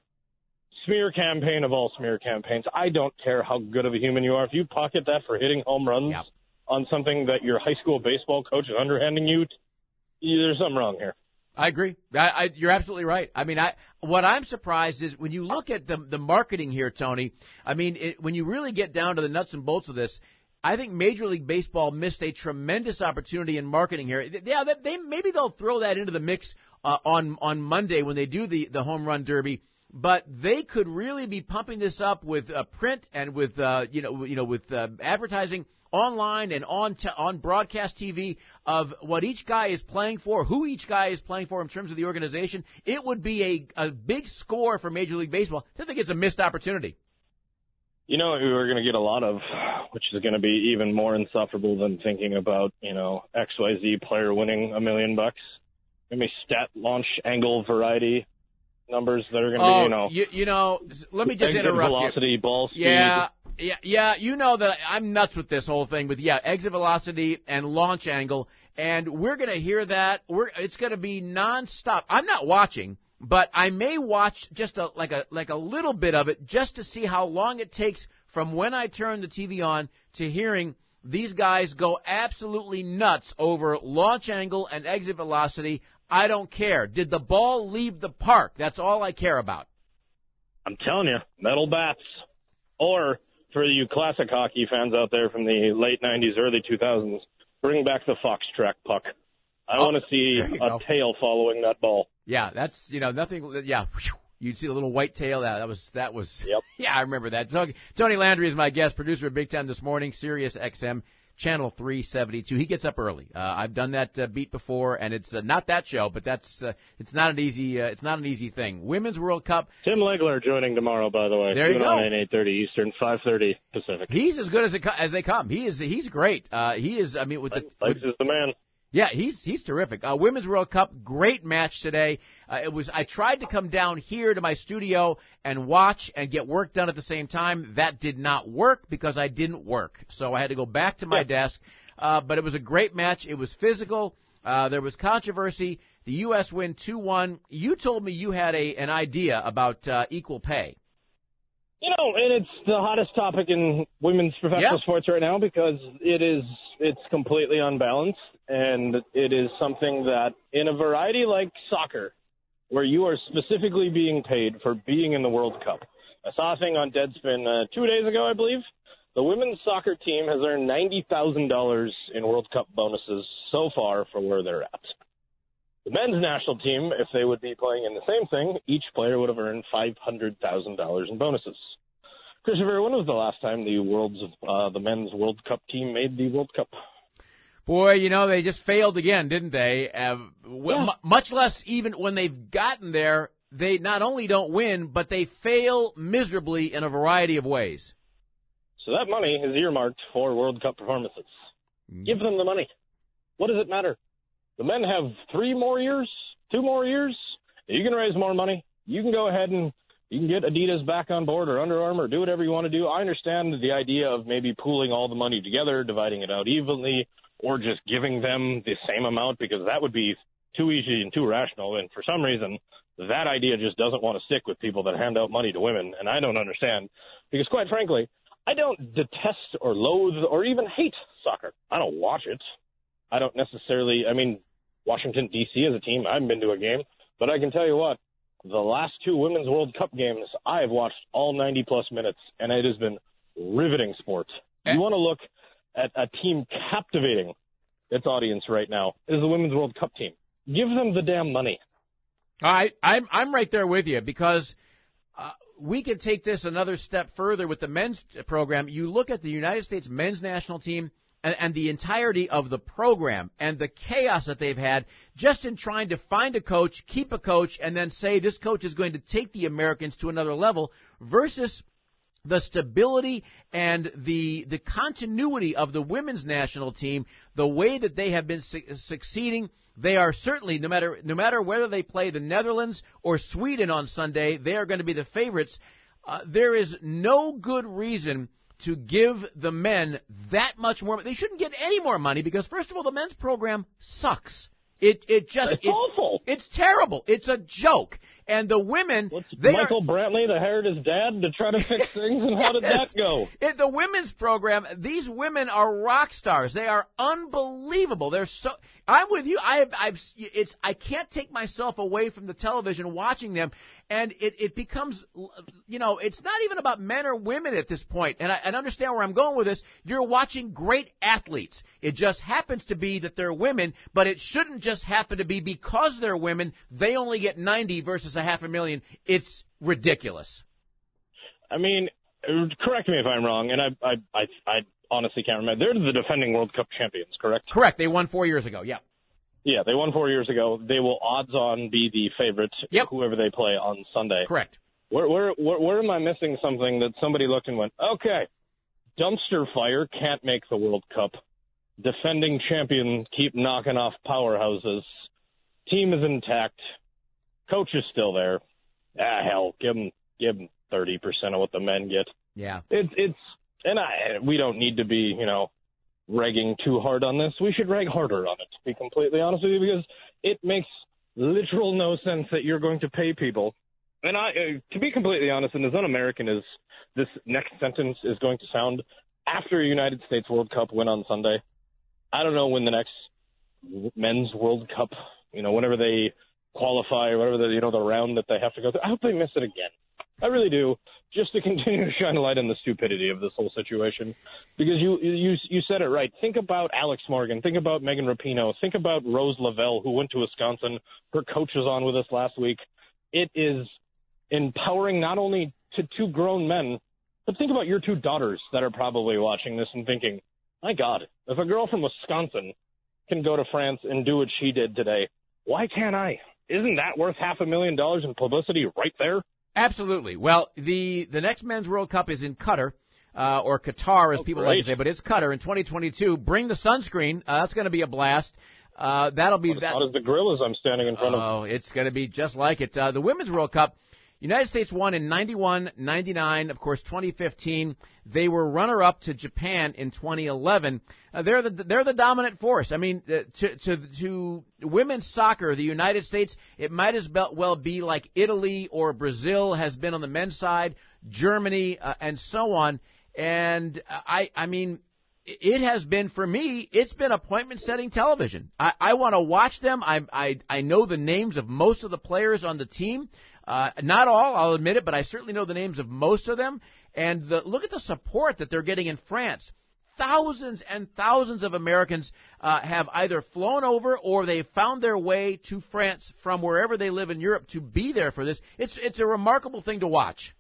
[SPEAKER 6] smear campaign of all smear campaigns. I don't care how good of a human you are. If you pocket that for hitting home runs
[SPEAKER 3] yeah.
[SPEAKER 6] on something that your high school baseball coach is underhanding you, there's something wrong here.
[SPEAKER 3] I agree. I, I, you're absolutely right. I mean, I what I'm surprised is when you look at the the marketing here, Tony. I mean, it, when you really get down to the nuts and bolts of this, I think Major League Baseball missed a tremendous opportunity in marketing here. Yeah, they, they maybe they'll throw that into the mix uh, on on Monday when they do the the home run derby. But they could really be pumping this up with uh, print and with uh, you know you know with uh, advertising online and on t- on broadcast T V of what each guy is playing for, who each guy is playing for in terms of the organization. It would be a, a big score for Major League Baseball. I think it's a missed opportunity.
[SPEAKER 6] You know what we're going to get a lot of, which is going to be even more insufferable than thinking about, you know, X Y Z player winning a million bucks. I mean, stat launch angle variety numbers that are going to
[SPEAKER 3] oh,
[SPEAKER 6] be, you know.
[SPEAKER 3] You, you know, let me just
[SPEAKER 6] exit
[SPEAKER 3] interrupt
[SPEAKER 6] velocity,
[SPEAKER 3] you.
[SPEAKER 6] ball speed.
[SPEAKER 3] Yeah, yeah, yeah. You know that I'm nuts with this whole thing with, yeah, exit velocity and launch angle. And we're going to hear that. We're It's going to be nonstop. I'm not watching, but I may watch just a, like a like a little bit of it just to see how long it takes from when I turn the T V on to hearing these guys go absolutely nuts over launch angle and exit velocity. I don't care. Did the ball leave the park? That's all I care about.
[SPEAKER 6] I'm telling you, metal bats. Or, for you classic hockey fans out there from the late nineties, early two thousands, bring back the Fox track puck. I oh, want to see a go. tail following that ball.
[SPEAKER 3] Yeah, that's, you know, nothing, yeah, you'd see a little white tail. That, that was, that was,
[SPEAKER 6] yep.
[SPEAKER 3] Yeah, I remember that. Tony Landry is my guest, producer of Big Ten This Morning, Sirius X M, Channel three seventy-two. He gets up early. Uh, I've done that uh, beat before, and it's uh, not that show, but that's uh, it's not an easy uh, it's not an easy thing. Women's World Cup.
[SPEAKER 6] Tim Legler joining tomorrow, by the way.
[SPEAKER 3] There you go.
[SPEAKER 6] On at eight thirty Eastern, five thirty Pacific.
[SPEAKER 3] He's as good as it, as they come. He is he's great. Uh, he is. I mean, with the
[SPEAKER 6] Legs
[SPEAKER 3] with,
[SPEAKER 6] is the man.
[SPEAKER 3] Yeah, he's he's terrific. Uh, Women's World Cup, great match today. Uh, it was. I tried to come down here to my studio and watch and get work done at the same time. That did not work because I didn't work, so I had to go back to my yeah. desk. Uh, but it was a great match. It was physical. Uh, there was controversy. The U S win two one. You told me you had a an idea about uh, equal pay.
[SPEAKER 6] You know, and it's the hottest topic in women's professional
[SPEAKER 3] yeah.
[SPEAKER 6] sports right now because it is it's completely unbalanced, and it is something that in a variety like soccer, where you are specifically being paid for being in the World Cup. I saw a thing on Deadspin uh, two days ago, I believe. The women's soccer team has earned ninety thousand dollars in World Cup bonuses so far for where they're at. The men's national team, if they would be playing in the same thing, each player would have earned five hundred thousand dollars in bonuses. Christopher, when was the last time the world's uh, the men's World Cup team made the World Cup?
[SPEAKER 3] Boy, you know, they just failed again, didn't they? Uh, w-
[SPEAKER 6] yeah.
[SPEAKER 3] m- much less even when they've gotten there, they not only don't win, but they fail miserably in a variety of ways.
[SPEAKER 6] So that money is earmarked for World Cup performances. Mm. Give them the money. What does it matter? The men have three more years, two more years. You can raise more money. You can go ahead and you can get Adidas back on board or Under Armour, do whatever you want to do. I understand the idea of maybe pooling all the money together, dividing it out evenly, or just giving them the same amount because that would be too easy and too rational. And for some reason, that idea just doesn't want to stick with people that hand out money to women. And I don't understand because, quite frankly, I don't detest or loathe or even hate soccer. I don't watch it. I don't necessarily, I mean, Washington, D C as a team, I haven't been to a game. But I can tell you what, the last two Women's World Cup games, I have watched all ninety-plus minutes, and it has been riveting sport. You want to look at a team captivating its audience right now is the Women's World Cup team. Give them the damn money.
[SPEAKER 3] All right, I'm, I'm right there with you because uh, we could take this another step further with the men's program. You look at the United States men's national team, and, and the entirety of the program and the chaos that they've had just in trying to find a coach, keep a coach, and then say this coach is going to take the Americans to another level versus the stability and the the continuity of the women's national team, the way that they have been su- succeeding. They are certainly, no matter no matter whether they play the Netherlands or Sweden on Sunday, they are going to be the favorites. Uh, there is no good reason to give the men that much more. They shouldn't get any more money because, first of all, the men's program sucks. It it just
[SPEAKER 6] it's,
[SPEAKER 3] it's
[SPEAKER 6] awful.
[SPEAKER 3] It's terrible. It's a joke. And the women,
[SPEAKER 6] What's
[SPEAKER 3] they
[SPEAKER 6] Michael
[SPEAKER 3] are,
[SPEAKER 6] Brantley that hired his dad to try to fix things, and how did
[SPEAKER 3] yes.
[SPEAKER 6] that go?
[SPEAKER 3] It, the women's program, these women are rock stars. They are unbelievable. They're so. I'm with you. I have. I've. It's. I can't take myself away from the television watching them, and it, it becomes. You know, it's not even about men or women at this point. And I, I understand where I'm going with this. You're watching great athletes. It just happens to be that they're women, but it shouldn't just happen to be because they're women. They only get ninety versus a half a million. It's ridiculous.
[SPEAKER 6] I mean, correct me if I'm wrong, and I, I, I, I honestly can't remember. They're the defending World Cup champions, correct?
[SPEAKER 3] Correct. They won four years ago. Yeah.
[SPEAKER 6] Yeah, they won four years ago. They will odds-on be the favorites,
[SPEAKER 3] yep.
[SPEAKER 6] whoever they play on Sunday.
[SPEAKER 3] Correct.
[SPEAKER 6] Where, where, where, where am I missing something that somebody looked and went, okay, dumpster fire can't make the World Cup. Defending champion keep knocking off powerhouses. Team is intact. Coach is still there. Ah, hell, give them, give them thirty percent of what the men get.
[SPEAKER 3] Yeah.
[SPEAKER 6] It's, it's, and I, we don't need to be, you know, ragging too hard on this. We should rag harder on it, to be completely honest with you, because it makes literal no sense that you're going to pay people. And I, uh, to be completely honest, and as un-American as this next sentence is going to sound, after a United States World Cup win on Sunday, I don't know when the next men's World Cup, you know, whenever they qualify or whatever the, you know, the round that they have to go through, I hope they miss it again. I really do, just to continue to shine a light on the stupidity of this whole situation. Because you you you said it right. Think about Alex Morgan. Think about Megan Rapinoe. Think about Rose Lavelle, who went to Wisconsin. Her coach was on with us last week. It is empowering not only to two grown men, but think about your two daughters that are probably watching this and thinking, my God, if a girl from Wisconsin can go to France and do what she did today, why can't I? Isn't that worth half a million dollars in publicity right there?
[SPEAKER 3] Absolutely. Well, the, the next Men's World Cup is in Qatar, uh, or Qatar, as
[SPEAKER 6] oh,
[SPEAKER 3] people
[SPEAKER 6] great.
[SPEAKER 3] like to say, but it's Qatar in twenty twenty-two. Bring the sunscreen. Uh, that's going to be a blast. Uh, that'll be
[SPEAKER 6] What
[SPEAKER 3] that.
[SPEAKER 6] How does the gorillas I'm standing in front of?
[SPEAKER 3] Oh, it's going to be just like it. Uh, the Women's World Cup, United States won in ninety-one, ninety-nine, of course, twenty fifteen. They were runner-up to Japan in twenty eleven. Uh, they're the they're the dominant force. I mean, uh, to to to women's soccer, the United States, it might as well be like Italy or Brazil has been on the men's side, Germany, uh, and so on. And I I mean, it has been, for me, it's been appointment-setting television. I, I want to watch them. I, I I know the names of most of the players on the team. Uh, not all, I'll admit it, but I certainly know the names of most of them. And the, look at the support that they're getting in France. Thousands and thousands of Americans uh, have either flown over or they've found their way to France from wherever they live in Europe to be there for this. It's it's a remarkable thing to watch.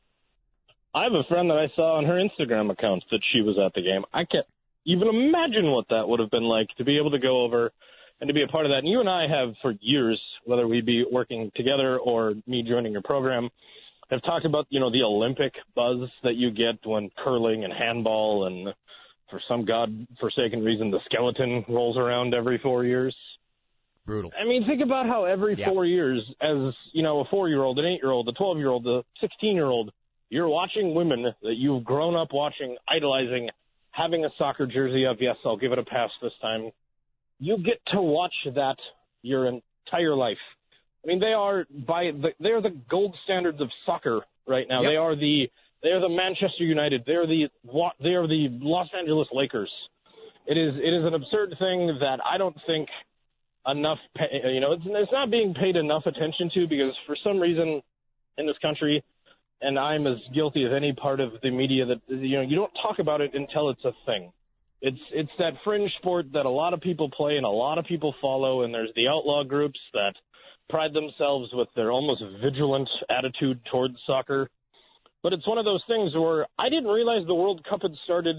[SPEAKER 6] I have a friend that I saw on her Instagram account that she was at the game. I can't even imagine what that would have been like to be able to go over and to be a part of that. And you and I have for years, whether we be working together or me joining your program, have talked about, you know, the Olympic buzz that you get when curling and handball and for some God-forsaken reason, the skeleton rolls around every four years.
[SPEAKER 3] Brutal.
[SPEAKER 6] I mean, think about how every
[SPEAKER 3] yeah.
[SPEAKER 6] four years, as, you know, a four-year-old, an eight-year-old, a twelve-year-old, a sixteen-year-old, you're watching women that you've grown up watching, idolizing, having a soccer jersey of, yes, I'll give it a pass this time. You get to watch that your entire life. I mean, they are by the, they are the gold standards of soccer right now.
[SPEAKER 3] Yep.
[SPEAKER 6] They are the they are the Manchester United. They are the they are the Los Angeles Lakers. It is it is an absurd thing that I don't think enough pay, you know it's, it's not being paid enough attention to, because for some reason in this country, and I'm as guilty as any part of the media, that, you know, you don't talk about it until it's a thing. It's it's that fringe sport that a lot of people play and a lot of people follow, and there's the outlaw groups that pride themselves with their almost vigilant attitude towards soccer. But it's one of those things where I didn't realize the World Cup had started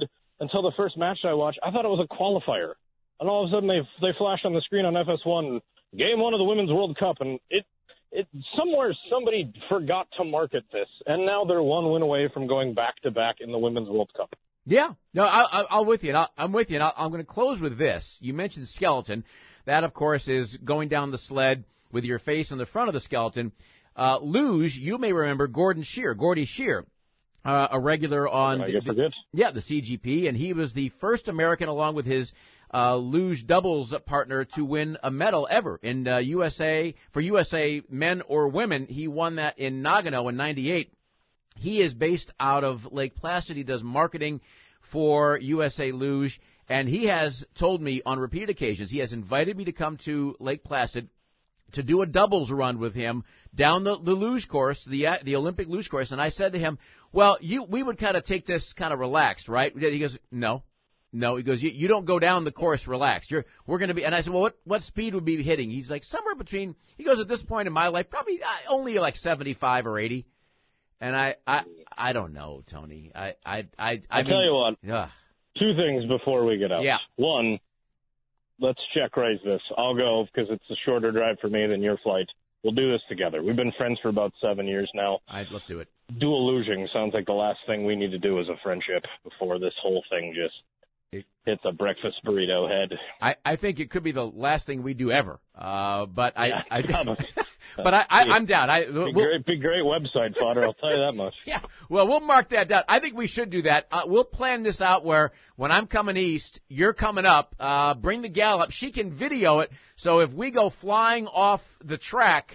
[SPEAKER 6] until the first match I watched, I thought it was a qualifier. And all of a sudden they they flash on the screen on F S one, game one of the Women's World Cup, and it it somewhere somebody forgot to market this, and now they're one win away from going back to back in the Women's World Cup.
[SPEAKER 3] Yeah, no, I, I, I'm with you. And I, I'm with you, and I, I'm going to close with this. You mentioned skeleton. That, of course, is going down the sled with your face on the front of the skeleton. Uh, luge, you may remember Gordon Shear, Gordy Shear, uh, a regular on
[SPEAKER 6] I
[SPEAKER 3] the,
[SPEAKER 6] get forget.
[SPEAKER 3] yeah the C G P, and he was the first American, along with his uh, luge doubles partner, to win a medal ever in uh, U S A for U S A men or women. He won that in Nagano in ninety-eight. He is based out of Lake Placid. He does marketing for U S A Luge, and he has told me on repeated occasions, he has invited me to come to Lake Placid to do a doubles run with him down the, the luge course, the uh, the Olympic luge course. And I said to him, well, you we would kind of take this kind of relaxed, right? He goes, no. No, he goes, you, you don't go down the course relaxed. You're, we're going to be, and I said, well, what, what speed would be hitting? He's like, somewhere between, he goes, at this point in my life, probably uh, only like seventy-five or eighty. And I, I, I don't know, Tony. I, I, I, I
[SPEAKER 6] I'll
[SPEAKER 3] mean,
[SPEAKER 6] tell you what.
[SPEAKER 3] Uh,
[SPEAKER 6] Two things before we get out.
[SPEAKER 3] Yeah.
[SPEAKER 6] One, let's check raise this. I'll go because it's a shorter drive for me than your flight. We'll do this together. We've been friends for about seven years now.
[SPEAKER 3] All right, let's do it.
[SPEAKER 6] Dual luging sounds like the last thing we need to do as a friendship before this whole thing just
[SPEAKER 3] it,
[SPEAKER 6] hits a breakfast burrito head.
[SPEAKER 3] I, I think it could be the last thing we do ever. Uh, but I,
[SPEAKER 6] Yeah,
[SPEAKER 3] I, but I, I, I'm down. I,
[SPEAKER 6] Big,
[SPEAKER 3] we'll,
[SPEAKER 6] great, big, great website fodder. I'll tell you that much.
[SPEAKER 3] Yeah, well, we'll mark that down. I think we should do that. Uh, we'll plan this out where when I'm coming east, you're coming up. Uh, bring the gal up. She can video it. So if we go flying off the track,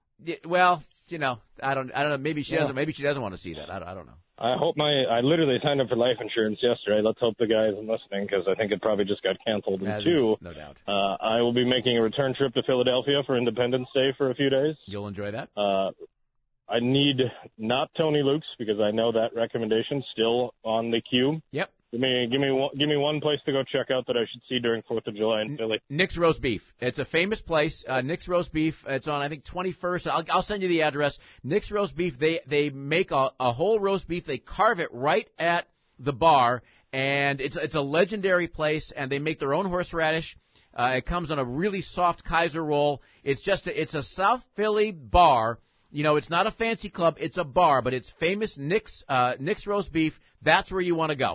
[SPEAKER 3] well, you know, I don't, I don't know. Maybe she
[SPEAKER 6] yeah.
[SPEAKER 3] doesn't. Maybe she doesn't want to see that. I don't, I don't know.
[SPEAKER 6] I hope my I literally signed up for life insurance yesterday. Let's hope the guy isn't listening because I think it probably just got canceled.
[SPEAKER 3] That
[SPEAKER 6] And two,
[SPEAKER 3] is, no doubt.
[SPEAKER 6] Uh, I will be making a return trip to Philadelphia for Independence Day for a few days.
[SPEAKER 3] You'll enjoy that.
[SPEAKER 6] Uh, I need not Tony Luke's because I know that recommendation's still on the queue.
[SPEAKER 3] Yep.
[SPEAKER 6] Give me, give me, one, give me one place to go check out that I should see during Fourth of July in Philly.
[SPEAKER 3] Nick's Roast Beef. It's a famous place. Uh, Nick's Roast Beef. It's on, I think, twenty-first. I'll, I'll send you the address. Nick's Roast Beef. They they make a, a whole roast beef. They carve it right at the bar, and it's it's a legendary place. And they make their own horseradish. Uh, it comes on a really soft Kaiser roll. It's just a, it's a South Philly bar. You know, it's not a fancy club. It's a bar, but it's famous Nick's uh, Nick's Roast Beef. That's where you want to go.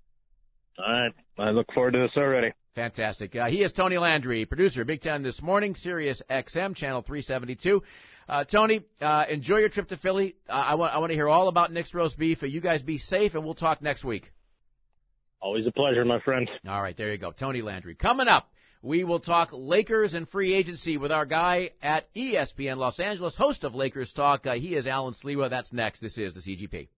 [SPEAKER 6] All right. I look forward to this already.
[SPEAKER 3] Fantastic. Uh, he is Tony Landry, producer, Big Ten This Morning, Sirius X M, Channel three seventy-two. Uh, Tony, uh, enjoy your trip to Philly. Uh, I want I want to hear all about Nick's Roast Beef. You guys be safe, and we'll talk next week.
[SPEAKER 6] Always a pleasure, my friend.
[SPEAKER 3] All right, there you go. Tony Landry. Coming up, we will talk Lakers and free agency with our guy at E S P N Los Angeles, host of Lakers Talk. Uh, he is Alan Sliwa. That's next. This is the C G P.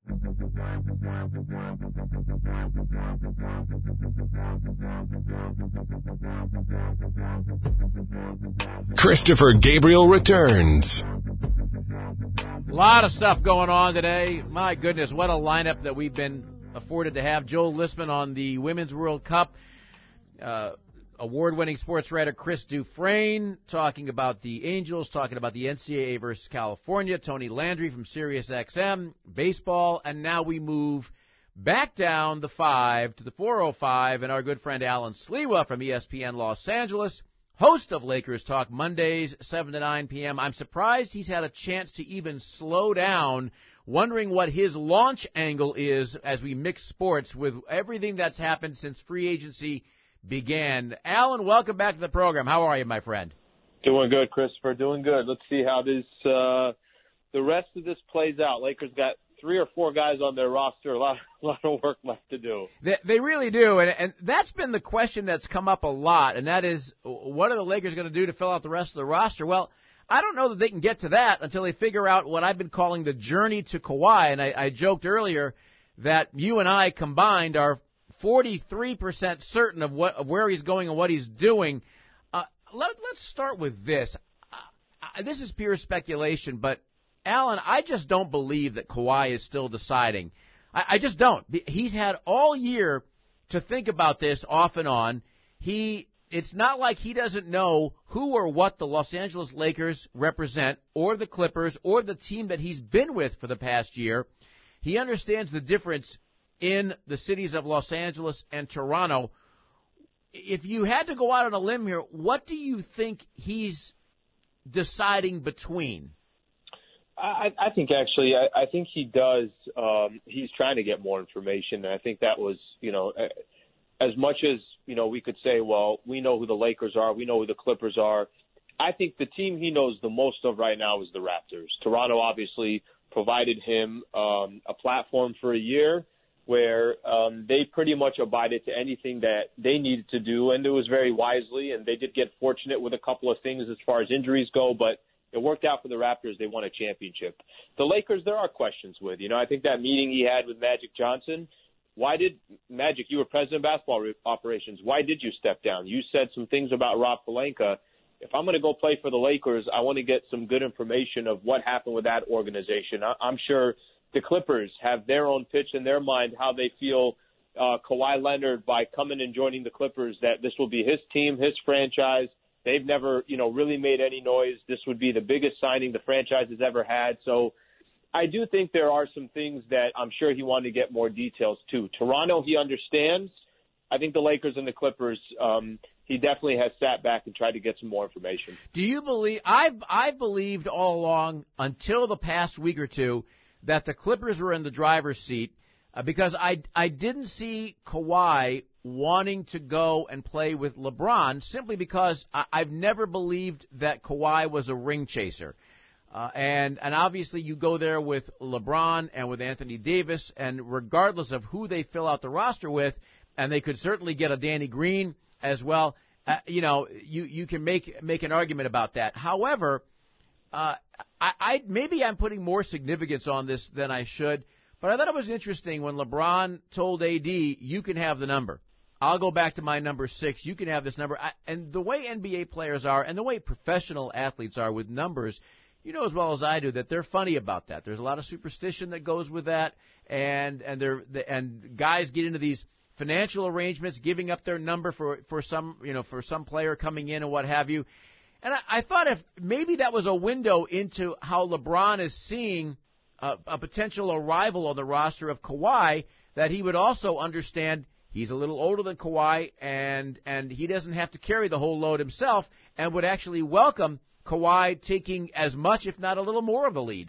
[SPEAKER 1] Christopher Gabriel returns.
[SPEAKER 3] A lot of stuff going on today. My goodness, what a lineup that we've been afforded to have. Joel Listman on the Women's World Cup. Uh, award-winning sports writer Chris Dufresne talking about the Angels, talking about the N C double A versus California. Tony Landry from Sirius X M, baseball, and now we move back down the five to the four oh five, and our good friend Alan Sliwa from E S P N Los Angeles, host of Lakers Talk Mondays, seven to nine p.m. I'm surprised he's had a chance to even slow down, wondering what his launch angle is as we mix sports with everything that's happened since free agency began. Alan, welcome back to the program. How are you, my friend?
[SPEAKER 7] Doing good, Christopher. Doing good. Let's see how this uh, the rest of this plays out. Lakers got three or four guys on their roster. A lot, a lot of work left to do.
[SPEAKER 3] They, they really do, and, and that's been the question that's come up a lot, and that is, what are the Lakers going to do to fill out the rest of the roster? Well, I don't know that they can get to that until they figure out what I've been calling the journey to Kawhi, and I, I joked earlier that you and I combined are forty-three percent certain of what of where he's going and what he's doing. Uh, let, let's start with this. Uh, this is pure speculation, but Alan, I just don't believe that Kawhi is still deciding. I, I just don't. He's had all year to think about this off and on. He, it's not like he doesn't know who or what the Los Angeles Lakers represent, or the Clippers, or the team that he's been with for the past year. He understands the difference in the cities of Los Angeles and Toronto. If you had to go out on a limb here, what do you think he's deciding between?
[SPEAKER 7] I, I think actually, I, I think he does. Um, he's trying to get more information, and I think that was, you know, as much as, you know, we could say, well, we know who the Lakers are, we know who the Clippers are. I think the team he knows the most of right now is the Raptors. Toronto obviously provided him um, a platform for a year where um, they pretty much abided to anything that they needed to do, and it was very wisely, and they did get fortunate with a couple of things as far as injuries go, but it worked out for the Raptors. They won a championship. The Lakers, there are questions with. You know, I think that meeting he had with Magic Johnson, why did – Magic, you were president of basketball operations. Why did you step down? You said some things about Rob Pelinka. If I'm going to go play for the Lakers, I want to get some good information of what happened with that organization. I'm sure the Clippers have their own pitch in their mind how they feel uh, Kawhi Leonard, by coming and joining the Clippers, that this will be his team, his franchise. They've never, you know, really made any noise. This would be the biggest signing the franchise has ever had. So I do think there are some things that I'm sure he wanted to get more details to. Toronto, he understands. I think the Lakers and the Clippers, um, he definitely has sat back and tried to get some more information.
[SPEAKER 3] Do you believe – I've I've believed all along until the past week or two that the Clippers were in the driver's seat uh, because I, I didn't see Kawhi wanting to go and play with LeBron simply because I, I've never believed that Kawhi was a ring chaser. Uh, and, and obviously you go there with LeBron and with Anthony Davis, and regardless of who they fill out the roster with, and they could certainly get a Danny Green as well, uh, you know, you, you can make make an argument about that. However, uh, I, I maybe I'm putting more significance on this than I should, but I thought it was interesting when LeBron told A D, you can have the number. I'll go back to my number six. You can have this number. I, and the way N B A players are and the way professional athletes are with numbers, you know as well as I do that they're funny about that. There's a lot of superstition that goes with that, and and they're and guys get into these financial arrangements, giving up their number for for some you know for some player coming in and what have you. And I, I thought if maybe that was a window into how LeBron is seeing a, a potential arrival on the roster of Kawhi, that he would also understand he's a little older than Kawhi, and and he doesn't have to carry the whole load himself, and would actually welcome Kawhi taking as much, if not a little more, of the lead.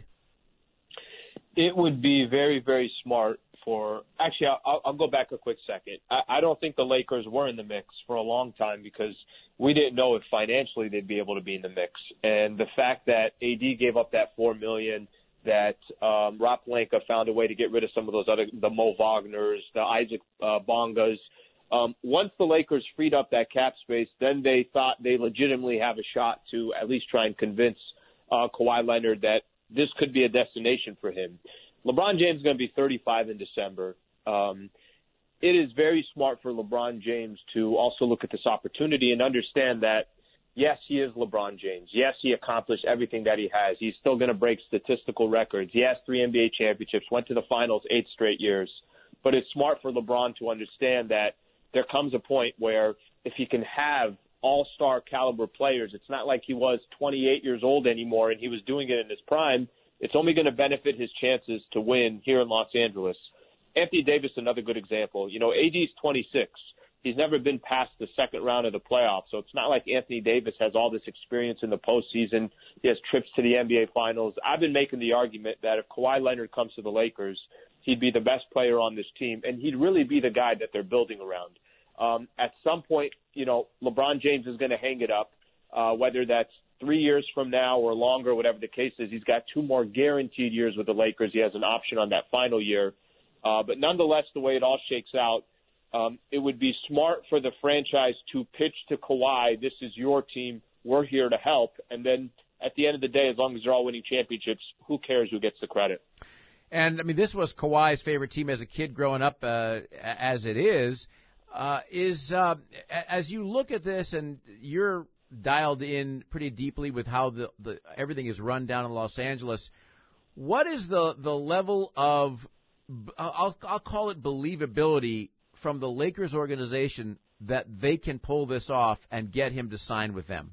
[SPEAKER 7] It would be very, very smart for – actually, I'll, I'll go back a quick second. I, I don't think the Lakers were in the mix for a long time because we didn't know if financially they'd be able to be in the mix. And the fact that A D gave up that four million dollars, that um, Rob Pelinka found a way to get rid of some of those other – the Mo Wagners, the Isaac uh, Bongas. Um, once the Lakers freed up that cap space, then they thought they legitimately have a shot to at least try and convince uh, Kawhi Leonard that this could be a destination for him. LeBron James is going to be thirty-five in December. Um, it is very smart for LeBron James to also look at this opportunity and understand that, yes, he is LeBron James. Yes, he accomplished everything that he has. He's still going to break statistical records. He has three N B A championships, went to the finals eight straight years. But it's smart for LeBron to understand that there comes a point where if he can have all-star caliber players, it's not like he was twenty-eight years old anymore and he was doing it in his prime. It's only going to benefit his chances to win here in Los Angeles. Anthony Davis, another good example. You know, A D's twenty-six. He's never been past the second round of the playoffs, so it's not like Anthony Davis has all this experience in the postseason. He has trips to the N B A Finals. I've been making the argument that if Kawhi Leonard comes to the Lakers, he'd be the best player on this team, and he'd really be the guy that they're building around. Um, at some point, you know, LeBron James is going to hang it up, uh, whether that's three years from now or longer, whatever the case is. He's got two more guaranteed years with the Lakers. He has an option on that final year. Uh, but nonetheless, the way it all shakes out, um, it would be smart for the franchise to pitch to Kawhi, this is your team, we're here to help. And then at the end of the day, as long as they're all winning championships, who cares who gets the credit?
[SPEAKER 3] And, I mean, this was Kawhi's favorite team as a kid growing up, uh, as it is. Uh, is uh, as you look at this, and you're dialed in pretty deeply with how the, the everything is run down in Los Angeles, what is the, the level of, I'll, I'll call it believability from the Lakers organization that they can pull this off and get him to sign with them?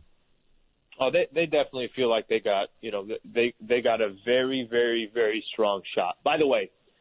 [SPEAKER 7] Oh, they they definitely feel like they got, you know, they they got a very, very, very strong shot. By the way,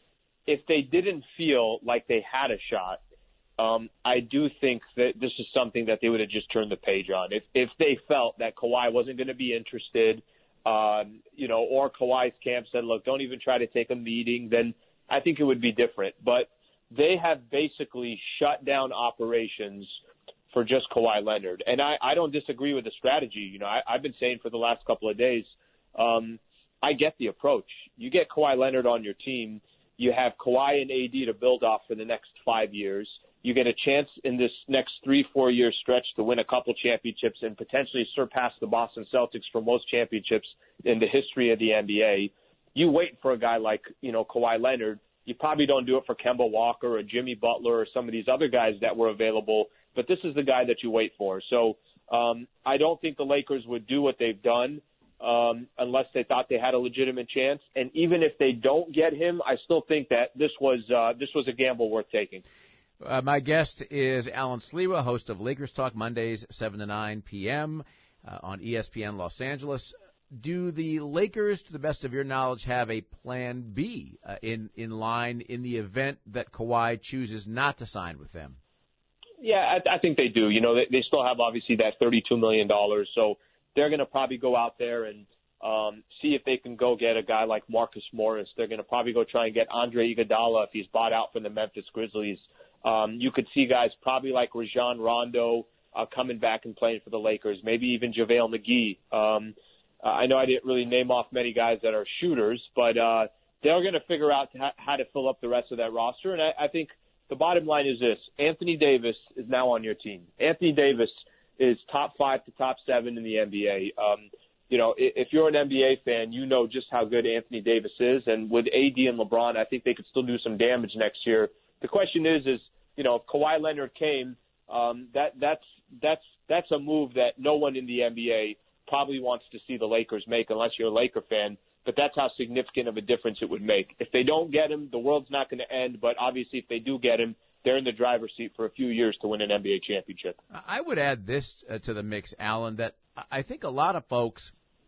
[SPEAKER 7] if they didn't feel like they had a shot, um, I do think that this is something that they would have just turned the page on. If if they felt that Kawhi wasn't going to be interested, um, you know, or Kawhi's camp said, look, don't even try to take a meeting, then I think it would be different. But they have basically shut down operations for just Kawhi Leonard. And I, I don't disagree with the strategy. You know, I, I've been saying for the last couple of days, um, I get the approach. You get Kawhi Leonard on your team, you have Kawhi and A D to build off for the next five years. You get a chance in this next three, four-year stretch to win a couple championships and potentially surpass the Boston Celtics for most championships in the history of the N B A. You wait for a guy like, you know, Kawhi Leonard. You probably don't do it for Kemba Walker or Jimmy Butler or some of these other guys that were available, but this is the guy that you wait for. So um, I don't think the Lakers would do what they've done um, unless they thought they had a legitimate chance. And even if they don't get him, I still think that this was uh, this was a gamble worth taking.
[SPEAKER 3] Uh, my guest is Alan Sliwa, host of Lakers Talk Mondays, seven to nine p.m. Uh, on E S P N Los Angeles. Do the Lakers, to the best of your knowledge, have a plan B uh, in, in line in the event that Kawhi chooses not to sign with them?
[SPEAKER 7] Yeah, I, I think they do. You know, they, they still have, obviously, that thirty-two million dollars, so they're going to probably go out there and um, see if they can go get a guy like Marcus Morris. They're going to probably go try and get Andre Iguodala if he's bought out from the Memphis Grizzlies. Um, you could see guys probably like Rajon Rondo uh, coming back and playing for the Lakers, maybe even JaVale McGee. Um, uh, I know I didn't really name off many guys that are shooters, but uh, they're going to figure out ha- how to fill up the rest of that roster. And I, I think the bottom line is this. Anthony Davis is now on your team. Anthony Davis is top five to top seven in the N B A. Um, you know, if you're an N B A fan, you know just how good Anthony Davis is. And with A D and LeBron, I think they could still do some damage next year. The question is, is, you know, if Kawhi Leonard came, um, that that's that's that's a move that no one in the N B A probably wants to see the Lakers make, unless you're a Laker fan. But that's how significant of a difference it would make. If they don't get him, the world's not going to end. But obviously, if they do get him, they're in the driver's seat for a few years to win an N B A championship.
[SPEAKER 3] I would add this uh, to the mix, Alan, that I think a lot of folks,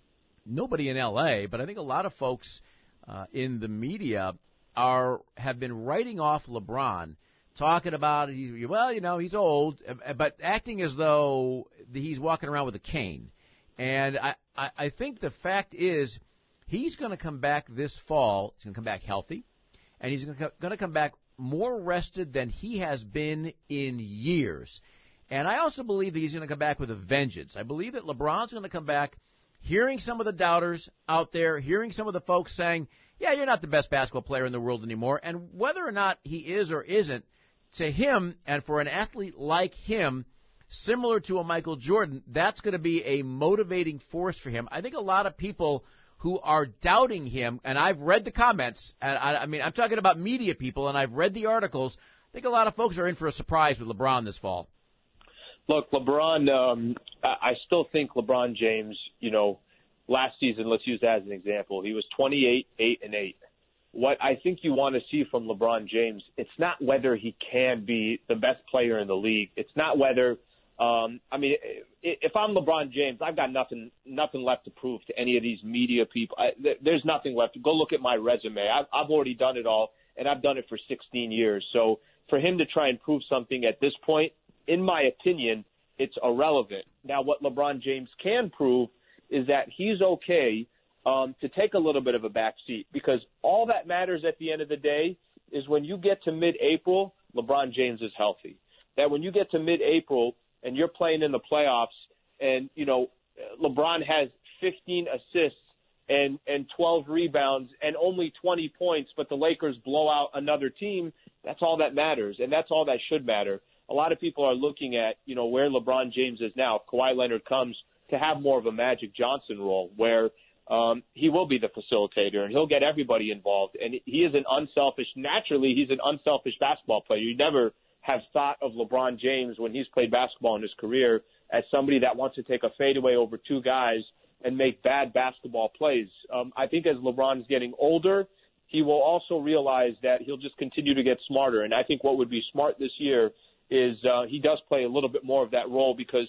[SPEAKER 3] nobody in L A, but I think a lot of folks uh, in the media are have been writing off LeBron, talking about, well, you know, he's old, but acting as though he's walking around with a cane. And I, I, I think the fact is he's going to come back this fall. He's going to come back healthy, and he's going to come back more rested than he has been in years. And I also believe that he's going to come back with a vengeance. I believe that LeBron's going to come back hearing some of the doubters out there, hearing some of the folks saying, yeah, you're not the best basketball player in the world anymore. And whether or not he is or isn't, to him, and for an athlete like him, similar to a Michael Jordan, that's going to be a motivating force for him. I think a lot of people who are doubting him, and I've read the comments, and I, I mean, I'm talking about media people, and I've read the articles, I think a lot of folks are in for a surprise with LeBron this fall.
[SPEAKER 7] Look, LeBron, um, I still think LeBron James, you know, last season, let's use that as an example, he was twenty-eight, eight, and eight. What I think you want to see from LeBron James, it's not whether he can be the best player in the league. It's not whether, um, I mean, if I'm LeBron James, I've got nothing nothing left to prove to any of these media people. I, there's nothing left. Go look at my resume. I've, I've already done it all, and I've done it for sixteen years. So for him to try and prove something at this point, in my opinion, it's irrelevant. Now, what LeBron James can prove is that he's okay Um, to take a little bit of a back seat, because all that matters at the end of the day is when you get to mid-April, LeBron James is healthy. That when you get to mid-April and you're playing in the playoffs and, you know, LeBron has fifteen assists and, and twelve rebounds and only twenty points, but the Lakers blow out another team, that's all that matters, and that's all that should matter. A lot of people are looking at, you know, where LeBron James is now, if Kawhi Leonard comes, to have more of a Magic Johnson role where – Um, he will be the facilitator, and he'll get everybody involved. And he is an unselfish, naturally, he's an unselfish basketball player. You never have thought of LeBron James when he's played basketball in his career as somebody that wants to take a fadeaway over two guys and make bad basketball plays. Um, I think as LeBron's getting older, he will also realize that he'll just continue to get smarter. And I think what would be smart this year is uh, he does play a little bit more of that role, because if you depend on LeBron eighty-two games, by the time you get to the playoffs, um, you know, LeBron has fifteen assists and, and twelve rebounds and only twenty points, but the Lakers blow out another team, that's all that matters. And that's all that should matter. A lot of people are looking at, you know, where LeBron James is now, if Kawhi Leonard comes, you know,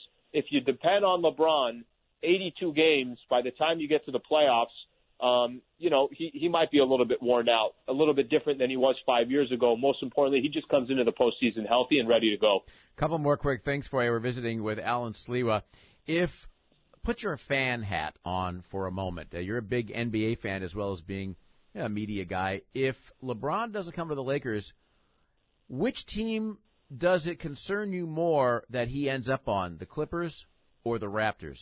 [SPEAKER 7] Um, you know, he, he might be a little bit worn out, a little bit different than he was five years ago. Most importantly, he just comes into the postseason healthy and ready to go.
[SPEAKER 3] A couple more quick things for you. We're visiting with Alan Sliwa. If put your fan hat on for a moment. Uh, you're a big N B A fan as well as being a media guy. If LeBron doesn't come to the Lakers, which team does it concern you more that he ends up on, the Clippers or the Raptors?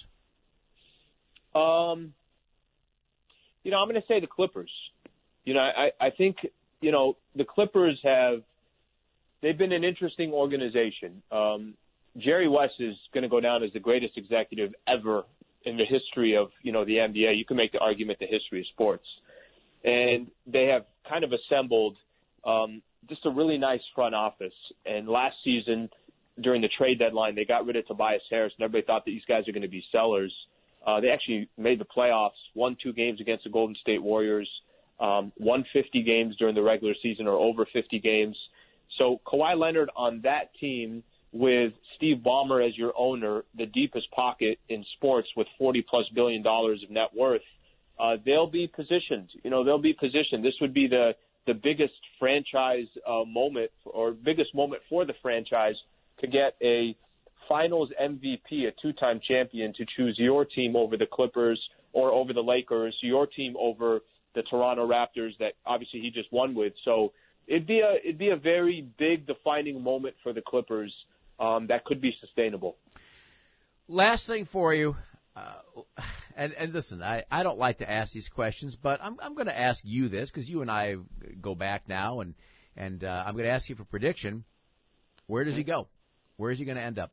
[SPEAKER 7] Um. You know, I'm going to say the Clippers. You know, I, I think, you know, the Clippers have, they've been an interesting organization. Um, Jerry West is going to go down as the greatest executive ever in the history of, you know, the N B A. You can make the argument the history of sports. And they have kind of assembled um, just a really nice front office. And last season, during the trade deadline, they got rid of Tobias Harris, and everybody thought that these guys are going to be sellers. Uh, they actually made the playoffs, won two games against the Golden State Warriors, um, won fifty games during the regular season or over fifty games. So Kawhi Leonard on that team with Steve Ballmer as your owner, the deepest pocket in sports with forty-plus billion dollars of net worth, uh, they'll be positioned. You know, they'll be positioned. This would be the, the biggest franchise uh, moment or biggest moment for the franchise to get a Finals M V P, a two-time champion, to choose your team over the Clippers or over the Lakers, your team over the Toronto Raptors that obviously he just won with. So it'd be a it'd be a very big defining moment for the Clippers um, that could be sustainable.
[SPEAKER 3] Last thing for you, uh, and, and listen, I, I don't like to ask these questions, but I'm I'm going to ask you this because you and I go back now, and and uh, I'm going to ask you for prediction. Where does he go? Where is he going to end up?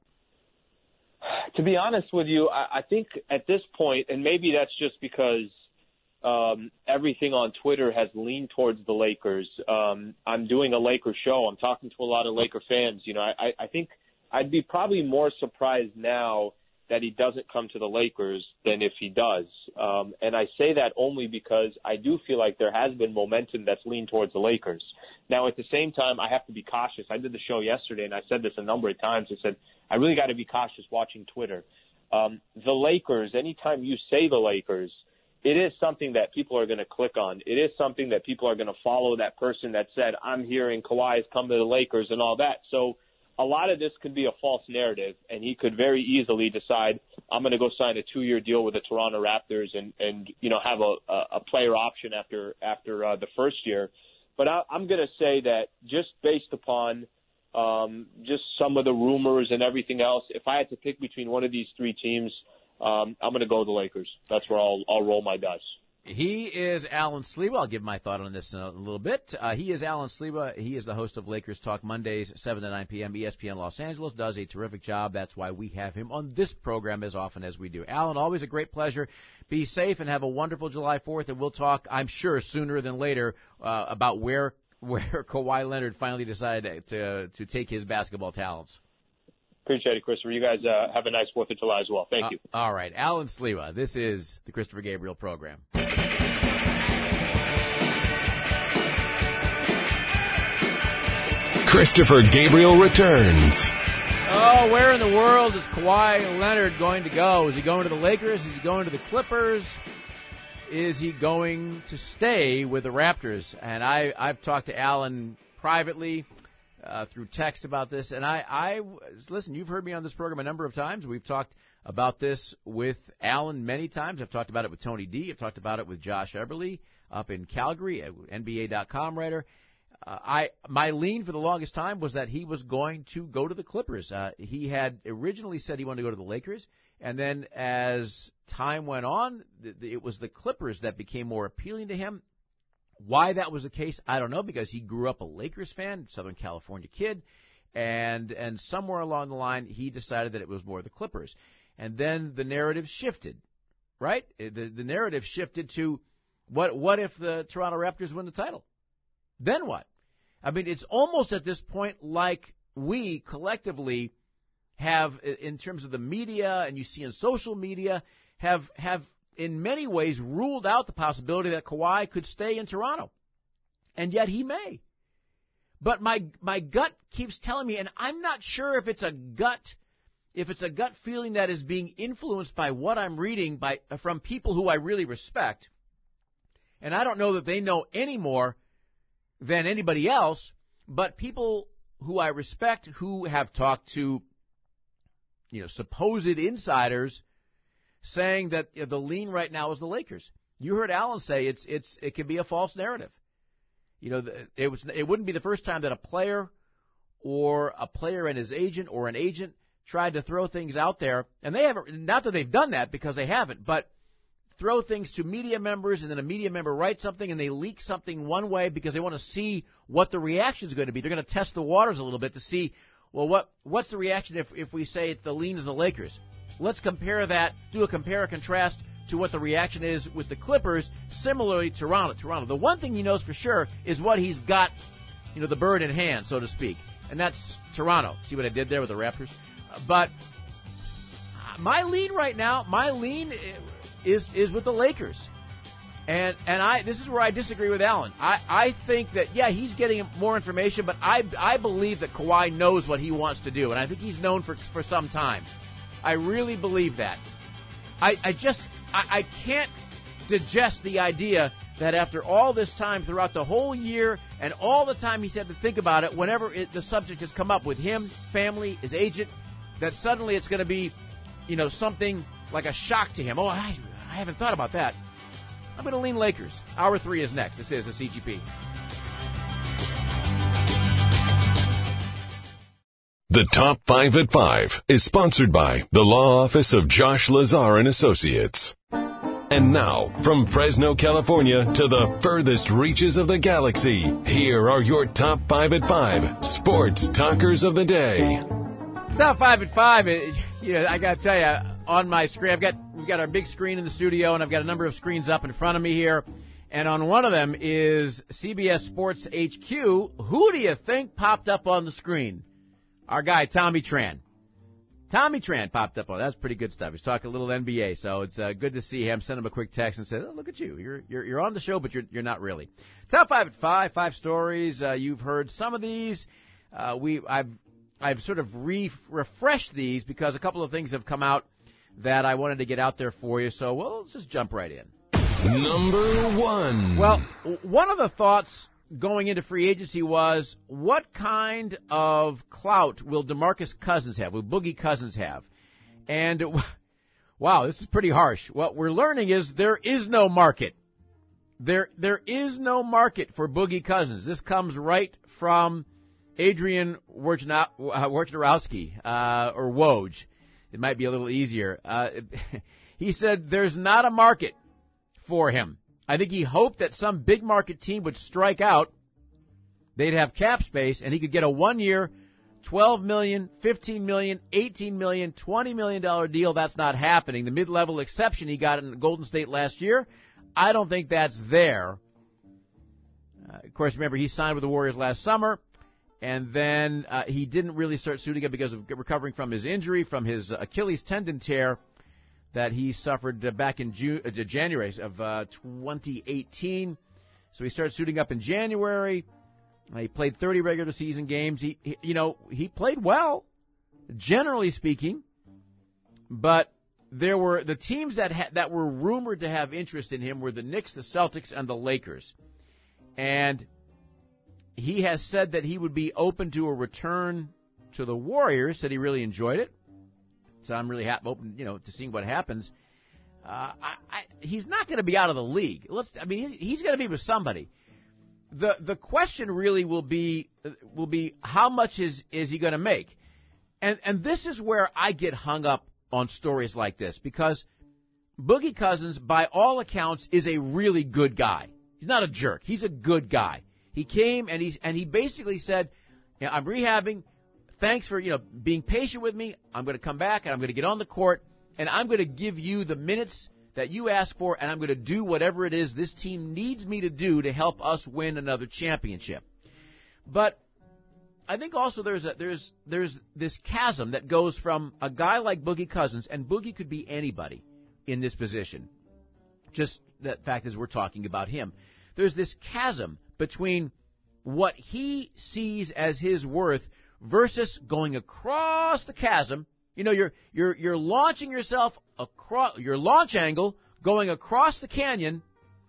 [SPEAKER 7] To be honest with you, I, I think at this point, and maybe that's just because um, everything on Twitter has leaned towards the Lakers. Um, I'm doing a Lakers show. I'm talking to a lot of Laker fans. You know, I, I think I'd be probably more surprised now that he doesn't come to the Lakers than if he does. Um, and I say that only because I do feel like there has been momentum that's leaned towards the Lakers. Now, at the same time, I have to be cautious. I did the show yesterday, and I said this a number of times. I said, I really got to be cautious watching Twitter. Um, the Lakers, anytime you say the Lakers, it is something that people are going to click on. It is something that people are going to follow that person that said, I'm hearing Kawhi's come to the Lakers and all that. So a lot of this could be a false narrative, and he could very easily decide, I'm going to go sign a two-year deal with the Toronto Raptors and, and you know, have a, a player option after after uh, the first year. But I, I'm going to say that just based upon um, just some of the rumors and everything else, if I had to pick between one of these three teams, um, I'm going to go with the Lakers. That's where I'll, I'll roll my dice.
[SPEAKER 3] He is Alan Sliwa. I'll give my thought on this in a little bit. Uh, he is Alan Sliwa. He is the host of Lakers Talk Mondays, seven to nine p.m. E S P N Los Angeles. Does a terrific job. That's why we have him on this program as often as we do. Alan, always a great pleasure. Be safe and have a wonderful July fourth, and we'll talk, I'm sure, sooner than later uh, about where where Kawhi Leonard finally decided to to take his basketball talents.
[SPEAKER 7] Appreciate it, Christopher. You guys uh, have a nice fourth of July as well. Thank uh, you.
[SPEAKER 3] All right. Alan Sliwa. This is the Christopher Gabriel program.
[SPEAKER 1] Christopher Gabriel returns.
[SPEAKER 3] Oh, where in the world is Kawhi Leonard going to go? Is he going to the Lakers? Is he going to the Clippers? Is he going to stay with the Raptors? And I, I've talked to Alan privately uh, through text about this. And I, I, listen, you've heard me on this program a number of times. We've talked about this with Alan many times. I've talked about it with Tony D. I've talked about it with Josh Eberle up in Calgary, N B A dot com writer. Uh, I my lean for the longest time was that he was going to go to the Clippers. Uh, he had originally said he wanted to go to the Lakers, and then as time went on, th- th- it was the Clippers that became more appealing to him. Why that was the case, I don't know, because he grew up a Lakers fan, Southern California kid, and and somewhere along the line he decided that it was more the Clippers. And then the narrative shifted, right? The the narrative shifted to what what if the Toronto Raptors win the title? Then what? I mean, it's almost at this point like we collectively have, in terms of the media, and you see in social media, have have in many ways ruled out the possibility that Kawhi could stay in Toronto. And yet he may. But my my gut keeps telling me, and I'm not sure if it's a gut, if it's a gut feeling that is being influenced by what I'm reading by from people who I really respect. And I don't know that they know any more than anybody else, but people who I respect who have talked to, you know, supposed insiders saying that the lean right now is the Lakers. You heard Alan say it's it's it can be a false narrative. You know, it was it wouldn't be the first time that a player or a player and his agent or an agent tried to throw things out there, and they haven't, not that they've done that because they haven't, but throw things to media members, and then a media member writes something and they leak something one way because they want to see what the reaction is going to be. They're going to test the waters a little bit to see, well, what what's the reaction if, if we say it's the lean is the Lakers? Let's compare that, do a compare and contrast to what the reaction is with the Clippers, similarly Toronto. Toronto. The one thing he knows for sure is what he's got, you know, the bird in hand, so to speak, and that's Toronto. See what I did there with the Raptors? But my lean right now, my lean is is with the Lakers. And and I this is where I disagree with Alan. I, I think that, yeah, he's getting more information, but I I believe that Kawhi knows what he wants to do, and I think he's known for for some time. I really believe that. I, I just, I, I can't digest the idea that after all this time throughout the whole year and all the time he's had to think about it, whenever it, the subject has come up with him, family, his agent, that suddenly it's going to be, you know, something like a shock to him. Oh, I, I haven't thought about that. I'm going to lean Lakers. Hour three is next. This is the C G P.
[SPEAKER 1] The Top five at five is sponsored by the Law Office of Josh Lazar and Associates. And now, from Fresno, California to the furthest reaches of the galaxy, here are your Top five at five sports talkers of the day.
[SPEAKER 3] Top five at five, you know, I got to tell you, on my screen, I've got, we've got our big screen in the studio, and I've got a number of screens up in front of me here. And on one of them is C B S Sports H Q. Who do you think popped up on the screen? Our guy, Tommy Tran. Tommy Tran popped up on. That's pretty good stuff. He's talking a little N B A, so it's uh, good to see him. Send him a quick text and say, oh, look at you. You're you're you're on the show, but you're you're not really. Top five at five, five stories. Uh, you've heard some of these. Uh, we I've I've sort of re- refreshed these because a couple of things have come out that I wanted to get out there for you. So, well, let's just jump right in.
[SPEAKER 1] Number one.
[SPEAKER 3] Well, one of the thoughts going into free agency was, what kind of clout will DeMarcus Cousins have, will Boogie Cousins have? And, wow, this is pretty harsh. What we're learning is there is no market. There, there is no market for Boogie Cousins. This comes right from Adrian Wojnarowski, uh, or Woj. It might be a little easier. Uh, he said there's not a market for him. I think he hoped that some big market team would strike out. They'd have cap space, and he could get a one-year, twelve million dollars, fifteen million dollars, eighteen million dollars, twenty million dollars deal. That's not happening. The mid-level exception he got in Golden State last year, I don't think that's there. Uh, of course, remember, he signed with the Warriors last summer, and then uh, he didn't really start suiting up because of recovering from his injury, from his Achilles tendon tear that he suffered uh, back in June, uh, January of uh, twenty eighteen. So he started suiting up in January. Uh, he played thirty regular season games. He, he, you know, he played well, generally speaking. But there were the teams that ha- that were rumored to have interest in him were the Knicks, the Celtics, and the Lakers. And he has said that he would be open to a return to the Warriors. Said he really enjoyed it. So I'm really happy, open, you know, to seeing what happens. Uh, I, I, he's not going to be out of the league. Let's, I mean, he's going to be with somebody. The the question really will be will be how much is is he going to make, and and this is where I get hung up on stories like this, because Boogie Cousins, by all accounts, is a really good guy. He's not a jerk. He's a good guy. He came and he and he basically said, you know, I'm rehabbing. Thanks for, you know, being patient with me. I'm going to come back, and I'm going to get on the court, and I'm going to give you the minutes that you ask for, and I'm going to do whatever it is this team needs me to do to help us win another championship. But I think also there's a, there's there's this chasm that goes from a guy like Boogie Cousins, and Boogie could be anybody in this position. Just the fact is we're talking about him. There's this chasm between what he sees as his worth versus going across the chasm. You know, you're you're you're launching yourself across your launch angle, going across the canyon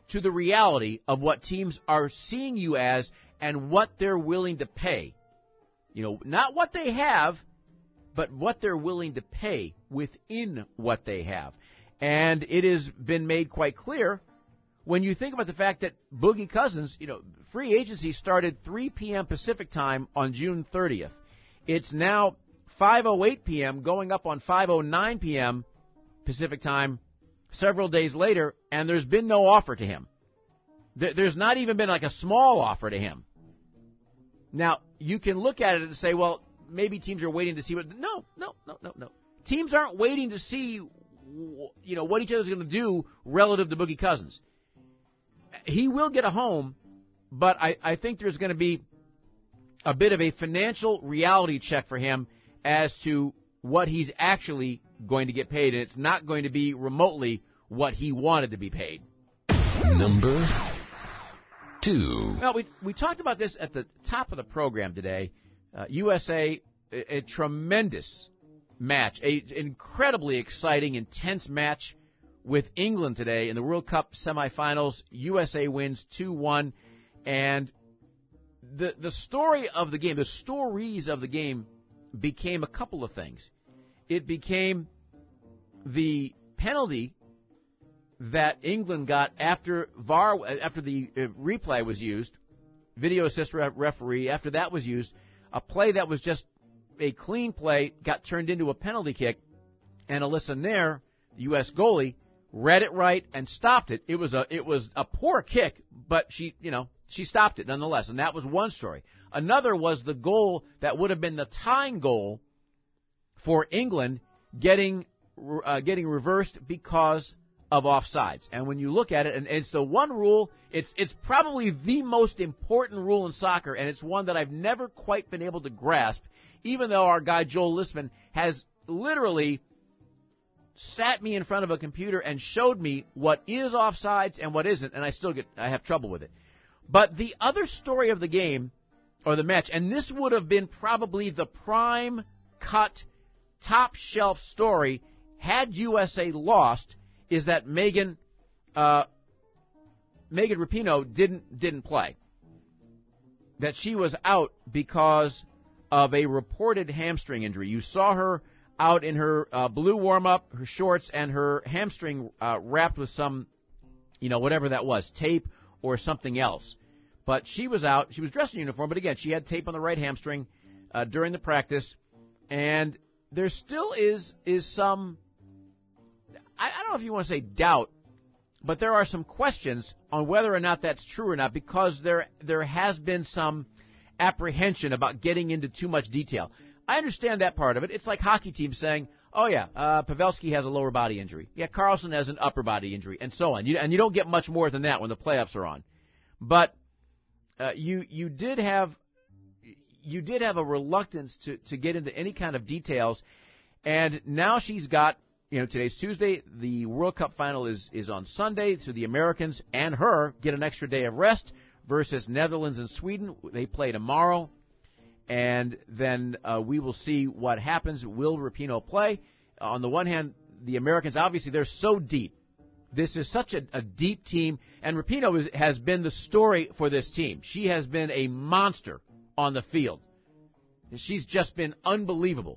[SPEAKER 3] to the reality of what teams are seeing you as and what they're willing to pay. You know, not what they have, but what they're willing to pay within what they have. And it has been made quite clear when you think about the fact that Boogie Cousins, you know, free agency started three p.m. Pacific time on June thirtieth. It's now five oh eight p.m. going up on five oh nine p.m. Pacific time several days later, and there's been no offer to him. There's not even been like a small offer to him. Now, you can look at it and say, well, maybe teams are waiting to see what... No, no, no, no, no. Teams aren't waiting to see, you know, what each other's going to do relative to Boogie Cousins. He will get a home, but I, I think there's going to be a bit of a financial reality check for him as to what he's actually going to get paid, and it's not going to be remotely what he wanted to be paid.
[SPEAKER 1] Number two.
[SPEAKER 3] Well, we we talked about this at the top of the program today. Uh, U S A, a, a tremendous match, a incredibly exciting, intense match with England today in the World Cup semifinals. U S A wins two one, and the the story of the game, the stories of the game became a couple of things. It became the penalty that England got after V A R, after the uh, replay was used, video assist re- referee, after that was used, a play that was just a clean play got turned into a penalty kick, and Alyssa Nair, the U S goalie, read it right and stopped it. It was a it was a poor kick, but she, you know, she stopped it nonetheless, and that was one story. Another was the goal that would have been the tying goal for England getting uh, getting reversed because of offsides. And when you look at it, and it's the one rule, it's it's probably the most important rule in soccer, and it's one that I've never quite been able to grasp, even though our guy Joel Listman has literally sat me in front of a computer and showed me what is offsides and what isn't, and I still get I have trouble with it. But the other story of the game, or the match, and this would have been probably the prime cut, top shelf story had U S A lost, is that Megan uh, Megan Rapinoe didn't didn't play. That she was out because of a reported hamstring injury. You saw her out in her uh, blue warm-up, her shorts, and her hamstring uh, wrapped with some, you know, whatever that was, tape or something else. But she was out. She was dressed in uniform, but again, she had tape on the right hamstring uh, during the practice. And there still is is some, I, I don't know if you want to say doubt, but there are some questions on whether or not that's true or not, because there there has been some apprehension about getting into too much detail. I understand that part of it. It's like hockey teams saying, oh, yeah, uh, Pavelski has a lower body injury. Yeah, Carlson has an upper body injury, and so on. You, and you don't get much more than that when the playoffs are on. But uh, you you did have you did have a reluctance to, to get into any kind of details, and now she's got, you know, today's Tuesday. The World Cup final is, is on Sunday, so the Americans and her get an extra day of rest versus Netherlands and Sweden. They play tomorrow, and then uh, we will see what happens. Will Rapinoe play? On the one hand, the Americans, obviously, they're so deep. This is such a, a deep team, and Rapinoe is, has been the story for this team. She has been a monster on the field. She's just been unbelievable.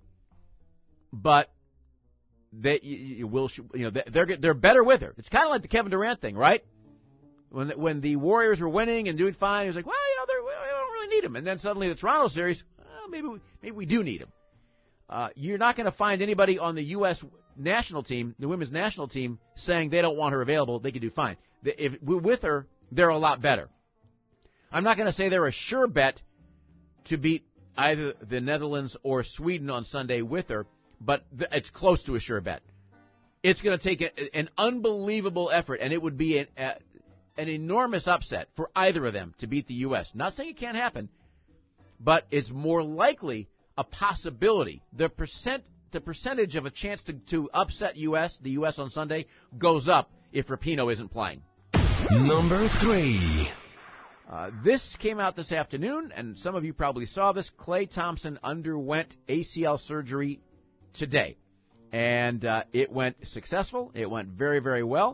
[SPEAKER 3] But they you will you know they're they're better with her. It's kind of like the Kevin Durant thing, right? When when the Warriors were winning and doing fine, he was like, well, you know, they're, we don't really need him. And then suddenly the Toronto series, well, maybe we, maybe we do need him. Uh, you're not going to find anybody on the U S national team, the women's national team, saying they don't want her available. They can do fine. If with her, they're a lot better. I'm not going to say they're a sure bet to beat either the Netherlands or Sweden on Sunday with her, but it's close to a sure bet. It's going to take a, an unbelievable effort, and it would be an, a, an enormous upset for either of them to beat the U S. Not saying it can't happen, but it's more likely a possibility. The percent, the percentage of a chance to, to upset U S, the U S on Sunday, goes up if Rapinoe isn't playing.
[SPEAKER 1] Number three.
[SPEAKER 3] Uh, this came out this afternoon, and some of you probably saw this. Klay Thompson underwent A C L surgery today, and uh, it went successful. It went very, very well.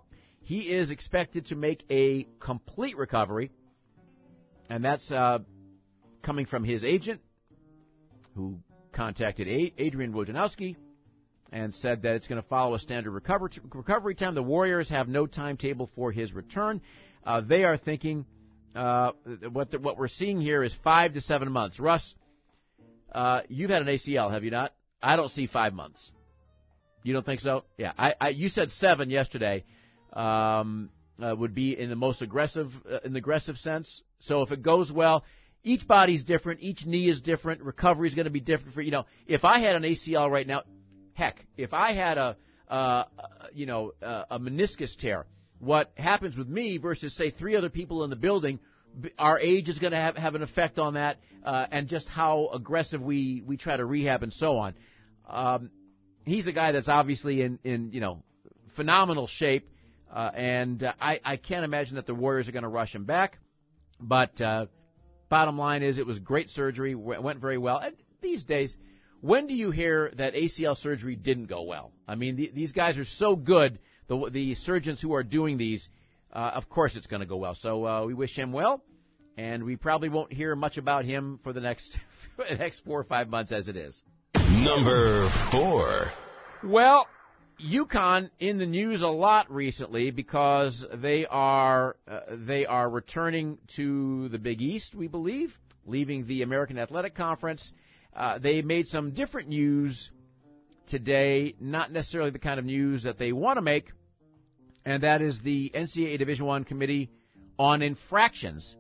[SPEAKER 3] He is expected to make a complete recovery, and that's uh, coming from his agent, who contacted Adrian Wojnarowski and said that it's going to follow a standard recovery recovery time. The Warriors have no timetable for his return. Uh, they are thinking uh, what the, what we're seeing here is five to seven months. Russ, uh, you've had an A C L, have you not? I don't see five months. You don't think so? Yeah, I, I you said seven yesterday. Um, uh, would be in the most aggressive uh, in the aggressive sense. So if it goes well, each body's different, each knee is different, recovery is going to be different for you know. If I had an A C L right now, heck, if I had a uh, you know uh, a meniscus tear, what happens with me versus say three other people in the building, our age is going to have have an effect on that, uh, and just how aggressive we we try to rehab and so on. Um, he's a guy that's obviously in in you know phenomenal shape. Uh, and uh, I, I can't imagine that the Warriors are going to rush him back. But uh, bottom line is it was great surgery, w- went very well. And these days, when do you hear that A C L surgery didn't go well? I mean, the, these guys are so good, the, the surgeons who are doing these, uh, of course it's going to go well. So uh, we wish him well, and we probably won't hear much about him for the next, the next four or five months as it is.
[SPEAKER 1] Number four.
[SPEAKER 3] Well, UConn in the news a lot recently because they are uh, they are returning to the Big East, we believe, leaving the American Athletic Conference. Uh, they made some different news today, not necessarily the kind of news that they want to make, and that is the N C double A Division I Committee on Infractions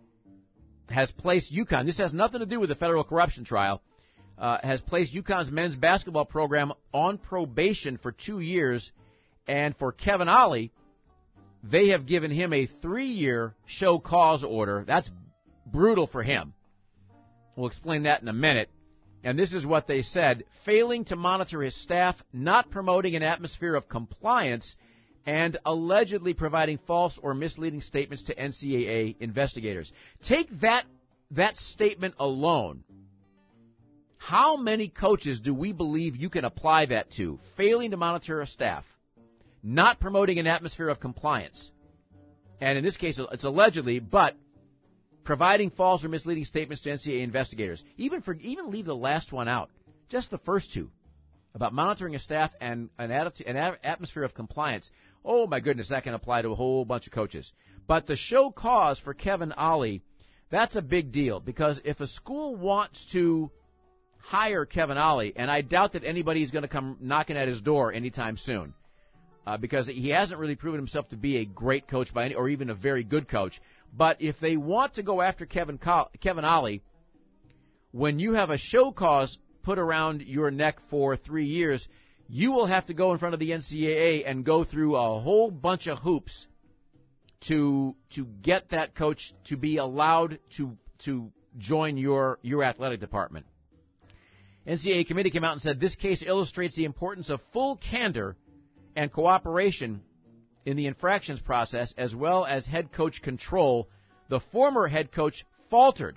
[SPEAKER 3] has placed UConn. This has nothing to do with the federal corruption trial. Uh, has placed UConn's men's basketball program on probation for two years, and for Kevin Ollie, they have given him a three-year show cause order. That's brutal for him. We'll explain that in a minute. And this is what they said: failing to monitor his staff, not promoting an atmosphere of compliance, and allegedly providing false or misleading statements to N C double A investigators. Take that that statement alone. How many coaches do we believe you can apply that to? Failing to monitor a staff, not promoting an atmosphere of compliance, and in this case it's allegedly, but providing false or misleading statements to N C double A investigators. Even for even leave the last one out, just the first two, about monitoring a staff and an, attitude, an atmosphere of compliance. Oh my goodness, that can apply to a whole bunch of coaches. But the show cause for Kevin Ollie, that's a big deal, because if a school wants to hire Kevin Ollie, and I doubt that anybody's going to come knocking at his door anytime soon, uh, because he hasn't really proven himself to be a great coach by any, or even a very good coach. But if they want to go after Kevin Co- Kevin Ollie, when you have a show cause put around your neck for three years, you will have to go in front of the N C double A and go through a whole bunch of hoops to to get that coach to be allowed to to join your your athletic department. N C double A committee came out and said this case illustrates the importance of full candor and cooperation in the infractions process, as well as head coach control. The former head coach faltered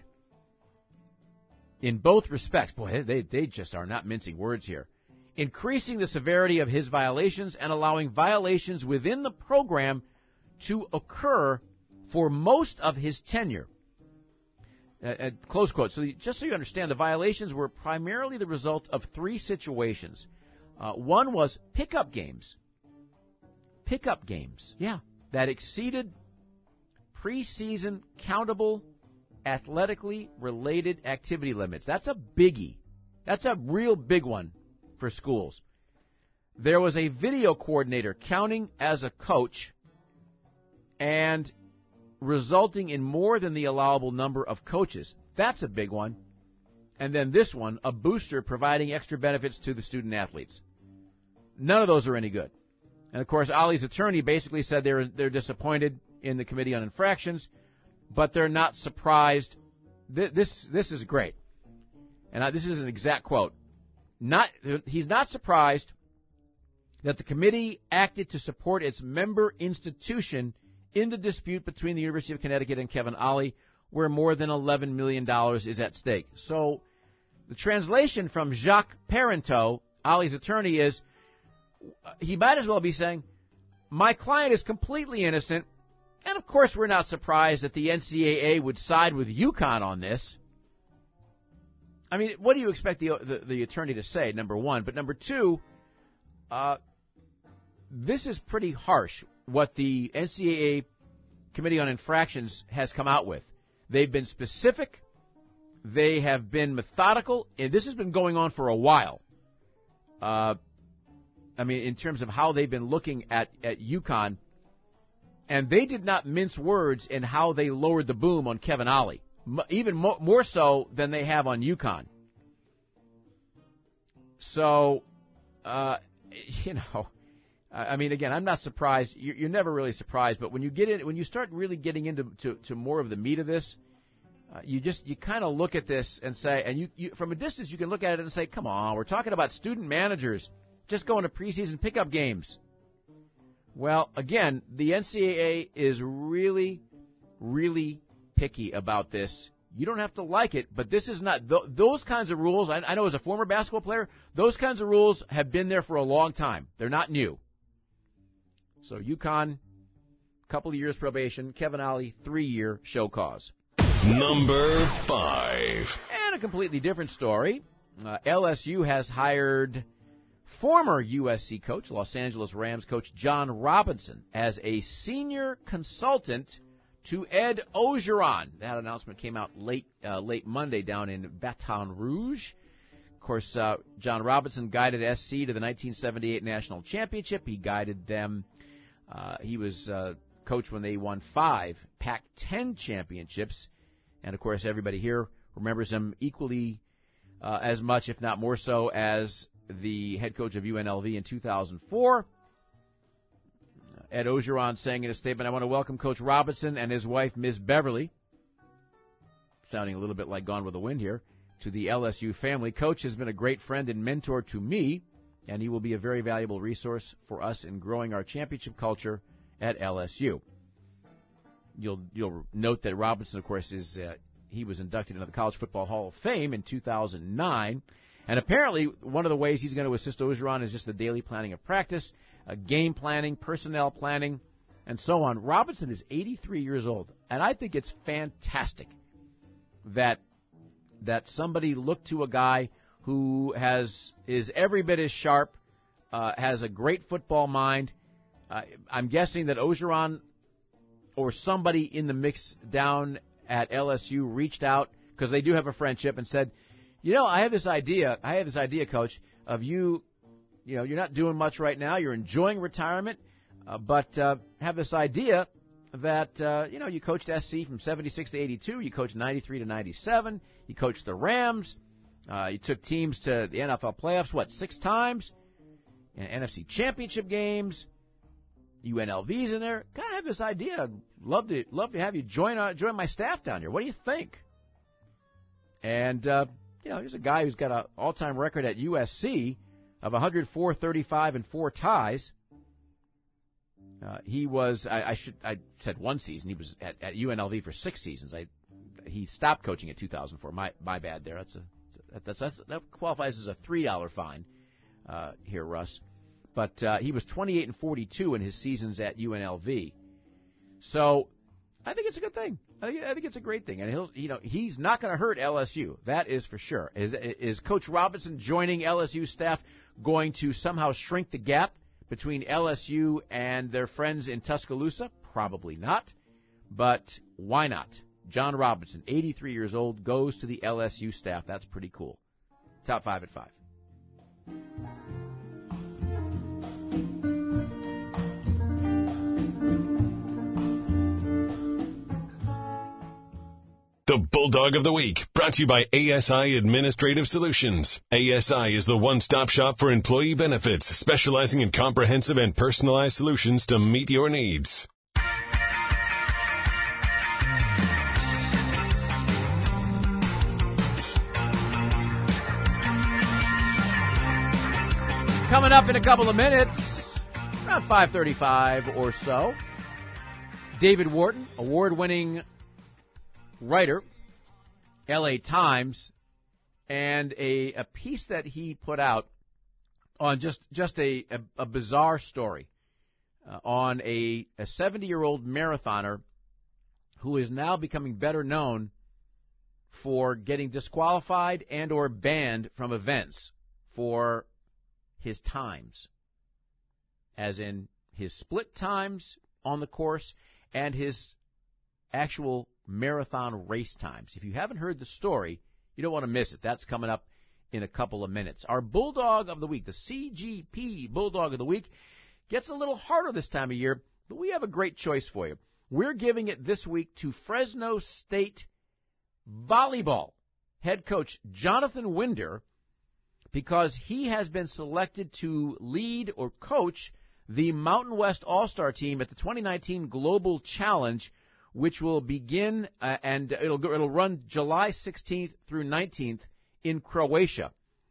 [SPEAKER 3] in both respects. Boy, they, they just are not mincing words here. Increasing the severity of his violations and allowing violations within the program to occur for most of his tenure. Uh, uh, close quote. So just so you understand, the violations were primarily the result of three situations. Uh, one was pickup games. Pickup games, yeah, that exceeded preseason countable athletically related activity limits. That's a biggie. That's a real big one for schools. There was a video coordinator counting as a coach and resulting in more than the allowable number of coaches. That's a big one. And then this one, a booster providing extra benefits to the student athletes. None of those are any good. And, of course, Ollie's attorney basically said they're they're disappointed in the Committee on Infractions, but they're not surprised. This this, this is great. And I, this is an exact quote. Not he's not surprised that the committee acted to support its member institution in the dispute between the University of Connecticut and Kevin Ollie, where more than eleven million dollars is at stake. So the translation from Jacques Parenteau, Ollie's attorney, is he might as well be saying, my client is completely innocent, and of course we're not surprised that the N C double A would side with UConn on this. I mean, what do you expect the the, the attorney to say, number one? But number two, uh, this is pretty harsh, what the N C double A Committee on Infractions has come out with. They've been specific. They have been methodical. And this has been going on for a while. Uh, I mean, in terms of how they've been looking at, at UConn. And they did not mince words in how they lowered the boom on Kevin Ollie, M- even mo- more so than they have on UConn. So, uh, you know, I mean, again, I'm not surprised. You're, you're never really surprised, but when you get in, when you start really getting into to, to more of the meat of this, uh, you just you kind of look at this and say, and you, you from a distance you can look at it and say, come on, we're talking about student managers just going to preseason pickup games. Well, again, the N C double A is really, really picky about this. You don't have to like it, but this is not th- those kinds of rules. I, I know as a former basketball player, those kinds of rules have been there for a long time. They're not new. So UConn, couple of years probation. Kevin Ollie, three-year show cause.
[SPEAKER 1] Number five.
[SPEAKER 3] And a completely different story. Uh, L S U has hired former U S C coach, Los Angeles Rams coach John Robinson, as a senior consultant to Ed Orgeron. That announcement came out late uh, late Monday down in Baton Rouge. Of course, uh, John Robinson guided S C to the nineteen seventy-eight National Championship. He guided them. Uh, he was uh, coach when they won five Pac ten championships. And, of course, everybody here remembers him equally uh, as much, if not more so, as the head coach of U N L V in two thousand four. Ed Orgeron saying in a statement, I want to welcome Coach Robinson and his wife, Miz Beverly, sounding a little bit like Gone with the Wind here, to the L S U family. Coach has been a great friend and mentor to me, and he will be a very valuable resource for us in growing our championship culture at L S U. You'll you'll note that Robinson, of course, is uh, he was inducted into the College Football Hall of Fame in two thousand nine. And apparently, one of the ways he's going to assist Orgeron is just the daily planning of practice, uh, game planning, personnel planning, and so on. Robinson is eighty-three years old, and I think it's fantastic that that somebody looked to a guy who has is every bit as sharp, uh, has a great football mind. Uh, I'm guessing that Orgeron or somebody in the mix down at L S U reached out, because they do have a friendship, and said, you know, I have this idea, I have this idea, Coach, of you, you know, you're not doing much right now, you're enjoying retirement, uh, but uh, have this idea that, uh, you know, you coached S C from seventy-six to eighty-two, you coached ninety-three to ninety-seven, you coached the Rams, uh, you took teams to the N F L playoffs, what, six times, and N F C championship games, U N L V's in there. Kind of have this idea. I'd love to, love to have you join uh, join my staff down here. What do you think? And, uh, you know, here's a guy who's got an all-time record at U S C of one hundred four, thirty-five, and four ties. Uh, he was, I, I should, I said one season. He was at, at U N L V for six seasons. I, he stopped coaching in two thousand four. My, my bad there. That's a, that's, that's that qualifies as a three dollar fine uh, here, Russ. But uh, he was twenty-eight and forty-two in his seasons at U N L V. So I think it's a good thing. I think, I think it's a great thing, and he'll, you know, he's not going to hurt L S U. That is for sure. Is is Coach Robinson joining L S U staff going to somehow shrink the gap between L S U and their friends in Tuscaloosa? Probably not. But why not? John Robinson, eighty-three years old, goes to the L S U staff. That's pretty cool. Top five at five.
[SPEAKER 1] The Bulldog of the Week, brought to you by A S I Administrative Solutions. A S I is the one-stop shop for employee benefits, specializing in comprehensive and personalized solutions to meet your needs.
[SPEAKER 3] Coming up in a couple of minutes, around five thirty-five or so, David Wharton, award-winning writer, L A Times, and a, a piece that he put out on just, just a, a, a bizarre story. uh, on a seventy-year-old marathoner who is now becoming better known for getting disqualified and or banned from events for his times, as in his split times on the course and his actual marathon race times. If you haven't heard the story, you don't want to miss it. That's coming up in a couple of minutes. Our Bulldog of the Week, the C G P Bulldog of the Week, gets a little harder this time of year, but we have a great choice for you. We're giving it this week to Fresno State volleyball head coach Jonathan Winder, because he has been selected to lead or coach the Mountain West All-Star team at the twenty nineteen Global Challenge, which will begin uh, and it'll go, it'll run July sixteenth through nineteenth in Croatia.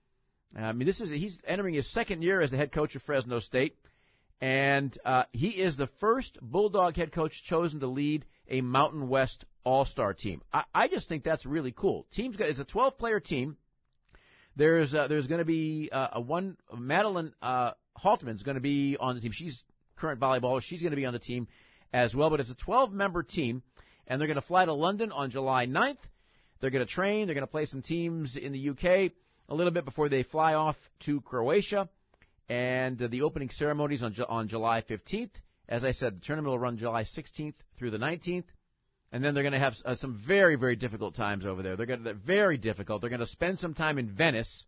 [SPEAKER 3] I mean, this is he's entering his second year as the head coach of Fresno State, and uh, he is the first Bulldog head coach chosen to lead a Mountain West All-Star team. I, I just think that's really cool. Team's got, it's a twelve-player team. There's uh, there's going to be uh, a one Madeline uh, Haltman's going to be on the team. She's current volleyballer. She's going to be on the team as well. But it's a twelve-member team, and they're going to fly to London on July ninth. They're going to train. They're going to play some teams in the U K a little bit before they fly off to Croatia. And uh, the opening ceremonies on Ju- on July fifteenth. As I said, the tournament will run July sixteenth through the nineteenth. And then they're going to have uh, some very, very difficult times over there. They're going to they're very difficult. They're going to spend some time in Venice.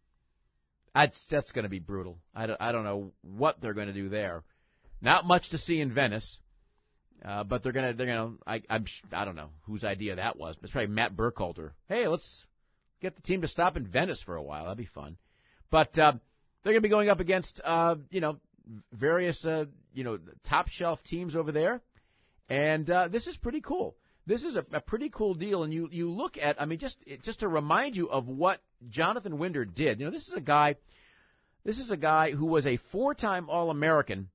[SPEAKER 3] That's, that's going to be brutal. I don't, I don't know what they're going to do there. Not much to see in Venice, uh, but they're going to they're going to I I'm I don't know whose idea that was. But it's probably Matt Burkhalter. Hey, let's get the team to stop in Venice for a while. That'd be fun. But uh, they're going to be going up against uh, you know various uh, you know top shelf teams over there. And uh, this is pretty cool. This is a, a pretty cool deal. And you, you look at, I mean, just just to remind you of what Jonathan Winder did. You know, this is a guy, this is a guy who was a four-time All-American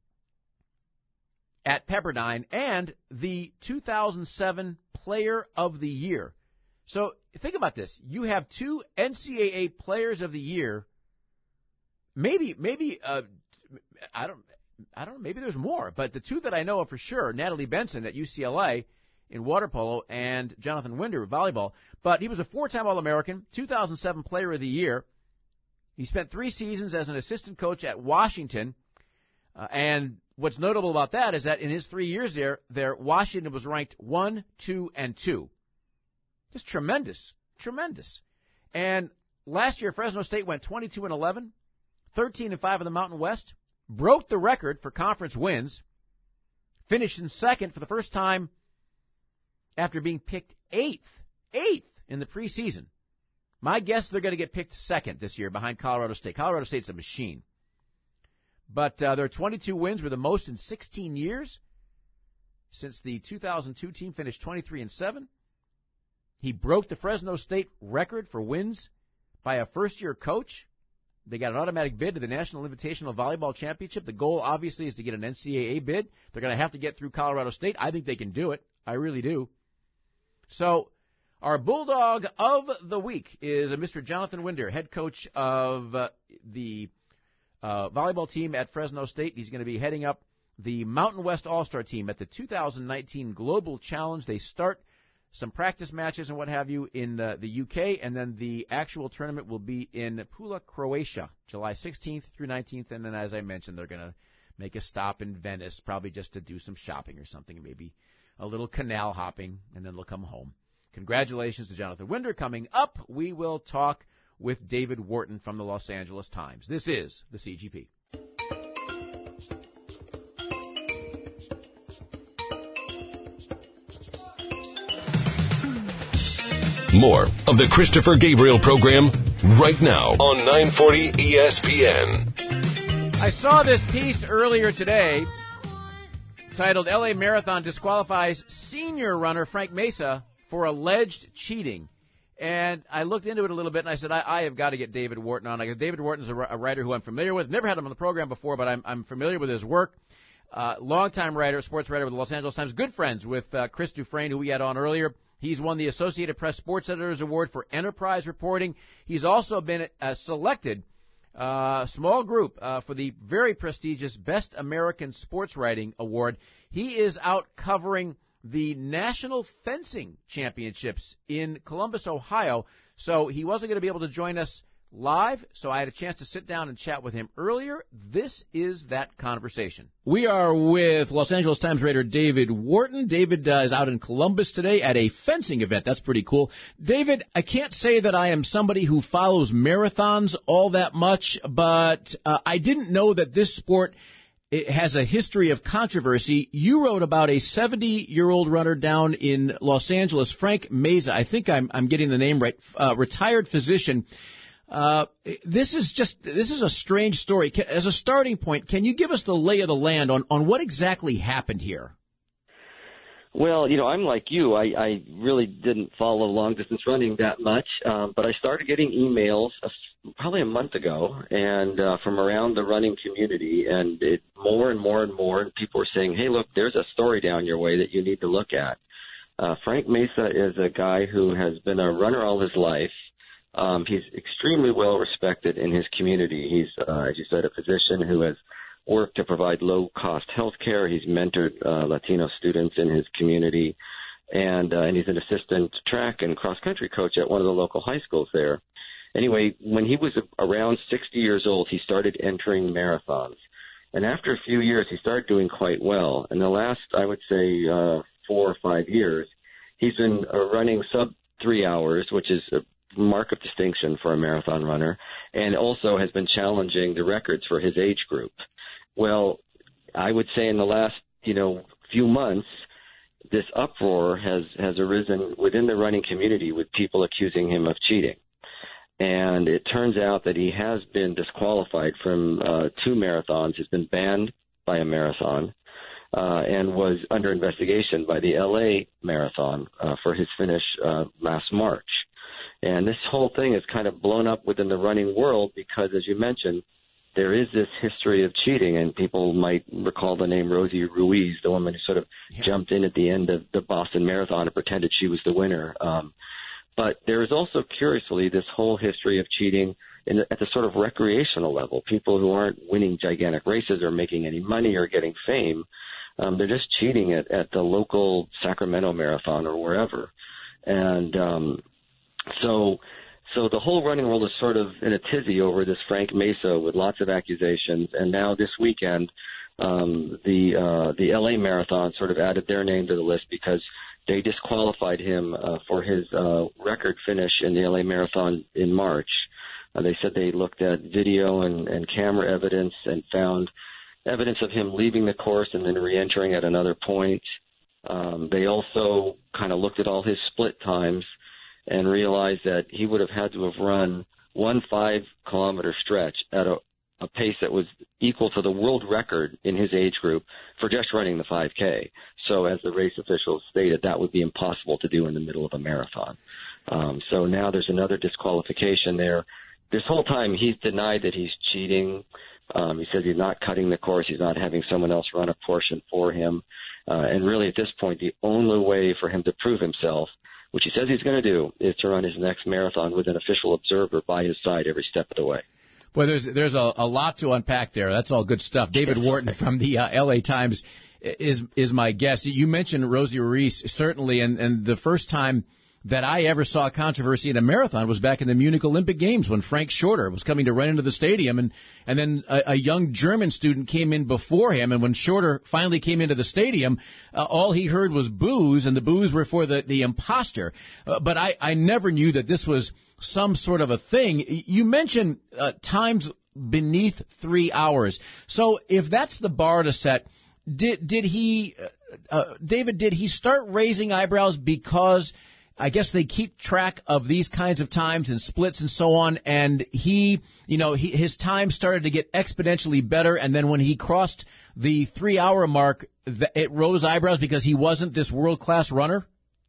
[SPEAKER 3] at Pepperdine and the two thousand seven Player of the Year. So think about this. You have two N C double A Players of the Year. Maybe, maybe, uh, I don't. I don't know, maybe there's more, but the two that I know of for sure, Natalie Benson at U C L A in water polo and Jonathan Winder volleyball. But he was a four-time All-American, two thousand seven Player of the Year. He spent three seasons as an assistant coach at Washington. Uh, and what's notable about that is that in his three years there, there Washington was ranked one, two, and two. Just tremendous, tremendous. And last year, Fresno State went twenty-two and eleven, thirteen and five in the Mountain West. Broke the record for conference wins, finished in second for the first time after being picked eighth, eighth in the preseason. My guess they're going to get picked second this year behind Colorado State. Colorado State's a machine. But uh, their twenty-two wins were the most in sixteen years since the two thousand two team finished twenty-three and seven. He broke the Fresno State record for wins by a first-year coach. They got an automatic bid to the National Invitational Volleyball Championship. The goal, obviously, is to get an N C double A bid. They're going to have to get through Colorado State. I think they can do it. I really do. So our Bulldog of the Week is a Mister Jonathan Winder, head coach of uh, the uh, volleyball team at Fresno State. He's going to be heading up the Mountain West All-Star team at the two thousand nineteen Global Challenge. They start some practice matches and what have you in the, the U K, and then the actual tournament will be in Pula, Croatia, July sixteenth through nineteenth, and then, as I mentioned, they're going to make a stop in Venice, probably just to do some shopping or something, maybe a little canal hopping, and then they'll come home. Congratulations to Jonathan Winder. Coming up, we will talk with David Wharton from the Los Angeles Times. This is the C G P.
[SPEAKER 1] More of the Christopher Gabriel program right now on nine forty E S P N.
[SPEAKER 3] I saw this piece earlier today titled L A Marathon Disqualifies Senior Runner Frank Mesa for Alleged Cheating. And I looked into it a little bit, and I said, I, I have got to get David Wharton on. I, David Wharton is a, a writer who I'm familiar with. Never had him on the program before, but I'm, I'm familiar with his work. Uh, longtime writer, sports writer with the Los Angeles Times. Good friends with uh, Chris Dufresne, who we had on earlier. He's won the Associated Press Sports Editors Award for Enterprise Reporting. He's also been uh, selected uh, small group uh, for the very prestigious Best American Sports Writing Award. He is out covering the National Fencing Championships in Columbus, Ohio, so he wasn't going to be able to join us live, so I had a chance to sit down and chat with him earlier. This is that conversation. We are with Los Angeles Times writer David Wharton. David uh, is out in Columbus today at a fencing event. That's pretty cool. David, I can't say that I am somebody who follows marathons all that much, but uh, I didn't know that this sport it has a history of controversy. You wrote about a seventy-year-old runner down in Los Angeles, Frank Meza. I think I'm, I'm getting the name right. Uh, retired physician. Uh, this is just, this is a strange story. As a starting point, can you give us the lay of the land on, on what exactly happened here?
[SPEAKER 8] Well, you know, I'm like you. I, I really didn't follow long-distance running that much, um, but I started getting emails uh, probably a month ago and uh, from around the running community, and it more and more and more, and people were saying, hey, look, there's a story down your way that you need to look at. Uh, Frank Meza is a guy who has been a runner all his life. Um, he's extremely well respected in his community. He's, uh, as you said, a physician who has worked to provide low-cost health care. He's mentored uh, Latino students in his community, and uh, and he's an assistant track and cross-country coach at one of the local high schools there. Anyway, when he was around sixty years old, he started entering marathons. And after a few years, he started doing quite well. In the last, I would say, uh, four or five years, he's been uh, running sub three hours, which is a mark of distinction for a marathon runner, and also has been challenging the records for his age group. Well, I would say in the last, you know, few months, this uproar has, has arisen within the running community with people accusing him of cheating. And it turns out that he has been disqualified from uh, two marathons. He's been banned by a marathon uh, and was under investigation by the L A Marathon uh, for his finish uh, last March. And this whole thing is kind of blown up within the running world because, as you mentioned, there is this history of cheating, and people might recall the name Rosie Ruiz, the woman who sort of yeah. jumped in at the end of the Boston Marathon and pretended she was the winner. Um, but there is also, curiously, this whole history of cheating in, at the sort of recreational level. People who aren't winning gigantic races or making any money or getting fame, um, they're just cheating at, at the local Sacramento Marathon or wherever. And um, so... So the whole running world is sort of in a tizzy over this Frank Meza with lots of accusations. And now this weekend, um, the uh, the L A Marathon sort of added their name to the list because they disqualified him uh, for his uh, record finish in the L A Marathon in March. Uh, they said they looked at video and, and camera evidence and found evidence of him leaving the course and then reentering at another point. Um, they also kind of looked at all his split times and realized that he would have had to have run one five-kilometer stretch at a, a pace that was equal to the world record in his age group for just running the five K. So as the race officials stated, that would be impossible to do in the middle of a marathon. Um, so now there's another disqualification there. This whole time he's denied that he's cheating. Um, he says he's not cutting the course. He's not having someone else run a portion for him. Uh, and really at this point, the only way for him to prove himself, which he says he's going to do, is to run his next marathon with an official observer by his side every step of the way.
[SPEAKER 3] Boy, there's there's a, a lot to unpack there. That's all good stuff. David Wharton from the uh, L A Times is is my guest. You mentioned Rosie Ruiz, certainly, and, and the first time that I ever saw controversy in a marathon was back in the Munich Olympic Games when Frank Shorter was coming to run into the stadium, and, and then a, a young German student came in before him, and when Shorter finally came into the stadium, uh, all he heard was boos, and the boos were for the, the imposter. Uh, but I, I never knew that this was some sort of a thing. You mentioned uh, times beneath three hours. So if that's the bar to set, did, did he, uh, uh, David, did he start raising eyebrows because I guess they keep track of these kinds of times and splits and so on, and he, you know, he, his time started to get exponentially better, and then when he crossed the three-hour mark, it rose eyebrows because he wasn't this world-class runner?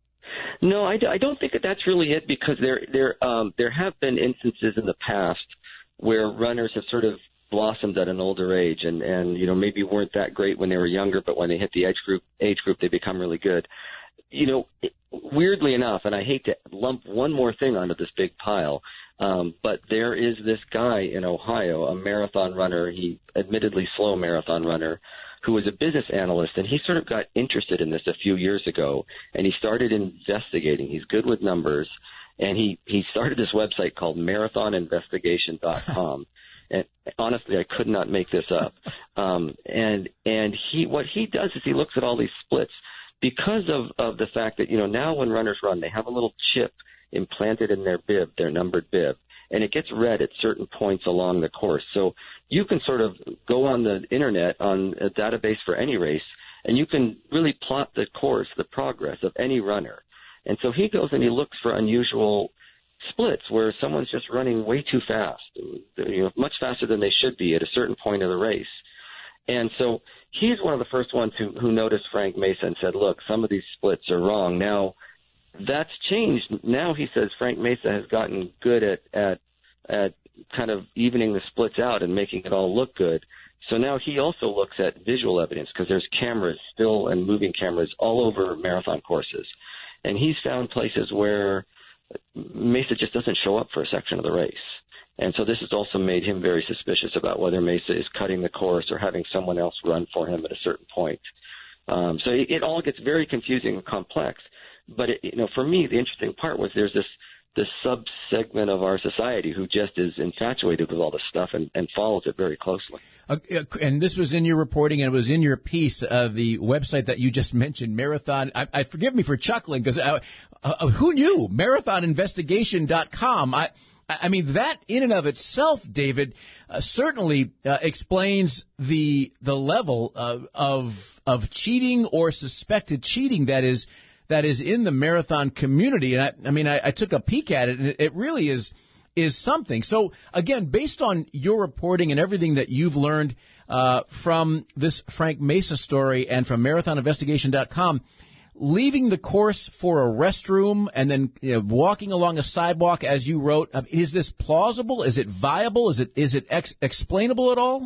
[SPEAKER 8] No, I, I don't think that that's really it, because there there um, there have been instances in the past where runners have sort of blossomed at an older age, and, and you know maybe weren't that great when they were younger, but when they hit the age group age group they become really good. you know, it, weirdly enough, and I hate to lump one more thing onto this big pile, um, but there is this guy in Ohio, a marathon runner, he admittedly slow marathon runner, who was a business analyst, and he sort of got interested in this a few years ago, and he started investigating. He's good with numbers, and he, he started this website called marathon investigation dot com. And honestly, I could not make this up. Um, and and he what he does is he looks at all these splits because of, of the fact that, you know, now when runners run, they have a little chip implanted in their bib, their numbered bib, and it gets read at certain points along the course. So you can sort of go on the Internet, on a database for any race, and you can really plot the course, the progress of any runner. And so he goes and he looks for unusual splits where someone's just running way too fast, you know, much faster than they should be at a certain point of the race. And so he's one of the first ones who, who noticed Frank Mesa and said, look, some of these splits are wrong. Now, that's changed. Now he says Frank Mesa has gotten good at, at, at kind of evening the splits out and making it all look good. So now he also looks at visual evidence because there's cameras, still and moving cameras all over marathon courses. And he's found places where Mesa just doesn't show up for a section of the race. And so this has also made him very suspicious about whether Mesa is cutting the course or having someone else run for him at a certain point. Um, so it, it all gets very confusing and complex. But, it, you know, for me, the interesting part was there's this this sub-segment of our society who just is infatuated with all this stuff and, and follows it very closely.
[SPEAKER 3] Uh, and this was in your reporting, and it was in your piece, uh, the website that you just mentioned, Marathon. I, I forgive me for chuckling, because uh, uh, who knew? marathon investigation dot com. I, I mean, that in and of itself, David, uh, certainly uh, explains the the level of, of of cheating or suspected cheating that is that is in the marathon community. And I, I mean, I, I took a peek at it, and it, it really is is something. So, again, based on your reporting and everything that you've learned uh, from this Frank Mesa story and from marathon investigation dot com, leaving the course for a restroom and then, you know, walking along a sidewalk, as you wrote, uh, is this plausible? Is it viable? Is it is it ex- explainable at all?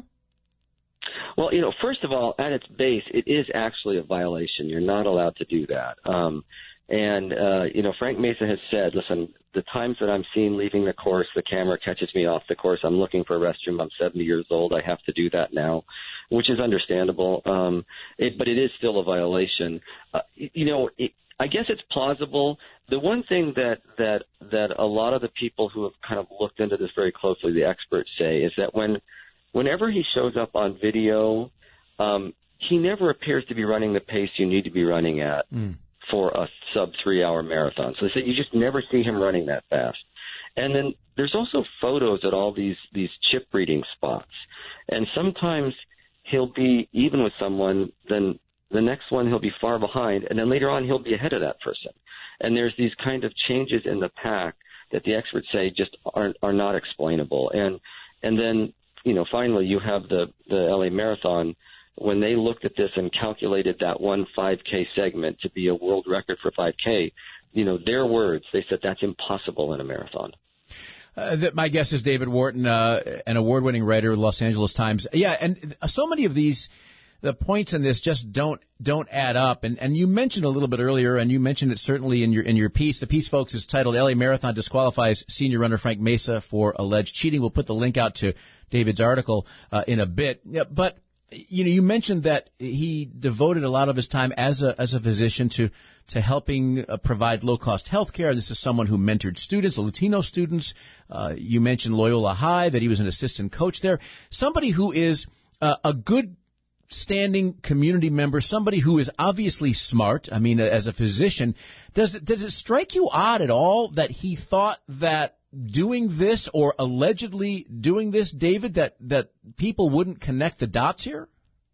[SPEAKER 8] Well, you know, first of all, at its base, it is actually a violation. You're not allowed to do that. Um, and, uh, you know, Frank Mesa has said, listen, the times that I'm seen leaving the course, the camera catches me off the course. I'm looking for a restroom. I'm seventy years old. I have to do that now, which is understandable. Um, it, but it is still a violation. Uh, you know, it, I guess it's plausible. The one thing that, that, that a lot of the people who have kind of looked into this very closely, the experts say, is that when whenever he shows up on video, um, he never appears to be running the pace you need to be running at mm. for a sub three-hour marathon. So they say you just never see him running that fast. And then there's also photos at all these, these chip reading spots. And sometimes he'll be even with someone, then the next one he'll be far behind, and then later on he'll be ahead of that person. And there's these kind of changes in the pack that the experts say just aren't are not explainable. And and then, you know, finally you have the, the L A Marathon. When they looked at this and calculated that one five K segment to be a world record for five K, you know, their words, they said that's impossible in a marathon.
[SPEAKER 3] Uh, that my guest is David Wharton, uh, an award-winning writer of the Los Angeles Times. Yeah, and so many of these, the points in this just don't don't add up. And and you mentioned a little bit earlier, and you mentioned it certainly in your in your piece. The piece, folks, is titled "L A Marathon Disqualifies Senior Runner Frank Mesa for Alleged Cheating." We'll put the link out to David's article uh, in a bit. Yeah, but you know, you mentioned that he devoted a lot of his time as a as a physician to to helping uh, provide low-cost health care. This is someone who mentored students, Latino students. Uh, you mentioned Loyola High, that he was an assistant coach there. Somebody who is uh, a good standing community member, somebody who is obviously smart. I mean, as a physician, does it, does it strike you odd at all that he thought that doing this, or allegedly doing this, David, that, that people wouldn't connect the dots here?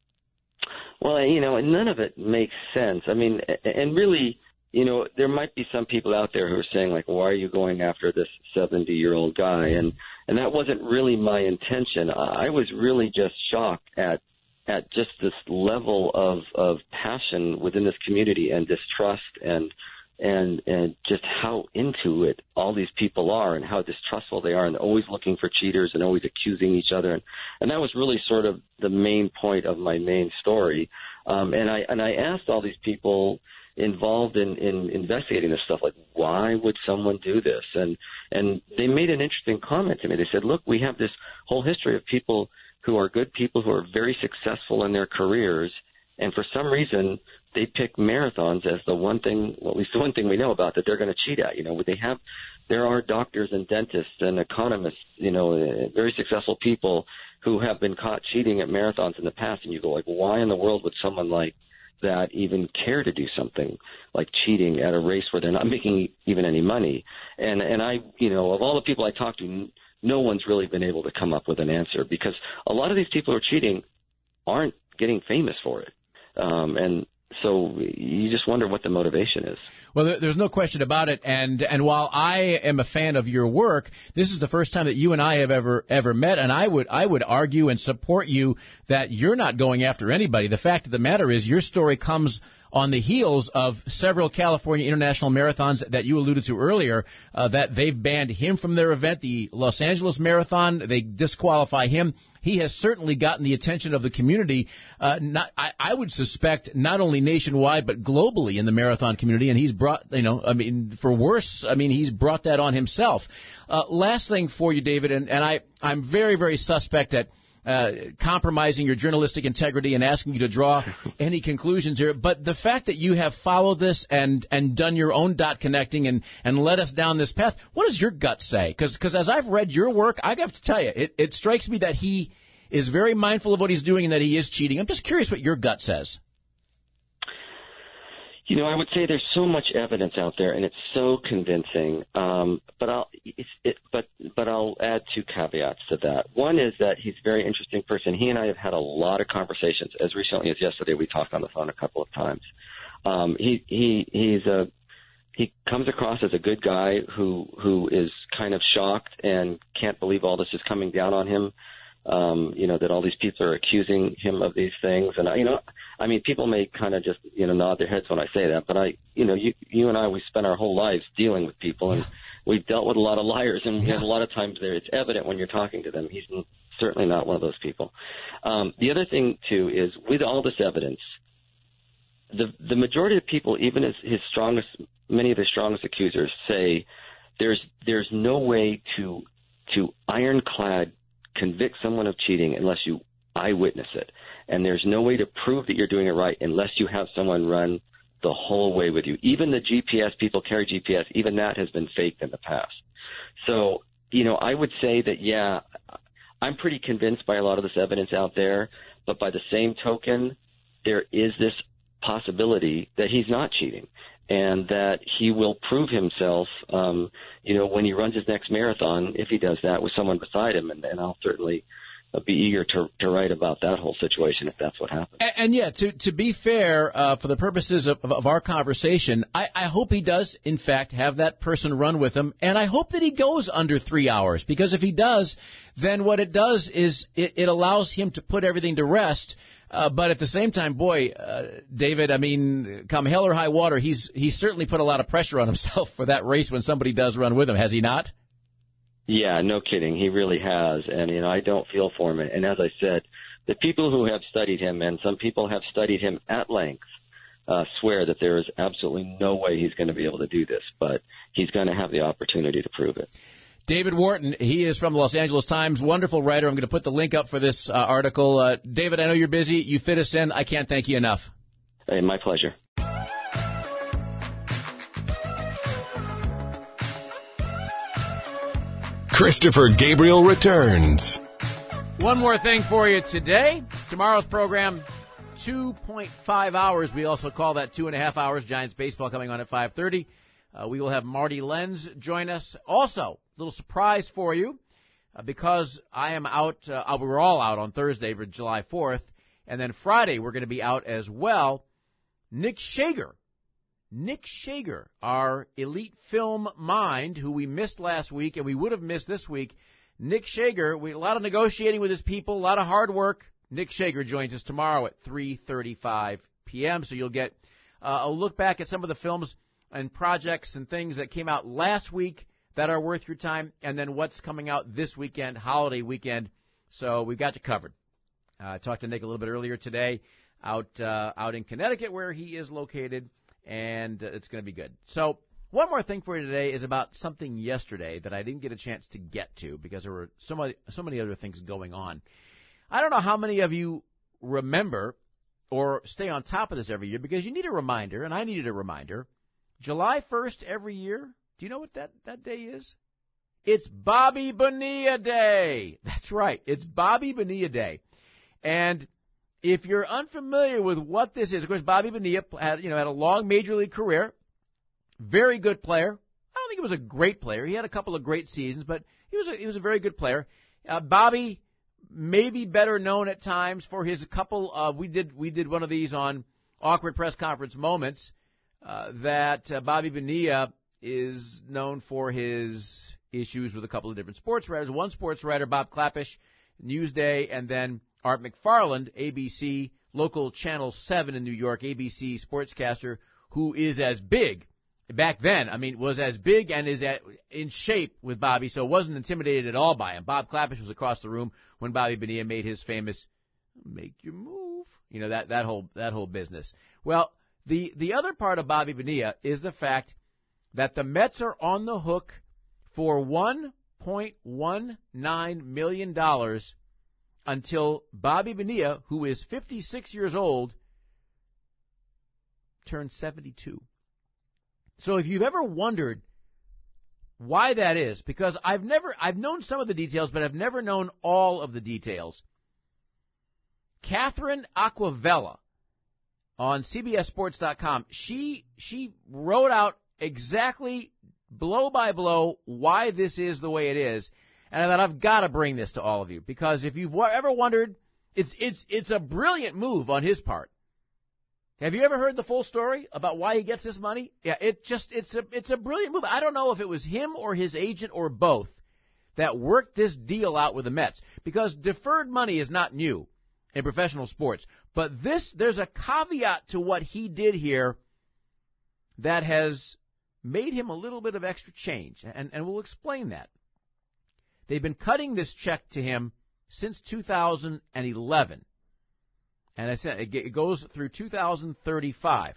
[SPEAKER 8] Well, you know, none of it makes sense. I mean, and really, you know, there might be some people out there who are saying, like, why are you going after this seventy-year-old guy? And and that wasn't really my intention. I was really just shocked at at just this level of, of passion within this community and distrust and and and just how into it all these people are and how distrustful they are and always looking for cheaters and always accusing each other. And, and that was really sort of the main point of my main story. Um, and I and I asked all these people, involved in, in investigating this stuff. Like, why would someone do this? And and they made an interesting comment to me. They said, look, we have this whole history of people who are good people who are very successful in their careers, and for some reason they pick marathons as the one thing, well, at least the one thing we know about that they're going to cheat at. You know, they have, there are doctors and dentists and economists, you know, very successful people who have been caught cheating at marathons in the past, and you go like, why in the world would someone like that even care to do something like cheating at a race where they're not making even any money? And and I, you know, of all the people I talked to, no one's really been able to come up with an answer, because a lot of these people who are cheating aren't getting famous for it. Um, and so you just wonder what the motivation is.
[SPEAKER 3] Well, there's no question about it. And and while I am a fan of your work, this is the first time that you and I have ever ever met. And I would I would argue and support you that you're not going after anybody. The fact of the matter is your story comes on the heels of several California International Marathons that you alluded to earlier, uh, that they've banned him from their event, the Los Angeles Marathon. They disqualify him. He has certainly gotten the attention of the community, uh, not, I, I would suspect not only nationwide but globally in the marathon community, and he's brought, you know, I mean, for worse, I mean, he's brought that on himself. Uh, last thing for you, David, and, and I, I'm very, very suspect at Uh, compromising your journalistic integrity and asking you to draw any conclusions here. But the fact that you have followed this and, and done your own dot connecting and, and led us down this path, what does your gut say? Because as I've read your work, I have to tell you, it, it strikes me that he is very mindful of what he's doing and that he is cheating. I'm just curious what your gut says.
[SPEAKER 8] You know, I would say there's so much evidence out there, and it's so convincing. Um, but I'll, it's, it, but but I'll add two caveats to that. One is that he's a very interesting person. He and I have had a lot of conversations. As recently as yesterday, we talked on the phone a couple of times. Um, he he he's a he comes across as a good guy who who is kind of shocked and can't believe all this is coming down on him. Um, you know, that all these people are accusing him of these things. And, I, you know, I mean, people may kind of just, you know, nod their heads when I say that. But, I, you know, you you and I, we spend our whole lives dealing with people. And we've dealt with a lot of liars. And yeah. a lot of times there, it's evident when you're talking to them. He's certainly not one of those people. Um, the other thing, too, is with all this evidence, the the majority of people, even as his strongest, many of his strongest accusers say there's there's no way to to ironclad convict someone of cheating unless you eyewitness it. And there's no way to prove that you're doing it right unless you have someone run the whole way with you. Even the G P S, people carry G P S, even that has been faked in the past. So, you know, I would say that, yeah, I'm pretty convinced by a lot of this evidence out there, but by the same token, there is this possibility that he's not cheating and that he will prove himself, um, you know, when he runs his next marathon, if he does that with someone beside him. And, and I'll certainly be eager to, to write about that whole situation if that's what happens.
[SPEAKER 3] And, and yeah, to, to be fair, uh, for the purposes of, of our conversation, I, I hope he does, in fact, have that person run with him. And I hope that he goes under three hours, because if he does, then what it does is it, it allows him to put everything to rest. Uh, but at the same time, boy, uh, David, I mean, come hell or high water, he's he's certainly put a lot of pressure on himself for that race when somebody does run with him, has he not?
[SPEAKER 8] Yeah, no kidding. He really has. And, you know, I don't feel for him. And as I said, the people who have studied him, and some people have studied him at length, uh, swear that there is absolutely no way he's going to be able to do this. But he's going to have the opportunity to prove it.
[SPEAKER 3] David Wharton, he is from the Los Angeles Times, wonderful writer. I'm going to put the link up for this uh, article. Uh, David, I know you're busy. You fit us in. I can't thank you enough.
[SPEAKER 8] Hey, my pleasure.
[SPEAKER 1] Christopher Gabriel returns.
[SPEAKER 3] One more thing for you today. Tomorrow's program, two point five hours. We also call that two and a half hours. Giants baseball coming on at five thirty. Uh, we will have Marty Lenz join us. Also, little surprise for you, uh, because I am out, uh, we're all out on Thursday for July fourth, and then Friday we're going to be out as well. Nick Schager, Nick Schager, our elite film mind, who we missed last week and we would have missed this week. Nick Schager, we, a lot of negotiating with his people, a lot of hard work. Nick Schager joins us tomorrow at three thirty-five p.m., so you'll get uh, a look back at some of the films and projects and things that came out last week that are worth your time, and then what's coming out this weekend, holiday weekend. So we've got you covered. Uh, I talked to Nick a little bit earlier today out uh, out in Connecticut, where he is located, and uh, it's going to be good. So one more thing for you today is about something yesterday that I didn't get a chance to get to because there were so many, so many other things going on. I don't know how many of you remember or stay on top of this every year because you need a reminder, and I needed a reminder. July first every year, do you know what that, that day is? It's Bobby Bonilla Day. That's right. It's Bobby Bonilla Day. And if you're unfamiliar with what this is, of course, Bobby Bonilla had, you know, had a long major league career. Very good player. I don't think he was a great player. He had a couple of great seasons, but he was a, he was a very good player. Uh, Bobby may be better known at times for his couple of, we did, we did one of these on Awkward Press Conference Moments, uh, that uh, Bobby Bonilla is known for his issues with a couple of different sports writers. One sports writer, Bob Klapisch, Newsday, and then Art McFarland, A B C, local Channel seven in New York, A B C sportscaster, who is as big, back then, I mean, was as big and is at, in shape with Bobby, so wasn't intimidated at all by him. Bob Klapisch was across the room when Bobby Bonilla made his famous "make your move," you know, that, that whole that whole business. Well, the, the other part of Bobby Bonilla is the fact that the Mets are on the hook for one point one nine million dollars until Bobby Bonilla, who is fifty-six years old, turns seventy-two. So if you've ever wondered why that is, because I've never, I've known some of the details, but I've never known all of the details. Catherine Aquavella on C B S Sports dot com, she, she wrote out exactly blow by blow why this is the way it is. And I thought, I've got to bring this to all of you, because if you've ever wondered, it's, it's, it's a brilliant move on his part. Have you ever heard the full story about why he gets this money? Yeah, it just, it's a, it's a brilliant move. I don't know if it was him or his agent or both that worked this deal out with the Mets, because deferred money is not new in professional sports. But this, there's a caveat to what he did here that has made him a little bit of extra change, and, and we'll explain that. They've been cutting this check to him since two thousand eleven. And I said it goes through two thousand thirty-five.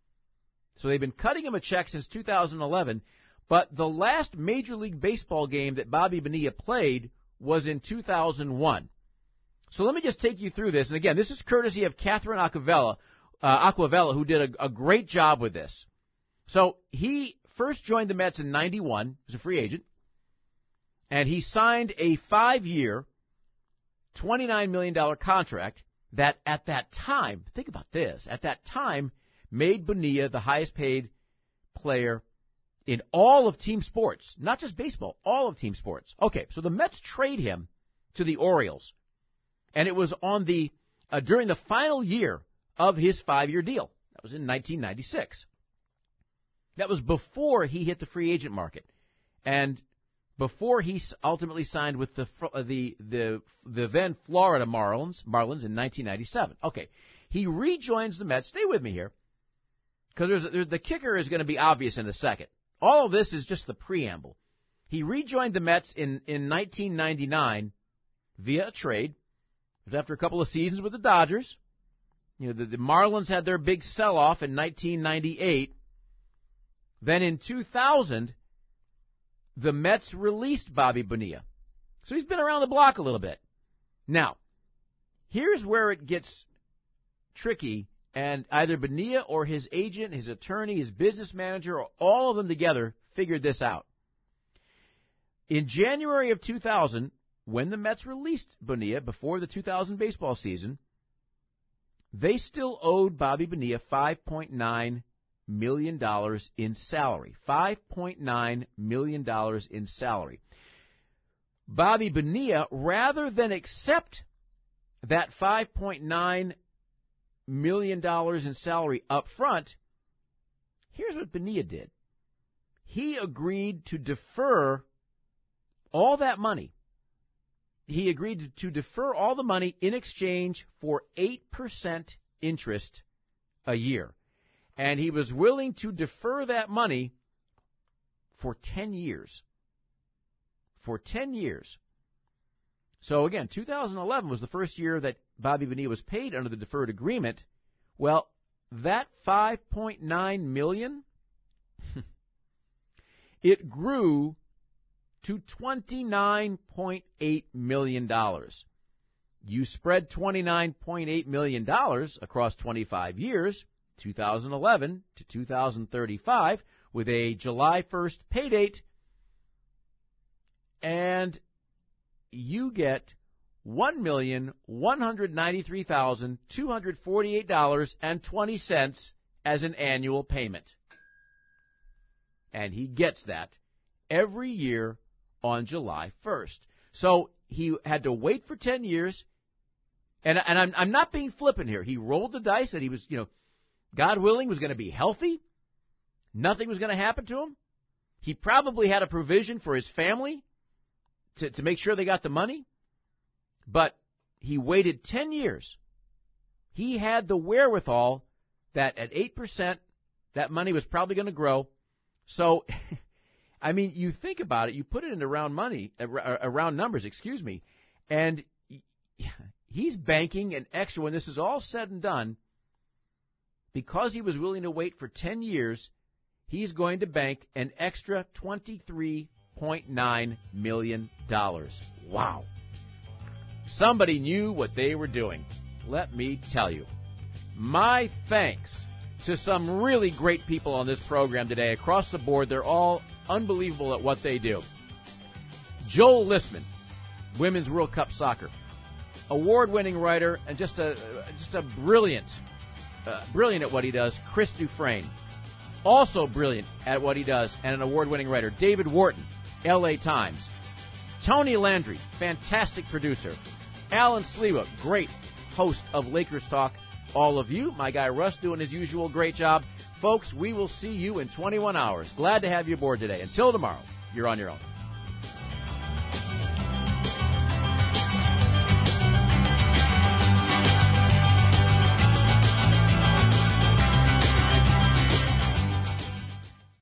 [SPEAKER 3] So they've been cutting him a check since two thousand eleven, but the last Major League Baseball game that Bobby Bonilla played was in two thousand one. So let me just take you through this. And again, this is courtesy of Catherine Aquavella, uh, Aquavella, who did a, a great job with this. So he first joined the Mets in ninety-one as a free agent, and he signed a five-year, twenty-nine million dollars contract that at that time, think about this, at that time made Bonilla the highest paid player in all of team sports, not just baseball, all of team sports. Okay, so the Mets trade him to the Orioles, and it was on the uh, during the final year of his five-year deal. That was in nineteen ninety-six. That was before he hit the free agent market, and before he ultimately signed with the the the the then Florida Marlins Marlins in nineteen ninety-seven. Okay, he rejoins the Mets. Stay with me here, because there's, there's the kicker is going to be obvious in a second. All of this is just the preamble. He rejoined the Mets in in nineteen ninety-nine via a trade. It was after a couple of seasons with the Dodgers. You know, the, the Marlins had their big sell-off in nineteen ninety-eight. Then in two thousand, the Mets released Bobby Bonilla. So he's been around the block a little bit. Now, here's where it gets tricky, and either Bonilla or his agent, his attorney, his business manager, or all of them together figured this out. In January of two thousand, when the Mets released Bonilla before the two thousand baseball season, they still owed Bobby Bonilla five point nine million dollars in salary. five point nine million dollars in salary. Bobby Bonilla, rather than accept that five point nine million dollars in salary up front, here's what Bonilla did. He agreed to defer all that money. He agreed to defer all the money in exchange for eight percent interest a year. And he was willing to defer that money for ten years. For ten years. So again, two thousand eleven was the first year that Bobby Bonilla was paid under the deferred agreement. Well, that five point nine million dollars, it grew to twenty-nine point eight million dollars. You spread twenty-nine point eight million dollars across twenty-five years, two thousand eleven to two thousand thirty-five, with a July first pay date, and you get one million one hundred ninety-three thousand two hundred forty-eight dollars and twenty cents as an annual payment. And he gets that every year on July first. So he had to wait for ten years, and, and I'm, I'm not being flippant here. He rolled the dice that he was, you know, God willing, was going to be healthy. Nothing was going to happen to him. He probably had a provision for his family to, to make sure they got the money. But he waited ten years. He had the wherewithal that at eight percent, that money was probably going to grow. So, I mean, you think about it, you put it into round money, uh, round numbers, excuse me, and he's banking an extra, when this is all said and done, because he was willing to wait for ten years, he's going to bank an extra twenty-three point nine million dollars. Wow. Somebody knew what they were doing. Let me tell you. My thanks to some really great people on this program today across the board. They're all unbelievable at what they do. Joel Listman, Women's World Cup Soccer, award-winning writer and just a just a brilliant, uh, brilliant at what he does. Chris Dufresne, also brilliant at what he does and an award-winning writer. David Wharton, L A Times. Tony Landry, fantastic producer. Alan Slewa, great host of Lakers Talk. All of you, my guy Russ doing his usual great job. Folks, we will see you in twenty-one hours. Glad to have you aboard today. Until tomorrow, you're on your own.